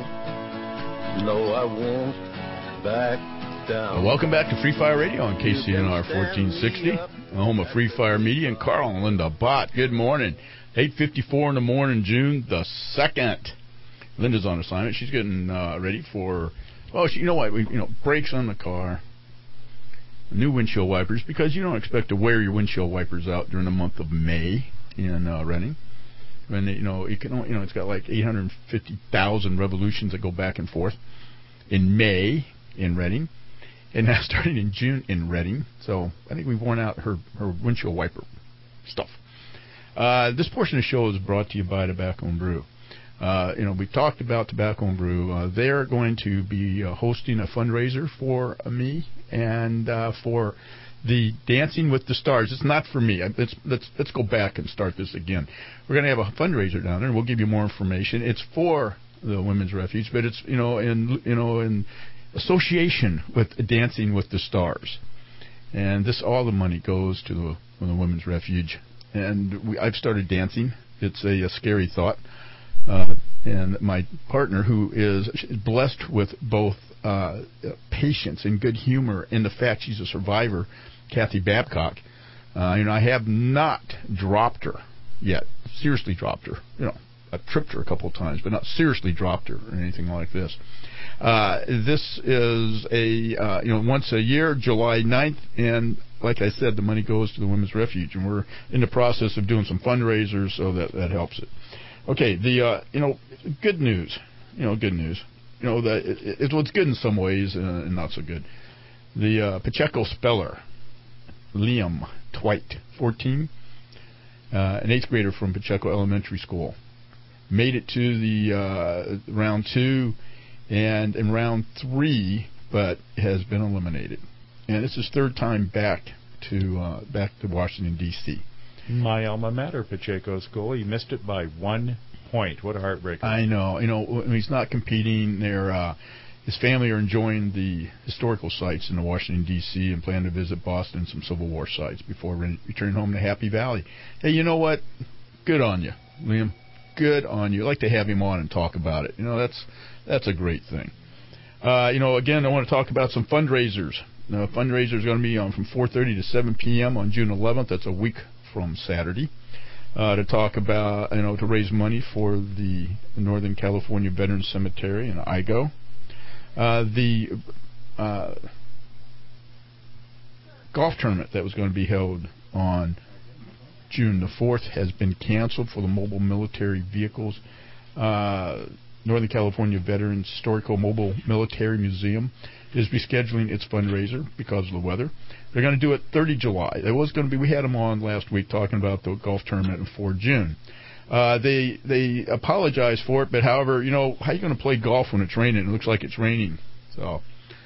No, I won't back down. Well, welcome back to Free Fire Radio on K C N R fourteen sixty, the home of Free Fire Media, and Carl and Linda Bott. Good morning. eight fifty-four in the morning, June the second. Linda's on assignment. She's getting uh, ready for, well, she, you know what, we, you know, brakes on the car, new windshield wipers, because you don't expect to wear your windshield wipers out during the month of May in uh, Reading. When they, you know, it can, you know, it's got like eight hundred fifty thousand revolutions that go back and forth in May in Reading, and now starting in June in Reading. So I think we've worn out her her windshield wiper stuff. Uh, this portion of the show is brought to you by Tobacco and Brew. Uh, you know, we talked about Tobacco and Brew. Uh, they're going to be uh, hosting a fundraiser for uh, me and uh, for the Dancing with the Stars. It's not for me. Let's, let's, let's go back and start this again. We're going to have a fundraiser down there, and we'll give you more information. It's for the Women's Refuge, but it's, you know, in, you know, in association with Dancing with the Stars. And this, all the money goes to the, the Women's Refuge. And we, I've started dancing. It's a, a scary thought. Uh, and my partner, who is blessed with both uh, patience and good humor, and the fact she's a survivor, Kathy Babcock, uh, you know, I have not dropped her yet. Seriously dropped her. You know, I've tripped her a couple of times, but not seriously dropped her or anything like this. Uh, this is a uh, you know once a year, July ninth, and like I said, the money goes to the Women's Refuge, and we're in the process of doing some fundraisers, so that that helps it. Okay, the uh, you know good news, you know good news, you know that it, it, it's good in some ways uh, and not so good. The uh, Pacheco speller, Liam Twite, fourteen, uh, an eighth grader from Pacheco Elementary School, made it to the uh, round two and in round three, but has been eliminated, and it's his third time back to uh, back to Washington D C My alma mater, Pacheco School. He missed it by one point. What a heartbreaker. I know. You know, when he's not competing, they're, uh, his family are enjoying the historical sites in the Washington, D C and plan to visit Boston and some Civil War sites before re- returning home to Happy Valley. Hey, you know what? Good on you, Liam. Good on you. I'd like to have him on and talk about it. You know, that's that's a great thing. Uh, you know, again, I want to talk about some fundraisers. Now, fundraiser is going to be on from four thirty to seven p.m. on June eleventh. That's a week from Saturday, uh, to talk about, you know, to raise money for the Northern California Veterans Cemetery in I G O. Uh, the uh, golf tournament that was going to be held on June the fourth has been canceled for the Mobile Military Vehicles. Uh, Northern California Veterans Historical Mobile Military Museum is rescheduling its fundraiser because of the weather. They're going to do it thirtieth of July. It was going to be. We had them on last week talking about the golf tournament for June. Uh, they they apologize for it, but however, you know, how are you going to play golf when it's raining? It looks like it's raining. So,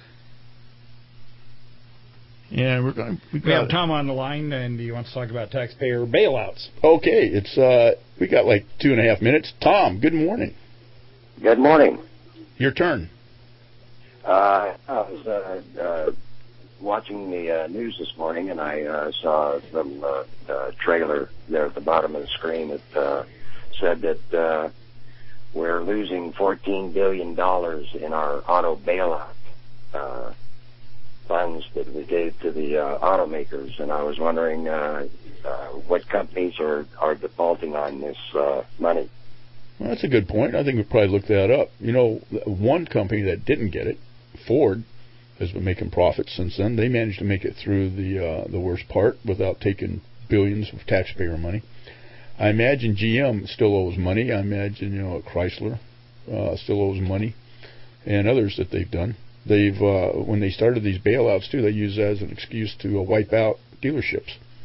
yeah, we're going. We, we have Tom on the line, and he wants to talk about taxpayer bailouts. Okay, it's uh, we got like two and a half minutes. Tom, good morning. Good morning. Your turn. Uh, I was uh, uh, watching the uh, news this morning, and I uh, saw a little uh, uh, trailer there at the bottom of the screen that uh, said that uh, we're losing fourteen billion dollars in our auto bailout uh, funds that we gave to the uh, automakers, and I was wondering uh, uh, what companies are, are defaulting on this uh, money. Well, that's a good point. I think we'll probably look that up. You know, one company that didn't get it, Ford, has been making profits since then. They managed to make it through the uh, the worst part without taking billions of taxpayer money. I imagine G M still owes money. I imagine, you know, Chrysler uh, still owes money, and others that they've done. They've uh, when they started these bailouts too, they used that as an excuse to uh, wipe out dealerships.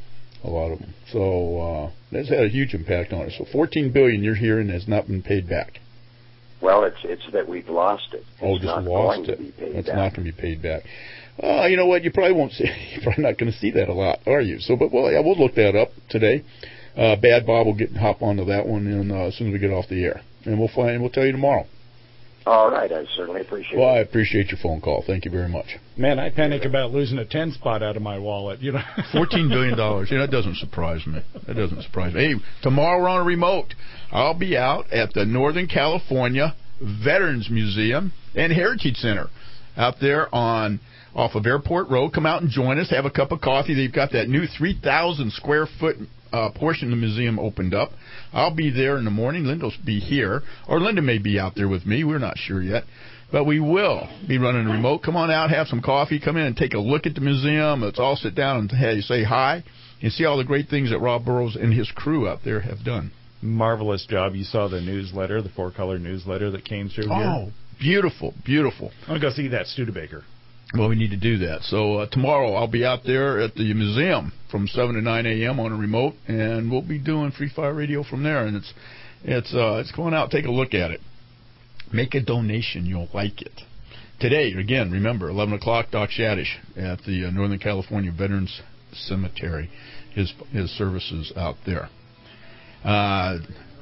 a lot of them. So uh, that's had a huge impact on us. So fourteen billion dollars you're hearing has not been paid back. Well, it's it's that we've lost it. It's Oh, just not lost going it. To be paid It's back. not going to be paid back. Uh, you know what? You probably won't see. You're probably not going to see that a lot, are you? So, but well, yeah, we'll look that up today. Uh, Bad Bob will get hop onto that one, and uh, as soon as we get off the air, and we'll find. We'll tell you tomorrow. All right, I certainly appreciate Well, it. I appreciate your phone call. Thank you very much. Man, I panic about losing a ten spot out of my wallet. You know, Fourteen billion dollars. Yeah, that doesn't surprise me. That doesn't surprise me. Hey, tomorrow we're on a remote. I'll be out at the Northern California Veterans Museum and Heritage Center out there on off of Airport Road. Come out and join us. Have a cup of coffee. They've got that new three thousand square foot uh, portion of the museum opened up. I'll be there in the morning. Linda will be here, or Linda may be out there with me. We're not sure yet. But we will be running a remote. Come on out, have some coffee, come in and take a look at the museum. Let's all sit down and hey, say hi and see all the great things that Rob Burrows and his crew out there have done. marvelous job. You saw the newsletter, the four-color newsletter that came through here. Oh, beautiful, beautiful. I'm going to go see that Studebaker. Well, we need to do that. So uh, tomorrow I'll be out there at the museum from seven to nine a.m. on a remote, and we'll be doing Free Fire Radio from there. And it's it's uh, it's going out. Take a look at it. Make a donation. You'll like it. Today, again, remember, eleven o'clock, Doc Shadish at the uh, Northern California Veterans Cemetery. His his services out there. Uh,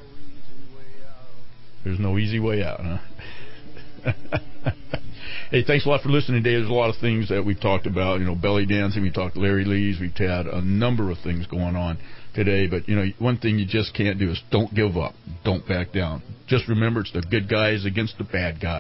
there's no easy way out, huh? Hey, thanks a lot for listening today. There's a lot of things that we've talked about. You know, belly dancing. We talked Larry Lee's. We've had a number of things going on today. But, you know, one thing you just can't do is don't give up. Don't back down. Just remember it's the good guys against the bad guys.